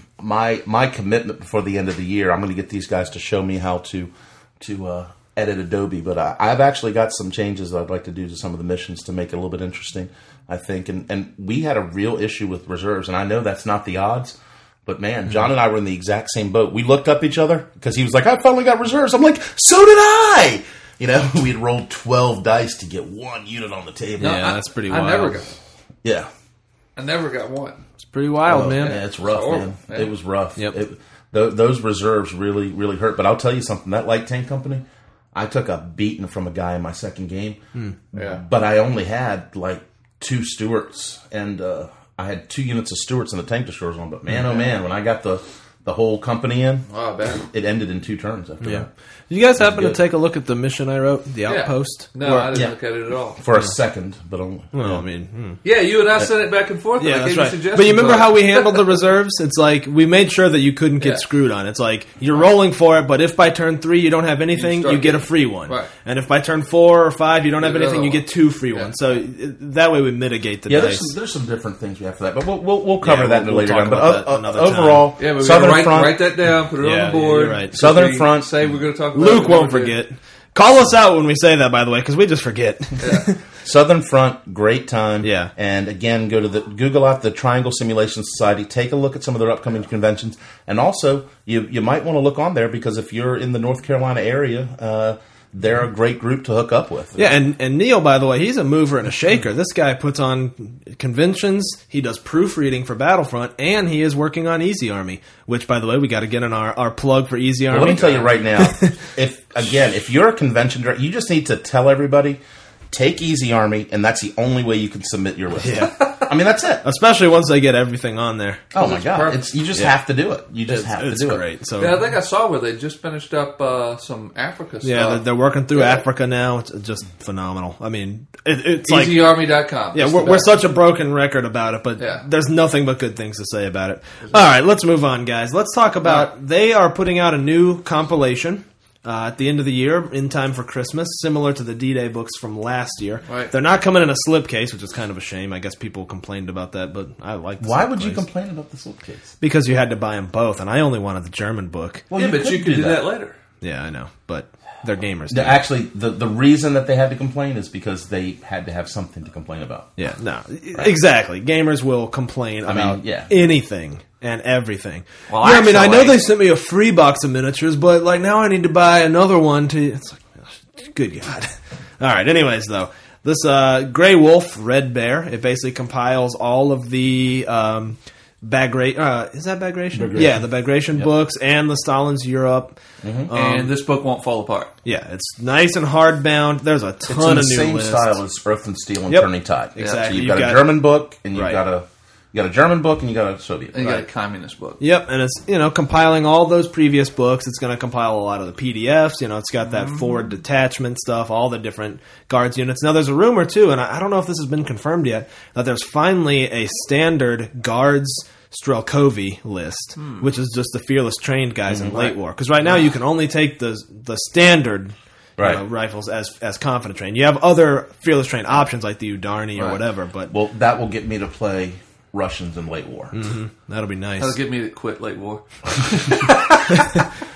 S1: my my commitment before the end of the year, I'm going to get these guys to show me how to to uh, edit Adobe, but I, I've actually got some changes that I'd like to do to some of the missions to make it a little bit interesting, I think. And, and we had a real issue with reserves, and I know that's not the odds, but man, John and I were in the exact same boat. We looked up each other because he was like, I finally got reserves. I'm like, so did I! You know, we had rolled twelve dice to get one unit on the table.
S2: Yeah,
S3: I-
S2: that's pretty
S3: I
S2: wild.
S3: never got
S1: Yeah.
S3: I never got one.
S2: It's pretty wild,
S1: Oh,
S2: man.
S1: Yeah, it's rough,
S3: It's
S1: man.
S3: horrible, man.
S1: It was rough.
S2: Yep.
S1: It, th- those reserves really, really hurt. But I'll tell you something. That light tank company, I took a beating from a guy in my second game.
S3: Yeah.
S1: But I only had like two Stewarts, and uh, I had two units of Stewarts and the tank destroyers on. But man, oh man, when I got the the whole company in,
S3: Oh, I bet.
S1: it ended in two turns after
S2: Yeah.
S1: that.
S2: Did you guys happen to
S1: good.
S2: take a look at the mission I wrote, the
S3: Yeah.
S2: outpost?
S3: No,
S2: Where-
S3: I didn't
S1: yeah.
S3: look at it at all.
S1: For a second, but only.
S2: Well, I mean, hmm.
S3: Yeah, you and I sent it back and forth. and
S2: yeah,
S3: I
S2: that's
S3: gave
S2: right.
S3: you suggestions.
S2: But you remember
S3: on
S2: how
S3: it.
S2: we handled the reserves? It's like we made sure that you couldn't get
S3: Yeah.
S2: screwed on. It's like you're rolling for it, but if by turn three you don't have anything,
S3: start
S2: you get a
S3: getting-
S2: free one.
S3: Right.
S2: And if by turn four or five you don't have
S3: Get
S2: anything, you
S3: another
S2: get two free
S3: Yeah.
S2: ones. So it, that way we mitigate the
S1: Yeah,
S2: dice.
S1: there's some, there's some different things we have for that, but we'll we'll, we'll cover
S2: Yeah,
S1: that in
S2: we'll-
S1: a later
S2: we'll
S1: time.
S2: talk
S1: But
S2: about that
S1: uh, uh,
S2: another time.
S1: overall,
S3: Yeah, but we
S1: Southern
S3: gotta write,
S1: Front,
S3: write that down, put it
S2: Yeah,
S3: on the board.
S2: you're right.
S3: If
S1: Southern
S3: we
S1: Front-
S3: Say we're going to talk about
S2: Luke
S3: it,
S2: won't
S3: we're gonna
S2: forget. Call us out when we say that, by the way, because we just forget.
S1: Southern Front, great time.
S2: Yeah.
S1: And again, go to the Google out the Triangle Simulation Society. Take a look at some of their upcoming conventions, and also you you might want to look on there because if you're in the North Carolina area, uh, they're a great group to hook up with.
S2: Yeah, and, and Neil, by the way, he's a mover and a shaker. This guy puts on conventions, he does proofreading for Battlefront, and he is working on Easy Army, which, by the way, we got to get in our, our plug for Easy
S1: Well,
S2: Army.
S1: let me tell you right now, if again, if you're a convention director, you just need to tell everybody, take Easy Army, and that's the only way you can submit your list.
S2: Yeah.
S1: I mean, that's it.
S2: Especially once they get everything on there.
S1: Oh my
S3: it's
S1: god,
S3: perfect.
S1: it's you just
S2: Yeah.
S1: have to do it. You just
S2: It's,
S1: have to
S2: it's
S1: do it.
S2: great. So,
S3: Yeah, I think I saw where they just finished up uh, some Africa stuff.
S2: yeah, they're, they're working through
S3: Yeah.
S2: Africa now. It's just phenomenal. I mean, it, it's like...
S3: easy army dot com.
S2: Yeah,
S3: It's
S2: we're,
S3: the
S2: we're
S3: best.
S2: such a broken record about it, but
S3: Yeah.
S2: there's nothing but good things to say about it. All right, let's move on, guys. Let's talk about, they are putting out a new compilation uh, at the end of the year, in time for Christmas, similar to the D-Day books from last year.
S3: Right.
S2: They're not coming in a slipcase, which is kind of a shame. I guess people complained about that, but I like the
S1: Why would you
S2: slipcase.
S1: complain about the slipcase?
S2: Because you had to buy them both, and I only wanted the German book.
S1: Well,
S3: Yeah, but you could do that later.
S2: Yeah, I know, but they're gamers.
S1: The-
S2: too.
S1: actually, the the reason that they had to complain is because they had to have something to complain about.
S2: Yeah, no, exactly. Gamers will complain
S1: mean,
S2: about
S1: yeah.
S2: anything and everything.
S3: Well,
S2: yeah, I mean, I know
S3: actually-
S2: they sent me a free box of miniatures, but like now I need to buy another one to. It's like, ugh, good God. All right. Anyways, though, this uh, Grey Wolf Red Bear, it basically compiles all of the. Um, Bagra- uh, is that Bagration?
S1: Bagration.
S2: Yeah, the Bagration books and the Stalin's Europe. Um,
S3: and this book won't fall apart.
S2: yeah, it's nice and hardbound. There's a
S1: It's
S2: ton
S1: in the
S2: of new
S1: same
S2: lists.
S1: style as Earth and Steel and
S2: Yep.
S1: Turning Tide.
S2: Exactly.
S1: So you've
S2: You've
S1: got,
S2: got-
S1: a German book, and you've
S2: Right.
S1: got a you got a German book, and you got a Soviet.
S3: And you
S2: Right.
S3: got a communist book.
S2: Yep, and it's, you know, compiling all those previous books. It's going to compile a lot of the P D Fs. You know, it's got that forward detachment stuff, all the different guards units. Now, there's a rumor, too, and I I don't know if this has been confirmed yet, that there's finally a standard guards Strelkovy list, which is just the fearless trained guys in late war. Because right now you can only take the the standard you
S1: Right.
S2: know, rifles as as confident trained. You have other fearless trained options like the Udarni or
S3: Right.
S2: whatever, but
S1: Well, that will get me to play Russians in late war.
S2: that'll be nice.
S3: That'll get me to quit late war.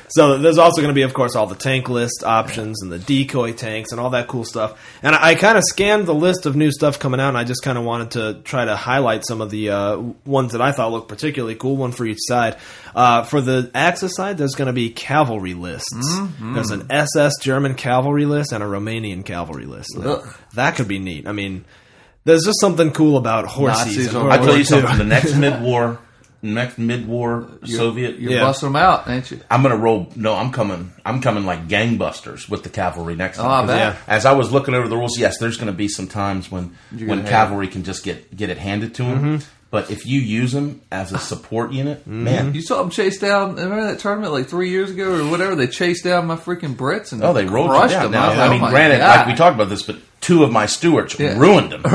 S2: So there's also going to be, of course, all the tank list options and the decoy tanks and all that cool stuff. And I, I kind of scanned the list of new stuff coming out, and I just kind of wanted to try to highlight some of the uh, ones that I thought looked particularly cool, one for each side. Uh, for the Axis side, there's going to be cavalry lists. Mm-hmm. There's an S S German cavalry list and a Romanian cavalry list. Now, that could be neat. I mean, there's just something cool about horses.
S1: I tell you something, the next mid-war... Next mid-war
S3: you're,
S1: Soviet,
S3: you're
S2: yeah.
S3: busting them out, ain't you?
S1: I'm gonna roll. No, I'm coming. I'm coming like gangbusters with the cavalry next
S3: Oh,
S1: time.
S3: I bet.
S2: Yeah.
S1: As I was looking over the rules, yes, there's going to be some times when
S3: You're
S1: when
S3: gonna
S1: cavalry can just get get it handed to them.
S2: Mm-hmm.
S1: But if you use them as a support unit,
S2: Mm-hmm.
S1: man,
S3: You saw them chase down. Remember that tournament like three years ago or whatever? They chased down my freaking Brits and
S1: oh, they rolled you
S3: crushed
S1: down.
S3: them.
S1: Now,
S3: was
S1: I
S3: like,
S1: mean,
S3: oh my
S1: granted,
S3: God.
S1: like we talked about this, but two of my stewards
S3: Yeah.
S1: ruined them.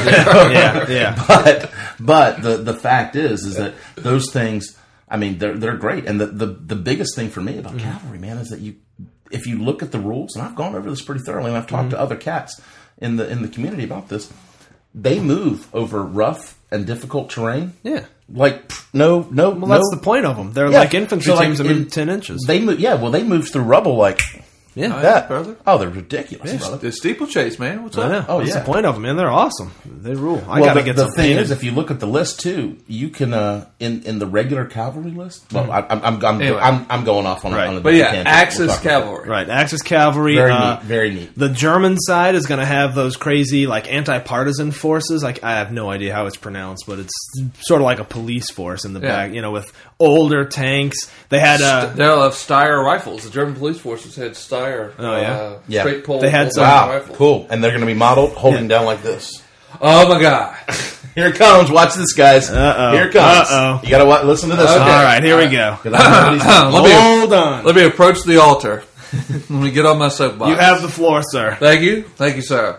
S2: yeah, yeah.
S1: But but the the fact is is that those things, I mean, they're they're great. And the the, the biggest thing for me about
S2: Mm-hmm.
S1: cavalry, man, is that you if you look at the rules, and I've gone over this pretty thoroughly, and I've talked
S2: Mm-hmm.
S1: to other cats in the in the community about this, they move over rough and difficult terrain.
S2: Yeah.
S1: Like pff, no no
S2: Well,
S1: no,
S2: that's the point of them. They're
S1: Yeah.
S2: like infantry
S1: So, like,
S2: teams that
S1: in-
S2: move ten inches.
S1: They move, yeah. Well, they move through rubble like
S2: yeah.
S3: Oh,
S1: that,
S3: brother.
S1: Oh, they're ridiculous,
S2: Yeah.
S1: brother.
S3: The steeplechase, man. What's
S2: I
S3: up?
S2: know.
S1: Oh,
S2: That's
S1: yeah.
S2: the point of them, man. They're awesome. They rule. I
S1: Well,
S2: gotta
S1: the,
S2: get
S1: the
S2: some
S1: thing
S2: painted.
S1: is, if you look at the list too, you can uh, in in the regular cavalry list. Well, I, I'm I'm I'm,
S3: Anyway.
S1: I'm I'm going off on,
S2: Right.
S1: on the
S3: But yeah,
S1: tangent. We'll
S3: Axis
S1: talk about
S3: cavalry.
S2: Right, Axis cavalry.
S1: that. Very
S2: uh,
S1: neat, very neat.
S2: The German side is going to have those crazy, like, anti-partisan forces. Like, I have no idea how it's pronounced, but it's sort of like a police force in the
S3: Yeah.
S2: back. You know, with older tanks. They had uh,
S3: They'll have Steyr rifles. The German police forces had Steyr.
S2: Oh, yeah?
S3: uh,
S1: Yeah.
S3: straight pull.
S2: They had
S3: pull
S2: some-
S3: down
S1: Wow,
S3: rifles.
S1: cool. And they're going to be modeled holding down like this.
S3: Oh my God!
S1: Here it comes. Watch this, guys.
S2: Uh-oh.
S1: Here it comes.
S2: Uh-oh.
S1: You got to wa- listen to this.
S3: Okay.
S1: one.
S2: all right, here we go.
S1: 'Cause I know what he's doing.
S3: Let me-
S2: Hold on.
S3: Let me approach the altar. Let me get on my soapbox.
S2: You have the floor, sir.
S3: Thank you. Thank you, sir.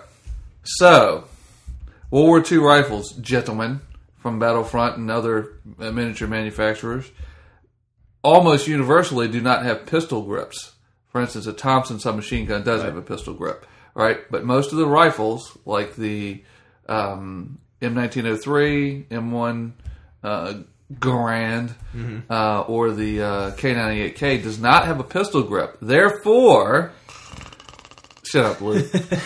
S3: So, World War Two rifles, gentlemen, from Battlefront and other uh, miniature manufacturers, almost universally do not have pistol grips. For instance, a Thompson submachine gun does have a pistol grip, right? But most of the rifles, like the um, M nineteen oh three, M one uh, Garand, uh, or the uh, K ninety-eight K, does not have a pistol grip. Therefore... Shut up, Lou.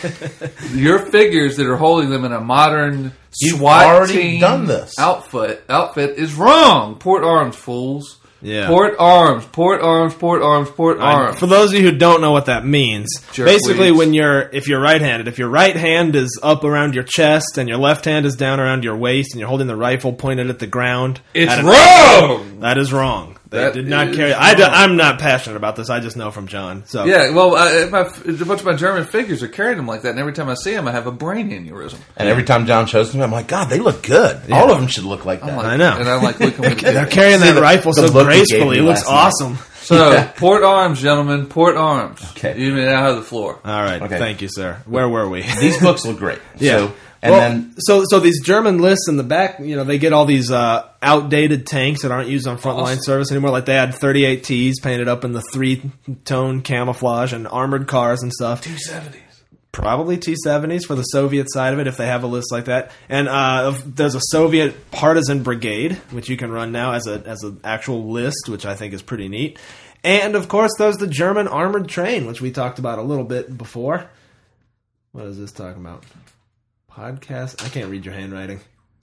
S3: Your figures that are holding them in a modern
S1: You've
S3: SWAT
S1: already
S3: team
S1: done this.
S3: outfit outfit is wrong. Port arms, fools.
S2: Yeah.
S3: Port arms, port arms, port arms, port
S2: I know.
S3: arms.
S2: For those of you who don't know what that means,
S3: Jerkweeds.
S2: basically when you're if you're right-handed, if your right hand is up around your chest and your left hand is down around your waist and you're holding the rifle pointed at the ground,
S3: It's
S2: at an
S3: wrong!
S2: angle, that is wrong. They
S3: That
S2: did not
S3: is
S2: carry. I
S3: wrong.
S2: am not passionate about this. I just know from John. So
S3: Yeah, well, uh, my, a bunch of my German figures are carrying them like that, and every time I see them, I have a brain aneurysm.
S1: And every time John shows them, I'm like, God, they look good. All of them should look like that.
S3: I'm like,
S2: I know.
S3: And I'm like, look, I'm
S2: they're carrying that
S1: the-
S2: rifle
S1: the
S2: so
S1: look you gave
S2: gracefully.
S1: me
S2: It looks
S1: last night.
S2: awesome.
S3: So,
S1: Yeah.
S3: port arms, gentlemen, port arms.
S1: Okay.
S3: You may now have the floor.
S2: All right,
S1: Okay.
S2: thank you, sir. Where were we?
S1: These books look great.
S2: Yeah.
S1: So, and
S2: well,
S1: then
S2: so so these German lists in the back, you know, they get all these uh, outdated tanks that aren't used on frontline
S3: Awesome.
S2: service anymore. Like they had thirty-eight T's painted up in the three-tone camouflage and armored cars and stuff.
S3: two seventies.
S2: Probably T seventies for the Soviet side of it if they have a list like that. And uh, there's a Soviet partisan brigade which you can run now as a as an actual list, which I think is pretty neat. And of course, there's the German armored train, which we talked about a little bit before. What is this talking about? Podcast? I can't read your handwriting.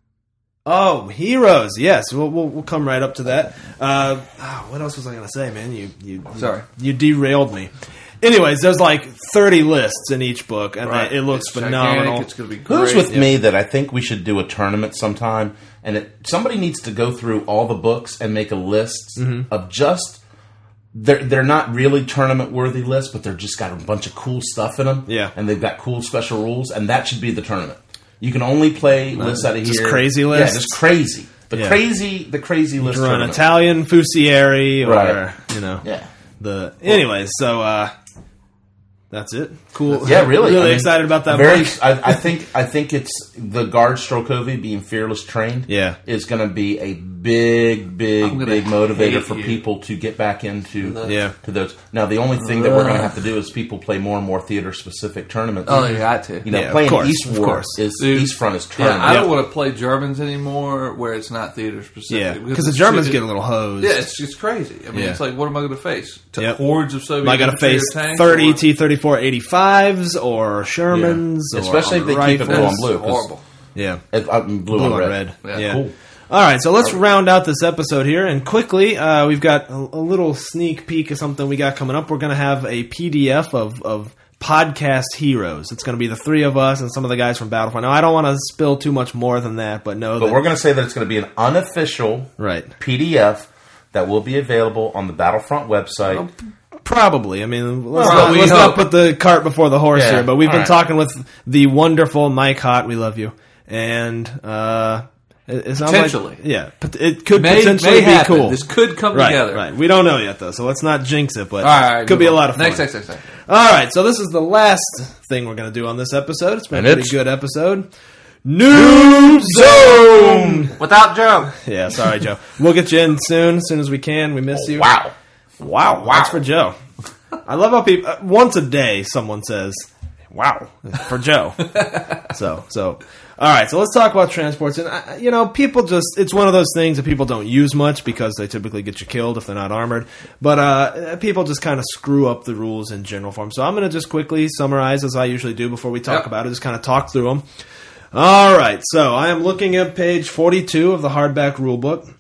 S2: Oh, heroes! Yes, we'll we'll, we'll come right up to that. Uh, oh, what else was I going to say, man? You you
S3: Sorry.
S2: you derailed me. Anyways, there's like thirty lists in each book, and
S3: Right.
S2: it looks
S3: It's
S2: phenomenal.
S3: gigantic. It's going to be great.
S1: who's with me that I think we should do a tournament sometime, and it, somebody needs to go through all the books and make a list
S2: Mm-hmm.
S1: of just they're they're not really tournament worthy lists, but they're just got a bunch of cool stuff in them.
S2: Yeah.
S1: and they've got cool special rules, and that should be the tournament. You can only play lists out of
S2: just
S1: here,
S2: crazy
S1: yeah,
S2: lists?
S1: just crazy, the
S2: Yeah.
S1: crazy, the crazy list.
S2: To run
S1: tournament.
S2: Italian Fusieri, or
S1: Right.
S2: you know,
S1: Yeah.
S2: the. Anyways, so uh, That's it. Cool.
S1: Yeah, really.
S2: Really
S1: I mean,
S2: excited about that.
S1: Very.
S2: bike.
S1: I, I think. I think it's the guard Strokovi being fearless trained.
S2: Yeah.
S1: is going to be a big, big,
S3: gonna
S1: big motivator
S3: hate
S1: for
S3: you.
S1: people to get back into
S2: Yeah.
S1: to those. Now, the only thing that we're going to have to do is people play more and more theater specific tournaments.
S3: Oh, you got to.
S1: You know,
S2: Yeah, of
S1: playing
S2: course,
S1: East
S2: of
S1: War
S2: course.
S1: is
S3: Dude,
S1: East Front is
S3: Yeah,
S1: tournament.
S3: I don't
S2: Yep.
S3: want to play Germans anymore where it's not theater specific.
S2: Yeah, because the
S3: it's-
S2: Germans
S3: it-
S2: get a little hosed.
S3: Yeah, it's just crazy. I mean,
S2: Yeah.
S3: it's like, what am I going to face? To
S2: Yep.
S3: hordes of Soviet
S2: Am I got to
S3: infantry
S2: face
S3: or tanks,
S2: thirty
S3: or-
S2: T thirty-four eighty-fives or Shermans?
S1: Yeah.
S2: Or
S1: Especially if they keep it
S2: rifles?
S1: blue on blue. 'cause
S3: Horrible.
S2: Yeah.
S1: If, uh, blue,
S2: Blue
S1: on
S2: on
S1: red.
S2: red.
S3: Yeah.
S2: Yeah.
S1: Cool.
S2: All right, so let's round out this episode here, and quickly, uh, we've got a, a little sneak peek of something we got coming up. We're going to have a P D F of, of podcast heroes. It's going to be the three of us and some of the guys from Battlefront. Now, I don't want to spill too much more than that, but know
S1: But
S2: that
S1: we're going to say that it's going to be an unofficial
S2: right.
S1: P D F that will be available on the Battlefront website.
S2: Probably. I mean, let's,
S3: Well,
S2: not,
S3: we
S2: let's not
S3: hope.
S2: put the cart before the horse
S1: Yeah,
S2: here, but we've
S1: all
S2: been
S1: right.
S2: talking with the wonderful Mike Hott. We love you. And, uh, it, it sounds
S3: Potentially.
S2: Like, yeah, pot- it could
S3: May,
S2: potentially
S3: may
S2: be
S3: happen.
S2: cool.
S3: This could come
S2: Right,
S3: together.
S2: right. We don't know yet, though, so let's not jinx it, but
S3: All right,
S2: could
S3: move
S2: be a
S3: on.
S2: lot of fun.
S3: Next, next, next, next.
S2: All right, so this is the last thing we're going to do on this episode. It's been
S1: And
S2: a pretty
S1: it's-
S2: good episode. New Zone!
S3: Without Joe.
S2: Yeah, sorry, Joe. We'll get you in soon, as soon as we can. We miss you.
S1: Wow.
S2: Wow, wow. That's for Joe. I love how people, uh, once a day, someone says, wow, for Joe. so, so, all right, so let's talk about transports. And, uh, you know, people just, it's one of those things that people don't use much because they typically get you killed if they're not armored. But uh, people just kind of screw up the rules in general form. So I'm going to just quickly summarize, as I usually do before we talk
S3: Yep.
S2: about it, just kind of talk through them. All right, so I am looking at page forty-two of the hardback rulebook.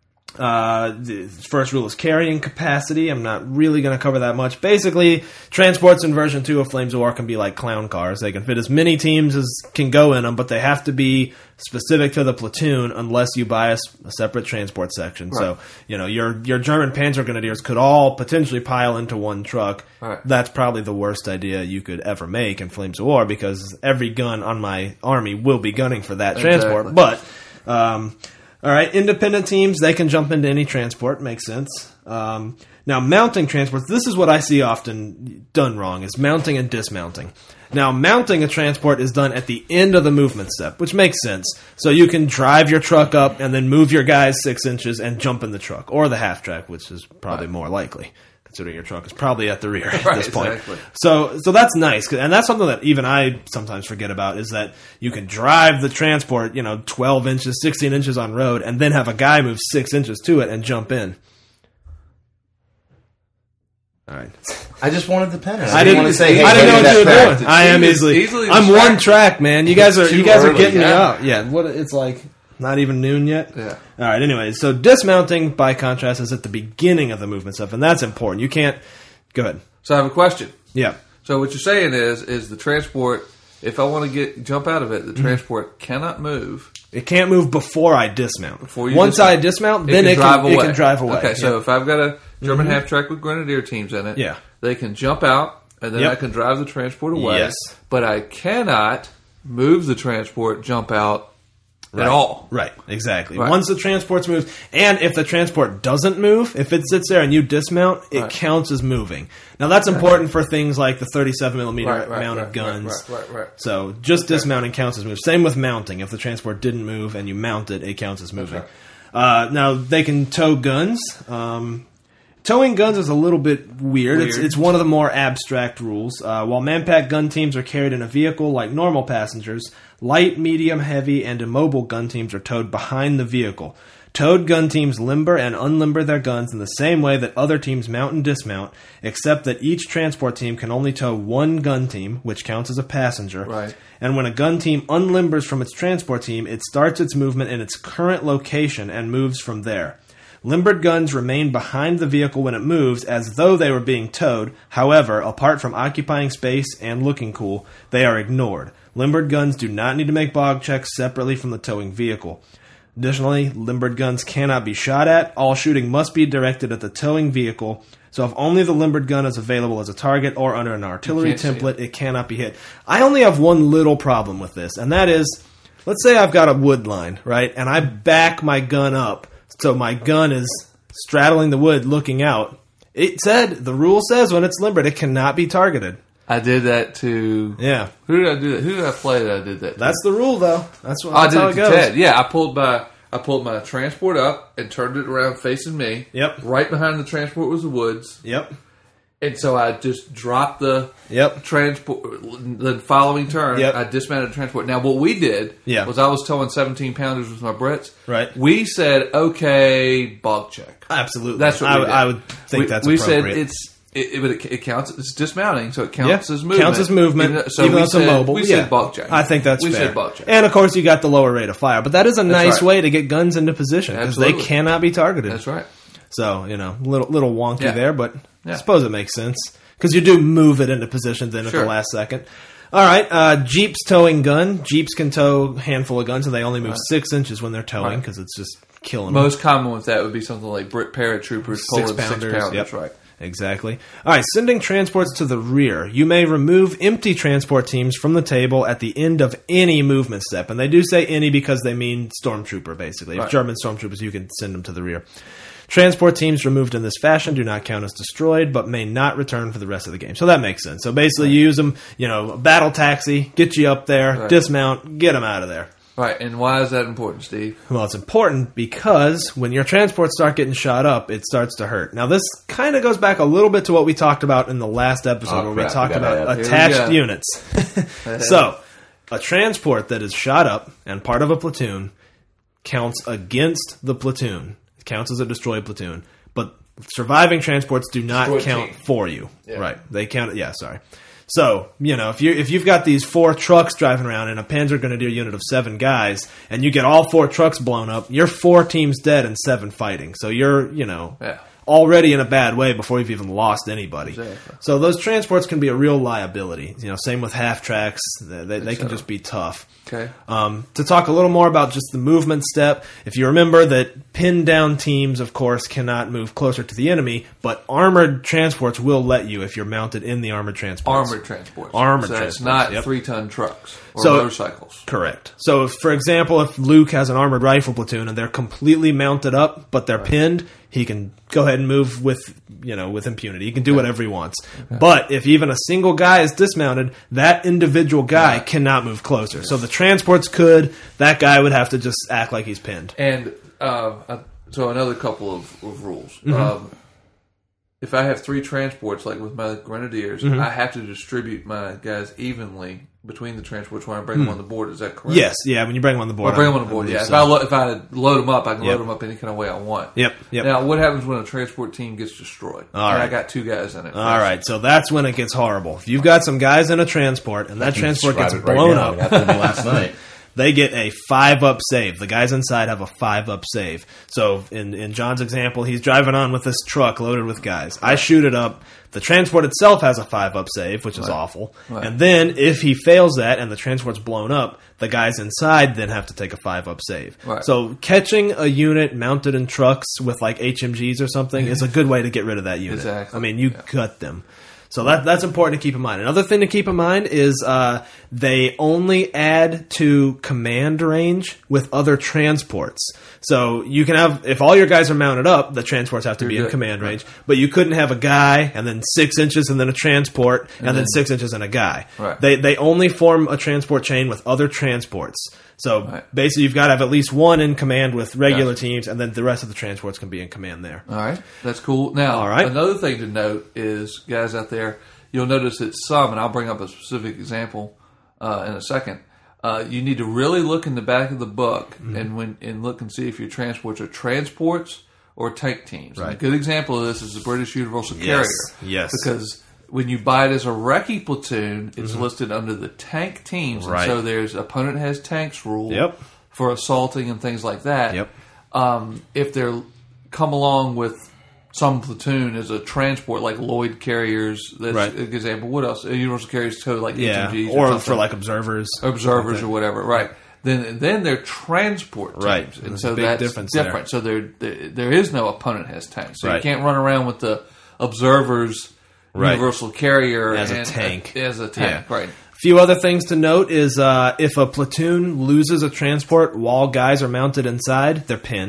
S2: Uh, the first rule is carrying capacity. I'm not really going to cover that much. Basically, transports in version two of Flames of War can be like clown cars. They can fit as many teams as can go in them, but they have to be specific to the platoon unless you buy a, s- a separate transport section. So, you know, your your German Panzer Grenadiers could all potentially pile into one truck.
S3: Right.
S2: That's probably the worst idea you could ever make in Flames of War because every gun on my army will be gunning for that transport.
S3: Exactly.
S2: But, um... all right, independent teams, they can jump into any transport. Makes sense. Um, now, mounting transports, this is what I see often done wrong, is mounting and dismounting. Now, mounting a transport is done at the end of the movement step, which makes sense. So you can drive your truck up and then move your guys six inches and jump in the truck, or the half track, which is probably more likely, considering your truck is probably at the rear at
S3: Right,
S2: this point.
S3: exactly.
S2: So, so that's nice, 'cause- and that's something that even I sometimes forget about is that you can drive the transport, you know, twelve inches, sixteen inches on road, and then have a guy move six inches to it and jump in. All right,
S1: I just wanted the pen.
S2: I didn't
S1: want to say. Hey,
S2: I didn't know
S1: maybe
S2: what you were
S1: that's
S2: doing.
S1: fact.
S2: I am
S3: It's
S2: easily.
S3: easily
S2: I'm one
S3: distracted.
S2: track, man. You guys are
S1: Too
S2: you guys are
S1: early,
S2: getting me
S3: yeah.
S2: out. Yeah, what it's like. Not even noon yet?
S3: Yeah.
S2: All right, anyways. So dismounting, by contrast, is at the beginning of the movement stuff, and that's important. You can't... Go ahead.
S3: So I have a question.
S2: Yeah.
S3: So what you're saying is, is the transport, if I want to get jump out of it, the transport cannot move.
S2: It can't move before I dismount.
S3: Before you
S2: Once
S3: dismount.
S2: I dismount,
S3: It
S2: then
S3: can
S2: it
S3: drive
S2: can,
S3: away.
S2: it can drive away.
S3: Okay, so
S2: Yeah.
S3: if I've got a German half track with grenadier teams in it,
S2: Yeah.
S3: they can jump out and then
S2: Yep.
S3: I can drive the transport away.
S2: Yes.
S3: But I cannot move the transport, jump out at all.
S2: Right, exactly.
S3: Right.
S2: Once the transport's moved, and if the transport doesn't move, if it sits there and you dismount, it
S3: Right.
S2: counts as moving. Now that's important for things like the thirty-seven millimeter
S3: Right, right,
S2: amount
S3: right,
S2: of guns.
S3: right, right, right, right.
S2: So just dismounting counts as move. Same with mounting. If the transport didn't move and you mount it, it counts as moving. Uh, now they can tow guns. Um, Towing guns is a little bit weird.
S3: Weird.
S2: It's, it's one of the more abstract rules. Uh, while man-pack gun teams are carried in a vehicle like normal passengers, light, medium, heavy, and immobile gun teams are towed behind the vehicle. Towed gun teams limber and unlimber their guns in the same way that other teams mount and dismount, except that each transport team can only tow one gun team, which counts as a passenger.
S3: Right.
S2: And when a gun team unlimbers from its transport team, it starts its movement in its current location and moves from there. Limbered guns remain behind the vehicle when it moves as though they were being towed. However, apart from occupying space and looking cool, they are ignored. Limbered guns do not need to make bog checks separately from the towing vehicle. Additionally, limbered guns cannot be shot at. All shooting must be directed at the towing vehicle. So if only the limbered gun is available as a target or under an artillery
S3: You can't see
S2: template, it cannot be hit. I only have one little problem with this, and that is, let's say I've got a wood line, right, and I back my gun up. So my gun is straddling the wood looking out. It said, the rule says when it's limbered, it cannot be targeted.
S3: I did that to.
S2: Yeah.
S3: Who did I do that? Who did I play that I did that to?
S2: That's the rule, though. That's, what,
S3: I
S2: that's
S3: did
S2: how
S3: it
S2: it
S3: to
S2: goes.
S3: Ted. Yeah, I pulled my I pulled my transport up and turned it around facing me.
S2: Yep.
S3: Right behind the transport was the woods.
S2: Yep.
S3: And so I just dropped the
S2: Yep.
S3: transport. The following turn,
S2: Yep.
S3: I dismounted the transport. Now, what we did
S2: Yeah.
S3: was I was towing seventeen pounders with my Brits.
S2: Right.
S3: We said, okay, bog check.
S2: Absolutely.
S3: That's what
S2: I,
S3: we did.
S2: I would think
S3: we,
S2: that's
S3: we
S2: appropriate.
S3: said it's it, it, it counts. It's dismounting, so it counts
S2: Yeah,
S3: as movement.
S2: Counts as movement,
S3: Even, so
S2: even
S3: we
S2: though it's
S3: said,
S2: a mobile.
S3: We
S2: yeah.
S3: said bog check.
S2: I think that's
S3: we
S2: fair.
S3: said bog check.
S2: And of course, you got the lower rate of fire, but that is a nice
S3: right.
S2: way to get guns into position because they
S3: Absolutely.
S2: cannot be targeted.
S3: That's right.
S2: So you know, little little wonky
S3: Yeah.
S2: there, but
S3: Yeah.
S2: I suppose it makes sense because you do move it into position then at
S3: Sure.
S2: the last second. All right, uh, Jeep's towing gun. Jeeps can tow a handful of guns, and they only move six inches when they're towing
S3: Right.
S2: because it's just killing them.
S3: Most common with that would be something like Brit paratroopers pulling
S2: Six pounders,
S3: six pounders.
S2: yep.
S3: Right.
S2: Exactly. All right, sending transports to the rear. You may remove empty transport teams from the table at the end of any movement step. And they do say any because they mean stormtrooper, basically.
S3: Right.
S2: If German stormtroopers, you can send them to the rear. Transport teams removed in this fashion do not count as destroyed, but may not return for the rest of the game. So that makes sense. So basically, you use them, you know, battle taxi, get you up there,
S3: Right.
S2: dismount, get them out of there.
S3: Right. And why is that important, Steve?
S2: Well, it's important because when your transports start getting shot up, it starts to hurt. Now, this kind of goes back a little bit to what we talked about in the last episode
S1: Oh,
S2: where
S1: crap,
S2: we talked
S1: we gotta
S2: about
S1: add-
S3: Here we
S2: attached
S3: go.
S2: units. So, a transport that is shot up and part of a platoon counts against the platoon. It counts as a destroyed platoon. But surviving transports do not
S3: Destroyed
S2: count
S3: team.
S2: for you. Right. They count, yeah, sorry. So, you know, if you if you've got these four trucks driving around in a Panzer Grenadier unit of seven guys, and you get all four trucks blown up, you're four teams dead and seven fighting. So you're, you know,
S3: Yeah.
S2: already in a bad way before you've even lost anybody.
S3: Exactly.
S2: So those transports can be a real liability. You know, same with half tracks; they, they, they can just be tough.
S3: Okay.
S2: Um, to talk a little more about just the movement step, if you remember that pinned down teams, of course, cannot move closer to the enemy, but armored transports will let you if you're mounted in the armored transports.
S3: Armored transports.
S2: Armored
S3: so
S2: transports,
S3: it's not
S2: yep.
S3: three-ton trucks or
S2: So-
S3: motorcycles.
S2: Correct. So, if, for example, if Luke has an armored rifle platoon and they're completely mounted up, but they're pinned, he can go ahead and move with, you know, with impunity. He can do whatever he wants. But if even a single guy is dismounted, that individual guy cannot move closer. So the transports could. That guy would have to just act like he's pinned.
S3: And uh, uh, so another couple of, of rules.
S2: Mm-hmm.
S3: Um, if I have three transports, like with my Grenadiers,
S2: Mm-hmm.
S3: I have to distribute my guys evenly between the transports when I bring them on the board. Is that correct?
S2: Yes, yeah. When you bring him on the board,
S3: I bring them
S2: I-
S3: on the board.
S2: I
S3: Yeah.
S2: believe
S3: If
S2: so.
S3: I lo- if I load them up, I can
S2: Yep.
S3: load them up any kind of way I want.
S2: Yep, yep.
S3: Now, what happens when a transport team gets destroyed?
S2: All
S3: and
S2: right.
S3: I got two guys in it.
S2: All right, so that's when it gets horrible. If you've got some guys in a transport and that transport gets
S1: Describe it right
S2: blown
S1: now.
S2: up,
S1: It happened to me last night.
S2: they get a five up save. The guys inside have a five up save. So in, in John's example, he's driving on with this truck loaded with guys. I shoot it up. The transport itself has a five up save, which is awful.
S3: Right.
S2: And then if he fails that and the transport's blown up, the guys inside then have to take a five up save.
S3: Right.
S2: So catching a unit mounted in trucks with like H M Gs or something is a good way to get rid of that unit.
S3: Exactly.
S2: I mean, you gut them. So that that's important to keep in mind. Another thing to keep in mind is uh, they only add to command range with other transports. So you can have, if all your guys are mounted up, the transports have to be
S3: You're
S2: in
S3: good.
S2: command range. But you couldn't have a guy and then six inches and then a transport and, then,
S3: then-
S2: six inches and a guy.
S3: Right.
S2: They they only form a transport chain with other transports. So
S3: Right.
S2: basically, you've got to have at least one in command with regular
S3: Gotcha.
S2: teams, and then the rest of the transports can be in command there.
S3: All right, that's cool. Now,
S2: All right.
S3: another thing to note is, guys out there, you'll notice that some, and I'll bring up a specific example uh, in a second. Uh, you need to really look in the back of the book
S2: Mm-hmm.
S3: and when and look and see if your transports are transports or tank teams. And
S2: Right.
S3: a good example of this is the British Universal
S2: Yes,
S3: Carrier.
S2: yes.
S3: Because when you buy it as a recce platoon, it's listed under the tank teams.
S2: Mm-hmm. Right.
S3: And so there's opponent has tanks rule
S2: Yep.
S3: for assaulting and things like that.
S2: Yep.
S3: Um, if they're come along with some platoon as a transport, like Lloyd carriers, that's
S2: Right.
S3: a good example. What else? Uh, Universal carriers tow like
S2: Yeah,
S3: H M Gs
S2: or,
S3: something.
S2: for like observers.
S3: observers or whatever, right? Then then they're transport teams,
S2: Right.
S3: and
S2: There's
S3: so
S2: a big
S3: that's
S2: difference there.
S3: different. So there, there there is no opponent has tanks, so
S2: Right.
S3: you can't run around with the observers
S2: Right.
S3: universal carrier
S2: As a
S3: and-
S2: tank.
S3: as a tank,
S2: Yeah.
S3: right?
S2: Few other things to note is uh, if a platoon loses a transport while guys are mounted inside, they're pinned.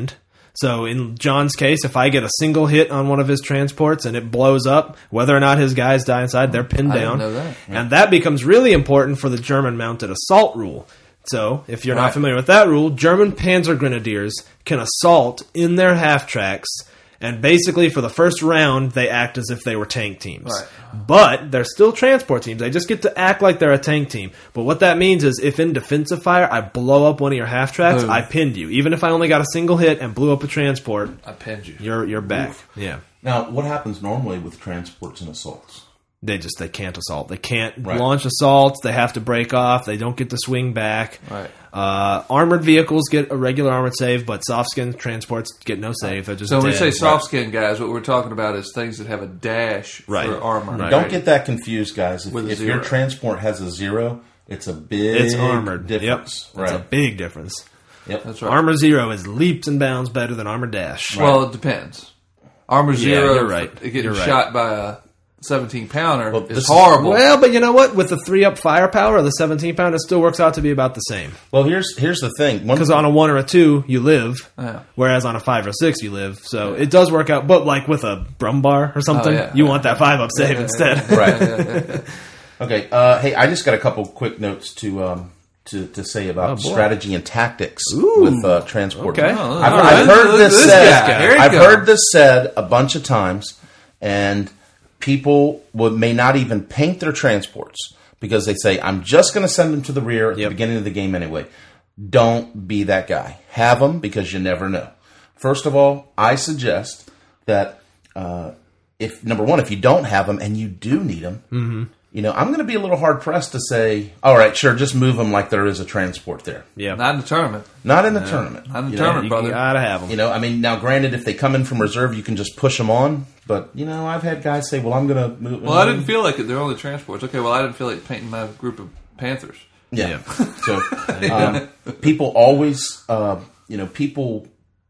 S2: So in John's case, if I get a single hit on one of his transports and it blows up, whether or not his guys die inside, they're pinned
S3: I didn't
S2: down.
S3: know that.
S2: And that becomes really important for the German-mounted assault rule. So, if you're
S3: Right.
S2: not familiar with that rule, German Panzer Grenadiers can assault in their half-tracks, and basically for the first round, they act as if they were tank teams.
S3: Right.
S2: But they're still transport teams. They just get to act like they're a tank team. But what that means is if in defensive fire, I blow up one of your half-tracks,
S3: Boom.
S2: I pinned you. Even if I only got a single hit and blew up a transport,
S3: I pinned you.
S2: you're, you're back. Yeah.
S1: Now, what happens normally with transports and assaults?
S2: They just they can't assault. They can't
S1: Right.
S2: launch assaults. They have to break off. They don't get to swing back.
S3: Right.
S2: Uh, armored vehicles get a regular armored save, but soft skin transports get no save. They're just
S3: So when we
S2: dead.
S3: say soft skin guys, what we're talking about is things that have a dash
S2: Right.
S3: for armor.
S2: Right.
S1: Don't get that confused, guys. If,
S3: With a
S1: if your
S3: zero.
S1: transport has a zero, it's a big
S2: It's armored.
S1: difference.
S2: Yep. That's
S1: Right.
S2: a big difference.
S1: Yep.
S3: That's right.
S2: Armor zero is leaps and bounds better than armor dash.
S3: Well, it depends. Armor zero,
S2: you're right.
S3: getting
S2: You're right.
S3: shot by a seventeen pounder
S1: Well, this
S3: is
S1: is-
S3: horrible.
S2: Well, but you know what? With the three up firepower of the seventeen pound, it still works out to be about the same.
S1: Well, here's here's the thing. One,
S2: Because on a one or a two, you live,
S3: Yeah.
S2: whereas on a five or six, you live. So it does work out. But like with a Brumbar or something,
S3: Oh, yeah.
S2: you want that five up save instead.
S1: right. Okay. Uh, hey, I just got a couple quick notes to um, to to say about
S2: Oh, boy.
S1: strategy and tactics
S2: Ooh.
S1: with uh, transport.
S2: Okay.
S3: Oh,
S1: I've,
S3: all
S1: I've
S3: right.
S1: heard
S3: Look
S1: this
S3: at this
S1: said.
S3: guy. Here you
S1: I've
S3: go.
S1: heard this said a bunch of times, and people would, may not even paint their transports because they say, "I'm just going to send them to the rear at
S2: Yep.
S1: the beginning of the game anyway." Don't be that guy. Have them because you never know. First of all, I suggest that uh, if number one, if you don't have them and you do need them, mm-hmm. you know, I'm going to be a little hard pressed to say, "All right, sure, just move them like there is a transport there."
S2: Yeah.
S3: Not in the tournament.
S1: Not in the tournament.
S3: Not in the
S1: You know,
S3: tournament,
S2: You
S3: brother.
S2: gotta have them.
S1: You know, I mean, now granted, if they come in from reserve, you can just push them on. But you know, I've had guys say, "Well, I'm going to move."
S3: Well, I didn't feel like it. They're only transports. Okay, well, I didn't feel like painting my group of Panthers.
S1: Yeah. So um, people always, uh, you know, people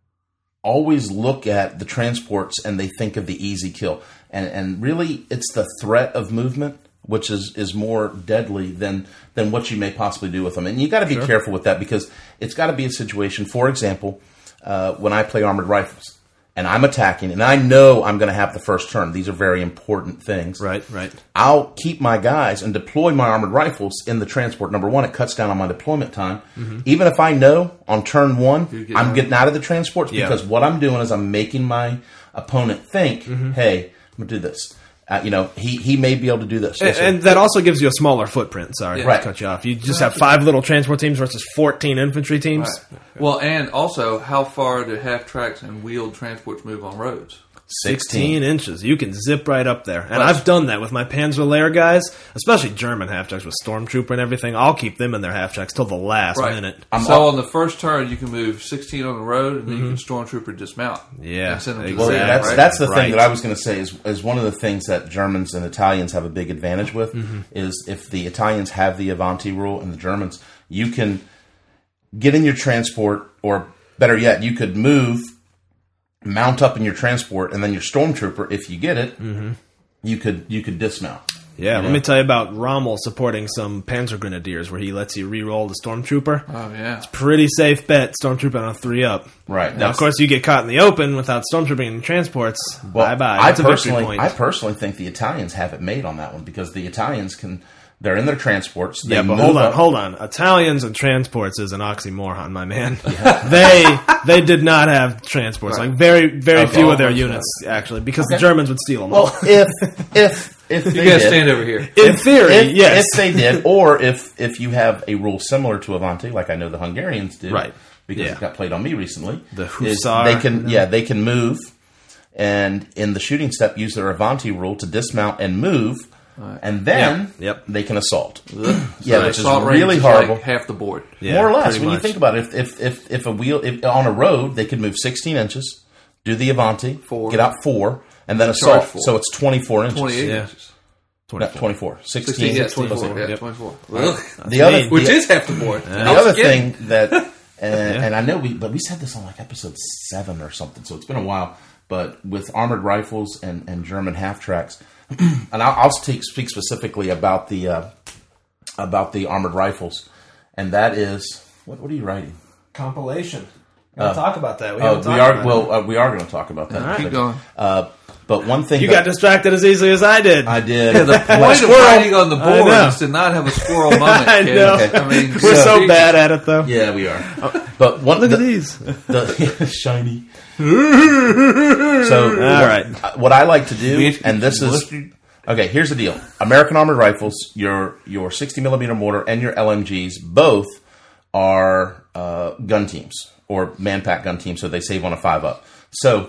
S1: always look at the transports and they think of the easy kill, and and really, it's the threat of movement which is is more deadly than than what you may possibly do with them. And you got to be careful with that because it's got to be a situation. For example, uh, when I play armored rifles. And I'm attacking, and I know I'm going to have the first turn. These are very important things.
S2: Right, right.
S1: I'll keep my guys and deploy my armored rifles in the transport. Number one, it cuts down on my deployment time. Mm-hmm. Even if I know on turn one,
S3: getting
S1: I'm
S3: out.
S1: getting out of the transports
S2: Yeah.
S1: because what I'm doing is I'm making my opponent think,
S2: Mm-hmm.
S1: hey, I'm going to do this. Uh, you know, he, he may be able to do this.
S2: And,
S1: Yes, sir.
S2: and that also gives you a smaller footprint. Sorry
S3: Yeah.
S2: to
S1: Right.
S2: cut you off. You just have five little transport teams versus fourteen infantry teams.
S3: Right. Well, and also, how far do half tracks and wheeled transports move on roads?
S2: sixteen inches. You can zip right up there. And
S3: Right.
S2: I've done that with my Panzer Lair guys, especially German half-tracks with Stormtrooper and everything. I'll keep them in their half-tracks till the last minute.
S1: I'm
S3: so
S1: all-
S3: on the first turn, you can move sixteen on the road, and then you can stormtrooper dismount.
S2: Yeah,
S3: and send them to
S1: Well,
S3: the
S2: exactly.
S3: side,
S1: that's
S3: right?
S1: that's the
S2: Right.
S1: thing that I was going to say is is one of the things that Germans and Italians have a big advantage with is if the Italians have the Avanti rule and the Germans, you can get in your transport, or better yet, you could move, mount up in your transport, and then your stormtrooper, if you get it, you could you could dismount.
S2: Yeah,
S1: You
S2: let
S1: know?
S2: me tell you about Rommel supporting some Panzer Grenadiers where he lets you re-roll the Stormtrooper.
S3: Oh yeah.
S2: Pretty safe bet, Stormtrooper on a three up.
S1: Right.
S2: Now, of
S1: That's-
S2: course, you get caught in the open without Stormtrooping in transports.
S1: Well,
S2: bye bye.
S1: I
S2: That's a victory
S1: personally,
S2: point.
S1: I personally think the Italians have it made on that one because the Italians can. They're in their transports. They
S2: Yeah, but
S1: move
S2: hold on,
S1: up.
S2: hold on. Italians and transports is an oxymoron, my man. they they did not have transports. Like very very
S1: Okay.
S2: few of their
S3: Almost
S2: units actually, because
S1: Okay.
S2: the Germans would steal them.
S1: Well, if if if
S3: You
S1: they
S3: guys
S1: did,
S3: stand over here.
S2: in theory,
S1: if,
S2: yes.
S1: if they did, or if if you have a rule similar to Avanti, like I know the Hungarians do,
S2: Right.
S1: Because
S2: Yeah.
S1: it got played on me recently.
S2: The
S1: is
S2: Hussar,
S1: they can,
S2: you know?
S1: yeah, they can move, and in the shooting step, use their Avanti rule to dismount and move, and then
S2: Yep, yep.
S1: they can assault.
S3: So
S1: Yeah,
S3: the
S1: which is
S3: assault range
S1: really
S3: is
S1: horrible.
S3: Like half the board.
S2: Yeah,
S1: More or less,
S2: pretty
S1: when you
S2: much.
S1: think about it, if if if, if a wheel if, on a road, they could move sixteen inches, do the Avanti,
S3: Four.
S1: get out four, and then
S3: Charge
S1: assault.
S3: four.
S1: So it's twenty-four inches.
S3: Twenty-eight
S2: Yeah.
S3: inches.
S1: No, twenty-four. sixteen.
S3: Sixteen, yeah,
S1: sixteen.
S3: twenty-four. Yeah,
S2: Yep.
S3: twenty-four. Ugh.
S1: The other,
S3: Which
S1: the,
S3: is half the board.
S1: the other thing that, and, and I know we, but we said this on like episode seven or something, so it's been a while. But with armored rifles and, and German half tracks, and I'll, I'll speak, speak specifically about the uh, about the armored rifles, and that is what? What are you writing?
S2: Compilation. We'll talk about that. We,
S1: Uh,
S2: haven't
S1: we
S2: talked
S1: are
S2: about
S1: well. Uh, we are going to talk about that.
S2: All right.
S3: Keep going.
S1: Uh, but one thing
S2: it. You
S1: that
S2: got distracted as easily as I did.
S1: I did.
S3: Yeah, the point of writing on the
S2: I
S3: board
S2: know.
S3: is to not have a squirrel moment.
S2: I
S3: kid.
S2: know.
S3: I mean,
S2: We're so,
S3: so
S2: bad at it, though.
S1: Yeah, we are. But one
S2: Look
S1: the,
S2: at these.
S1: the shiny. So,
S2: All
S1: what,
S2: right.
S1: what I like to do,
S3: Bitch,
S1: and this is okay. Here's the deal: American Armored Rifles, your your sixty millimeter mortar, and your L M Gs, both are uh, gun teams or man-pack gun teams, so they save on a five up. So,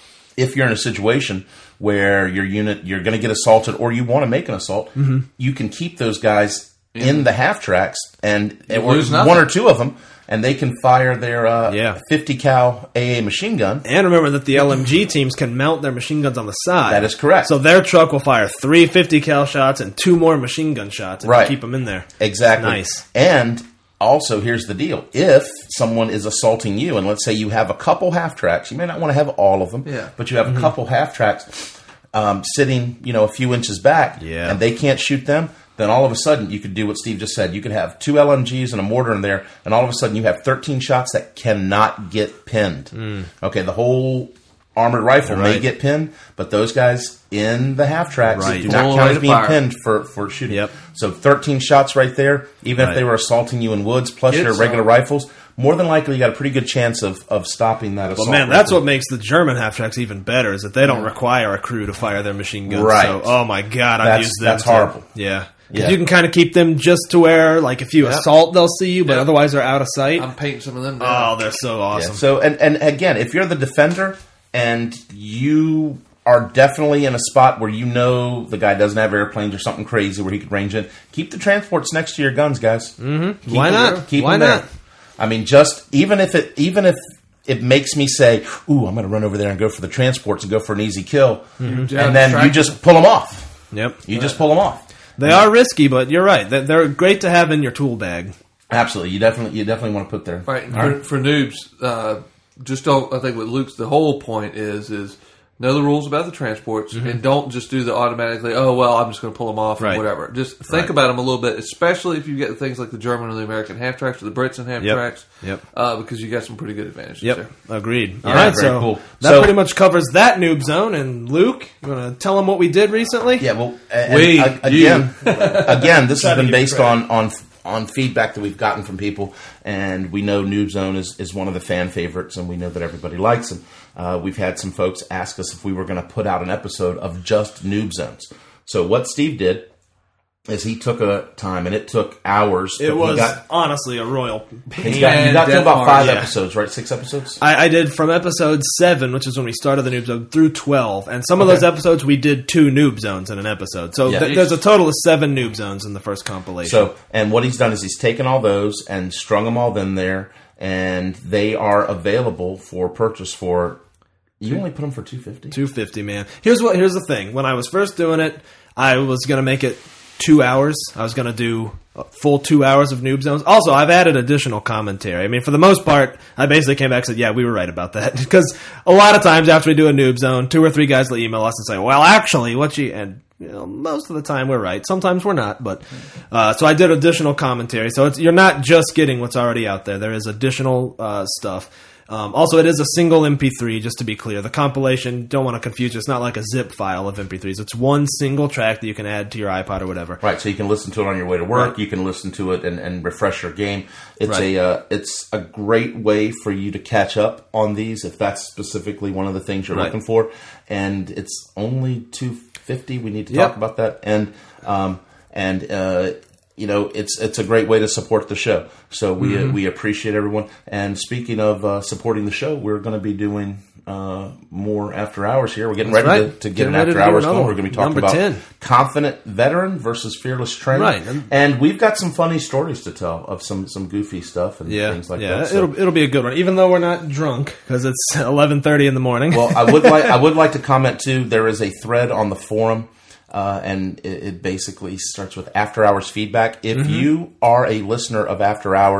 S1: if you're in a situation where your unit you're going to get assaulted, or you want to make an assault,
S2: Mm-hmm.
S1: you can keep those guys in the half tracks, and or
S3: lose nothing.
S1: one or two of them. And they can fire their uh,
S2: Yeah.
S1: fifty cal A A machine gun.
S2: And remember that the L M G teams can mount their machine guns on the side.
S1: That is correct.
S2: So their truck will fire three fifty cal shots and two more machine gun shots if
S1: Right.
S2: you keep them in there.
S1: Exactly.
S2: Nice.
S1: And also, here's the deal: if someone is assaulting you, and let's say you have a couple half tracks, you may not want to have all of them,
S3: Yeah.
S1: but you have a couple half tracks um, sitting, you know, a few inches back,
S2: Yeah.
S1: and they can't shoot them. Then all of a sudden, you could do what Steve just said. You could have two L M Gs and a mortar in there, and all of a sudden, you have thirteen shots that cannot get pinned. Okay, the whole armored rifle may
S2: Right.
S1: get pinned, but those guys in the half tracks
S2: Right.
S1: do
S3: Full
S1: not count
S3: rate
S1: as
S3: of
S1: being
S3: fire.
S1: pinned for, for shooting.
S2: Yep.
S1: So thirteen shots right there, even
S2: Right.
S1: if they were assaulting you in woods, plus
S3: It's,
S1: your regular
S3: uh,
S1: rifles, more than likely you got a pretty good chance of, of stopping that assault.
S2: But man, that's
S1: rifle.
S2: what makes the German half tracks even better is that they don't require a crew to fire their machine guns.
S1: Right.
S2: So, oh my god, I've
S1: That's-
S2: used them.
S1: that's
S2: too.
S1: horrible.
S2: Yeah. 'Cause
S1: Yeah.
S2: you can kind of keep them just to where, like, if you
S3: Yep.
S2: assault, they'll see you, but
S3: Yep.
S2: otherwise they're out of sight.
S3: I'm painting some of them now.
S2: Oh, they're so
S1: Yeah.
S2: awesome.
S1: So and, and again, if you're the defender and you are definitely in a spot where you know the guy doesn't have airplanes or something crazy where he could range in, keep the transports next to your guns, guys. Mm-hmm.
S2: Why not?
S1: Keep
S2: Why
S1: them there.
S2: not?
S1: I mean, just even if it even if it makes me say, "Ooh, I'm going to run over there and go for the transports and go for an easy kill," and then you just pull them off.
S2: Yep.
S1: You just pull them off.
S2: They are risky, but you're right. They're- They're great to have in your tool bag.
S1: Absolutely, you definitely you definitely want to put there.
S3: Right. For, for noobs, uh, just don't. I think what Luke's the whole point is is know the rules about the transports and don't just do the automatically. Oh well, I'm just going to pull them off
S2: Right.
S3: or whatever. Just think
S1: Right.
S3: about them a little bit, especially if you get things like the German or the American half tracks or the Brits and half
S2: Yep.
S3: tracks.
S2: Yep.
S3: Uh, because you got some pretty good advantages
S2: Yep,
S3: there.
S2: agreed.
S1: Yeah,
S2: All right,
S1: very
S2: so
S1: cool.
S2: that
S1: So-
S2: pretty much covers that noob zone. And Luke, you want to tell them what we did recently?
S1: Yeah, well, and,
S3: We,
S1: and, uh,
S3: you.
S1: again, again, this
S2: Try
S1: has
S2: to
S1: been
S2: give
S1: based
S2: credit.
S1: on, on on feedback that we've gotten from people, and we know Noob Zone is, is one of the fan favorites, and we know that everybody likes them. Uh, we've had some folks ask us if we were going to put out an episode of just Noob Zones. So what Steve did is he took a time, and it took hours.
S2: It
S1: but
S2: was
S1: he got,
S2: honestly a royal pain.
S1: he got, you got to
S3: Death
S1: about
S3: March,
S1: five
S2: yeah.
S1: episodes, right? Six episodes.
S2: I, I did from episode seven, which is when we started the noob zone, through twelve, and some of those episodes we did two noob zones in an episode. So
S1: Yeah.
S2: th- there's a total of seven noob zones in the first compilation.
S1: So, and what he's done is he's taken all those and strung them all in there, and they are available for purchase for. You only put them for two fifty.
S2: two fifty, man. Here's what. Here's the thing. When I was first doing it, I was gonna make it two hours. I was gonna do a full two hours of noob zones. Also, I've added additional commentary. I mean, for the most part, I basically came back and said, "Yeah, we were right about that." Because a lot of times after we do a noob zone, two or three guys will email us and say, "Well, actually, what you..." and you know, most of the time we're right. Sometimes we're not, but uh, so I did additional commentary. So it's, you're not just getting what's already out there. There is additional uh, stuff. Um, also, it is a single M P three, just to be clear. The compilation, don't want to confuse you, it's not like a zip file of M P threes. It's one single track that you can add to your iPod or whatever.
S1: Right, so you can listen to it on your way to work.
S2: Right.
S1: You can listen to it and, and refresh your game. It's
S2: Right.
S1: a uh, it's a great way for you to catch up on these if that's specifically one of the things you're
S2: Right.
S1: looking for. And it's only two fifty. We need to
S2: Yep.
S1: talk about that. And um, and uh, you know, it's it's a great way to support the show. So we
S2: Mm-hmm.
S1: uh, we appreciate everyone. And speaking of uh, supporting the show, we're going to be doing uh, more after hours here. We're getting
S2: That's
S1: ready
S2: right.
S1: to, to get
S2: Getting
S1: an
S2: ready
S1: after
S2: to do
S1: hours
S2: another
S1: going.
S2: one.
S1: We're going to be talking
S2: Number
S1: about
S2: ten.
S1: confident veteran versus fearless trainer.
S2: Right.
S1: And we've got some funny stories to tell of some, some goofy stuff and
S2: Yeah,
S1: things like
S2: yeah,
S1: that. So-
S2: it'll it'll be a good one, even though we're not drunk because it's eleven thirty in the morning.
S1: well, I would like I would like to comment too. There is a thread on the forum, uh, and it, it basically starts with After Hours feedback. If
S2: Mm-hmm.
S1: you are a listener of After Hours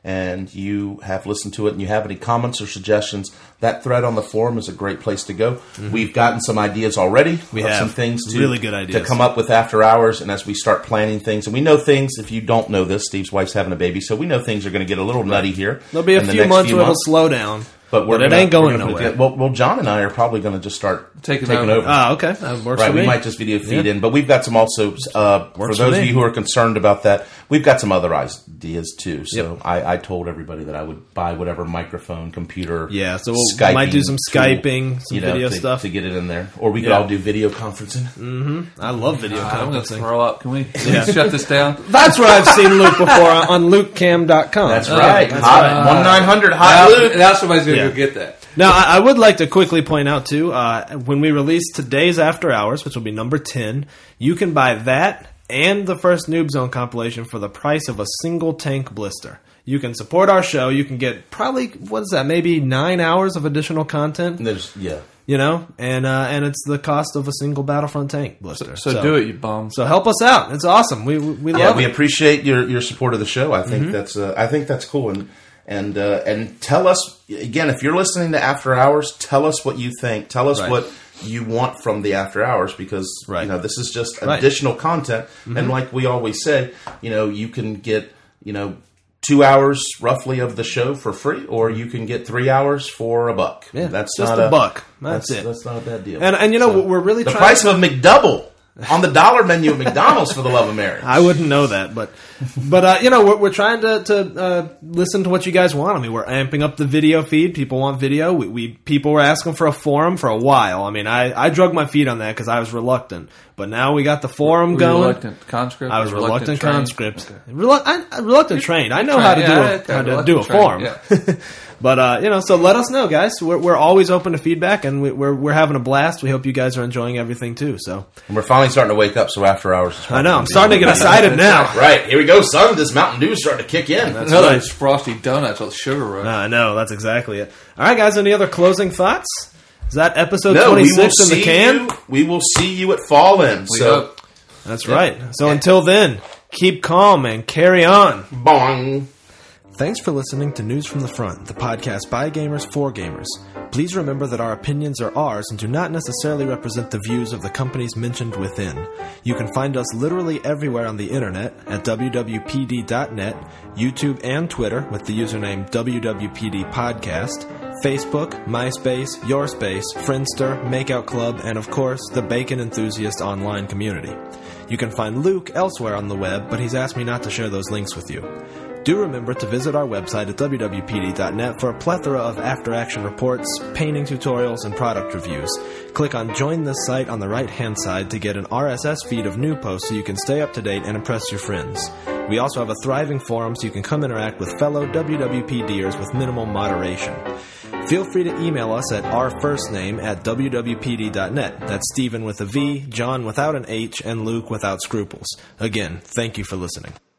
S1: and you have listened to it and you have any comments or suggestions, that thread on the forum is a great place to go. Mm-hmm. We've gotten some ideas already.
S2: We
S1: of
S2: have
S1: some things to,
S2: really good ideas
S1: to come up with after hours, and as we start planning things, and we know things, if you don't know this, Steve's wife's having a baby, so we know things are going to get a little nutty here.
S2: There'll be a few months
S1: few
S2: where
S1: months.
S2: it'll slow down.
S1: But, we're
S2: but it
S1: gonna,
S2: ain't going
S1: gonna
S2: nowhere.
S1: Well, well, John and I are probably going to just start
S3: Taking
S1: taking,
S3: over.
S1: over.
S2: Ah, okay. That works
S1: Right,
S2: for
S1: we
S2: me.
S1: might just video feed
S2: Yeah.
S1: in, but we've got some also, uh, for
S2: Works
S1: those
S2: for
S1: of
S2: me.
S1: you who are concerned about that, we've got some other ideas too. So
S2: Yep.
S1: I, I told everybody that I would buy whatever microphone, computer,
S2: Yeah, so we'll,
S1: Skyping
S2: might do some
S1: tool,
S2: Skyping, some
S1: you know,
S2: video
S1: to,
S2: stuff.
S1: to get it in there. Or we could
S2: Yeah.
S1: all do video conferencing.
S2: I love video
S3: Uh, I'm going to
S2: conferencing.
S3: throw up. Can we, can we shut this down?
S2: That's where I've seen Luke before on, on luke cam dot com.
S1: That's right.
S2: That's
S1: Hot,
S2: right.
S1: one nine hundred Hot
S3: Now,
S1: Luke.
S3: now somebody's going to
S2: Yeah.
S3: go get that.
S2: Now, I, I would like to quickly point out, too, uh, when we release today's After Hours, which will be number ten, you can buy that and the first Noob Zone compilation for the price of a single tank blister. You can support our show. You can get probably, what is that, maybe nine hours of additional content,
S1: There's, yeah.
S2: you know? And uh, and it's the cost of a single Battlefront tank blister.
S3: So, do it, you bum.
S2: So help us out. It's awesome. We we
S1: Yeah,
S2: love
S1: we
S2: it.
S1: appreciate your, your support of the show. I think that's uh, I think that's cool, and and uh, and tell us again if you're listening to After Hours. Tell us what you think. Tell us
S2: Right.
S1: what you want from the After Hours, because
S2: Right.
S1: you know this is just
S2: Right.
S1: additional content. And like we always say, you know, you can get you know two hours roughly of the show for free, or you can get three hours for a buck.
S2: Yeah,
S1: that's
S2: just
S1: not
S2: a buck. That's, it.
S1: That's not a bad deal.
S2: And and you know
S1: So,
S2: we're really
S1: the
S2: trying
S1: price
S2: to,
S1: of a McDouble on the dollar menu at McDonald's, for the love of Mary.
S2: I wouldn't know that, but but uh, you know we're, we're trying to to uh, listen to what you guys want. I mean, we're amping up the video feed. People want video. We, we people were asking for a forum for a while. I mean, I, I drug my feet on that because I was reluctant, but now we got the forum
S3: Were you
S2: going.
S3: reluctant conscript?
S2: I was
S3: or
S2: reluctant,
S3: trained?
S2: conscript.
S3: Okay.
S2: Relu- I, I, reluctant trained. I know how to
S3: Yeah,
S2: do a,
S3: okay,
S2: how to
S3: reluctant
S2: do a
S3: trained,
S2: forum.
S3: yeah.
S2: But uh, you know, so let us know, guys. We're we're always open to feedback, and we, we're we're having a blast. We hope you guys are enjoying everything too. So
S1: And we're finally starting to wake up, so After Hours is
S2: I know I'm starting to get excited now.
S1: Right, here we go, son. This Mountain Dew is starting to kick in.
S3: Another
S2: right.
S3: is frosty donuts with sugar rush.
S2: I know that's exactly it. All right, guys. Any other closing thoughts? Is that episode
S1: No, we will
S2: twenty-six in the
S1: see
S2: can?
S1: you. We will see you at Fall In.
S3: We
S1: So,
S3: hope.
S2: That's right. So until then, keep calm and carry on.
S1: bong.
S2: Thanks for listening to News from the Front, the podcast by gamers for gamers. Please remember that our opinions are ours and do not necessarily represent the views of the companies mentioned within. You can find us literally everywhere on the internet at w w p d dot net, YouTube and Twitter with the username W W P D Podcast, Facebook, MySpace, Yourspace, Friendster, Makeout Club, and of course, the Bacon Enthusiast online community. You can find Luke elsewhere on the web, but he's asked me not to share those links with you. Do remember to visit our website at w w p d dot net for a plethora of after-action reports, painting tutorials, and product reviews. Click on Join this site on the right-hand side to get an R S S feed of new posts so you can stay up to date and impress your friends. We also have a thriving forum so you can come interact with fellow W W P D'ers with minimal moderation. Feel free to email us at our first name at w w p d dot net. That's Stephen with a V, John without an H, and Luke without scruples. Again, thank you for listening.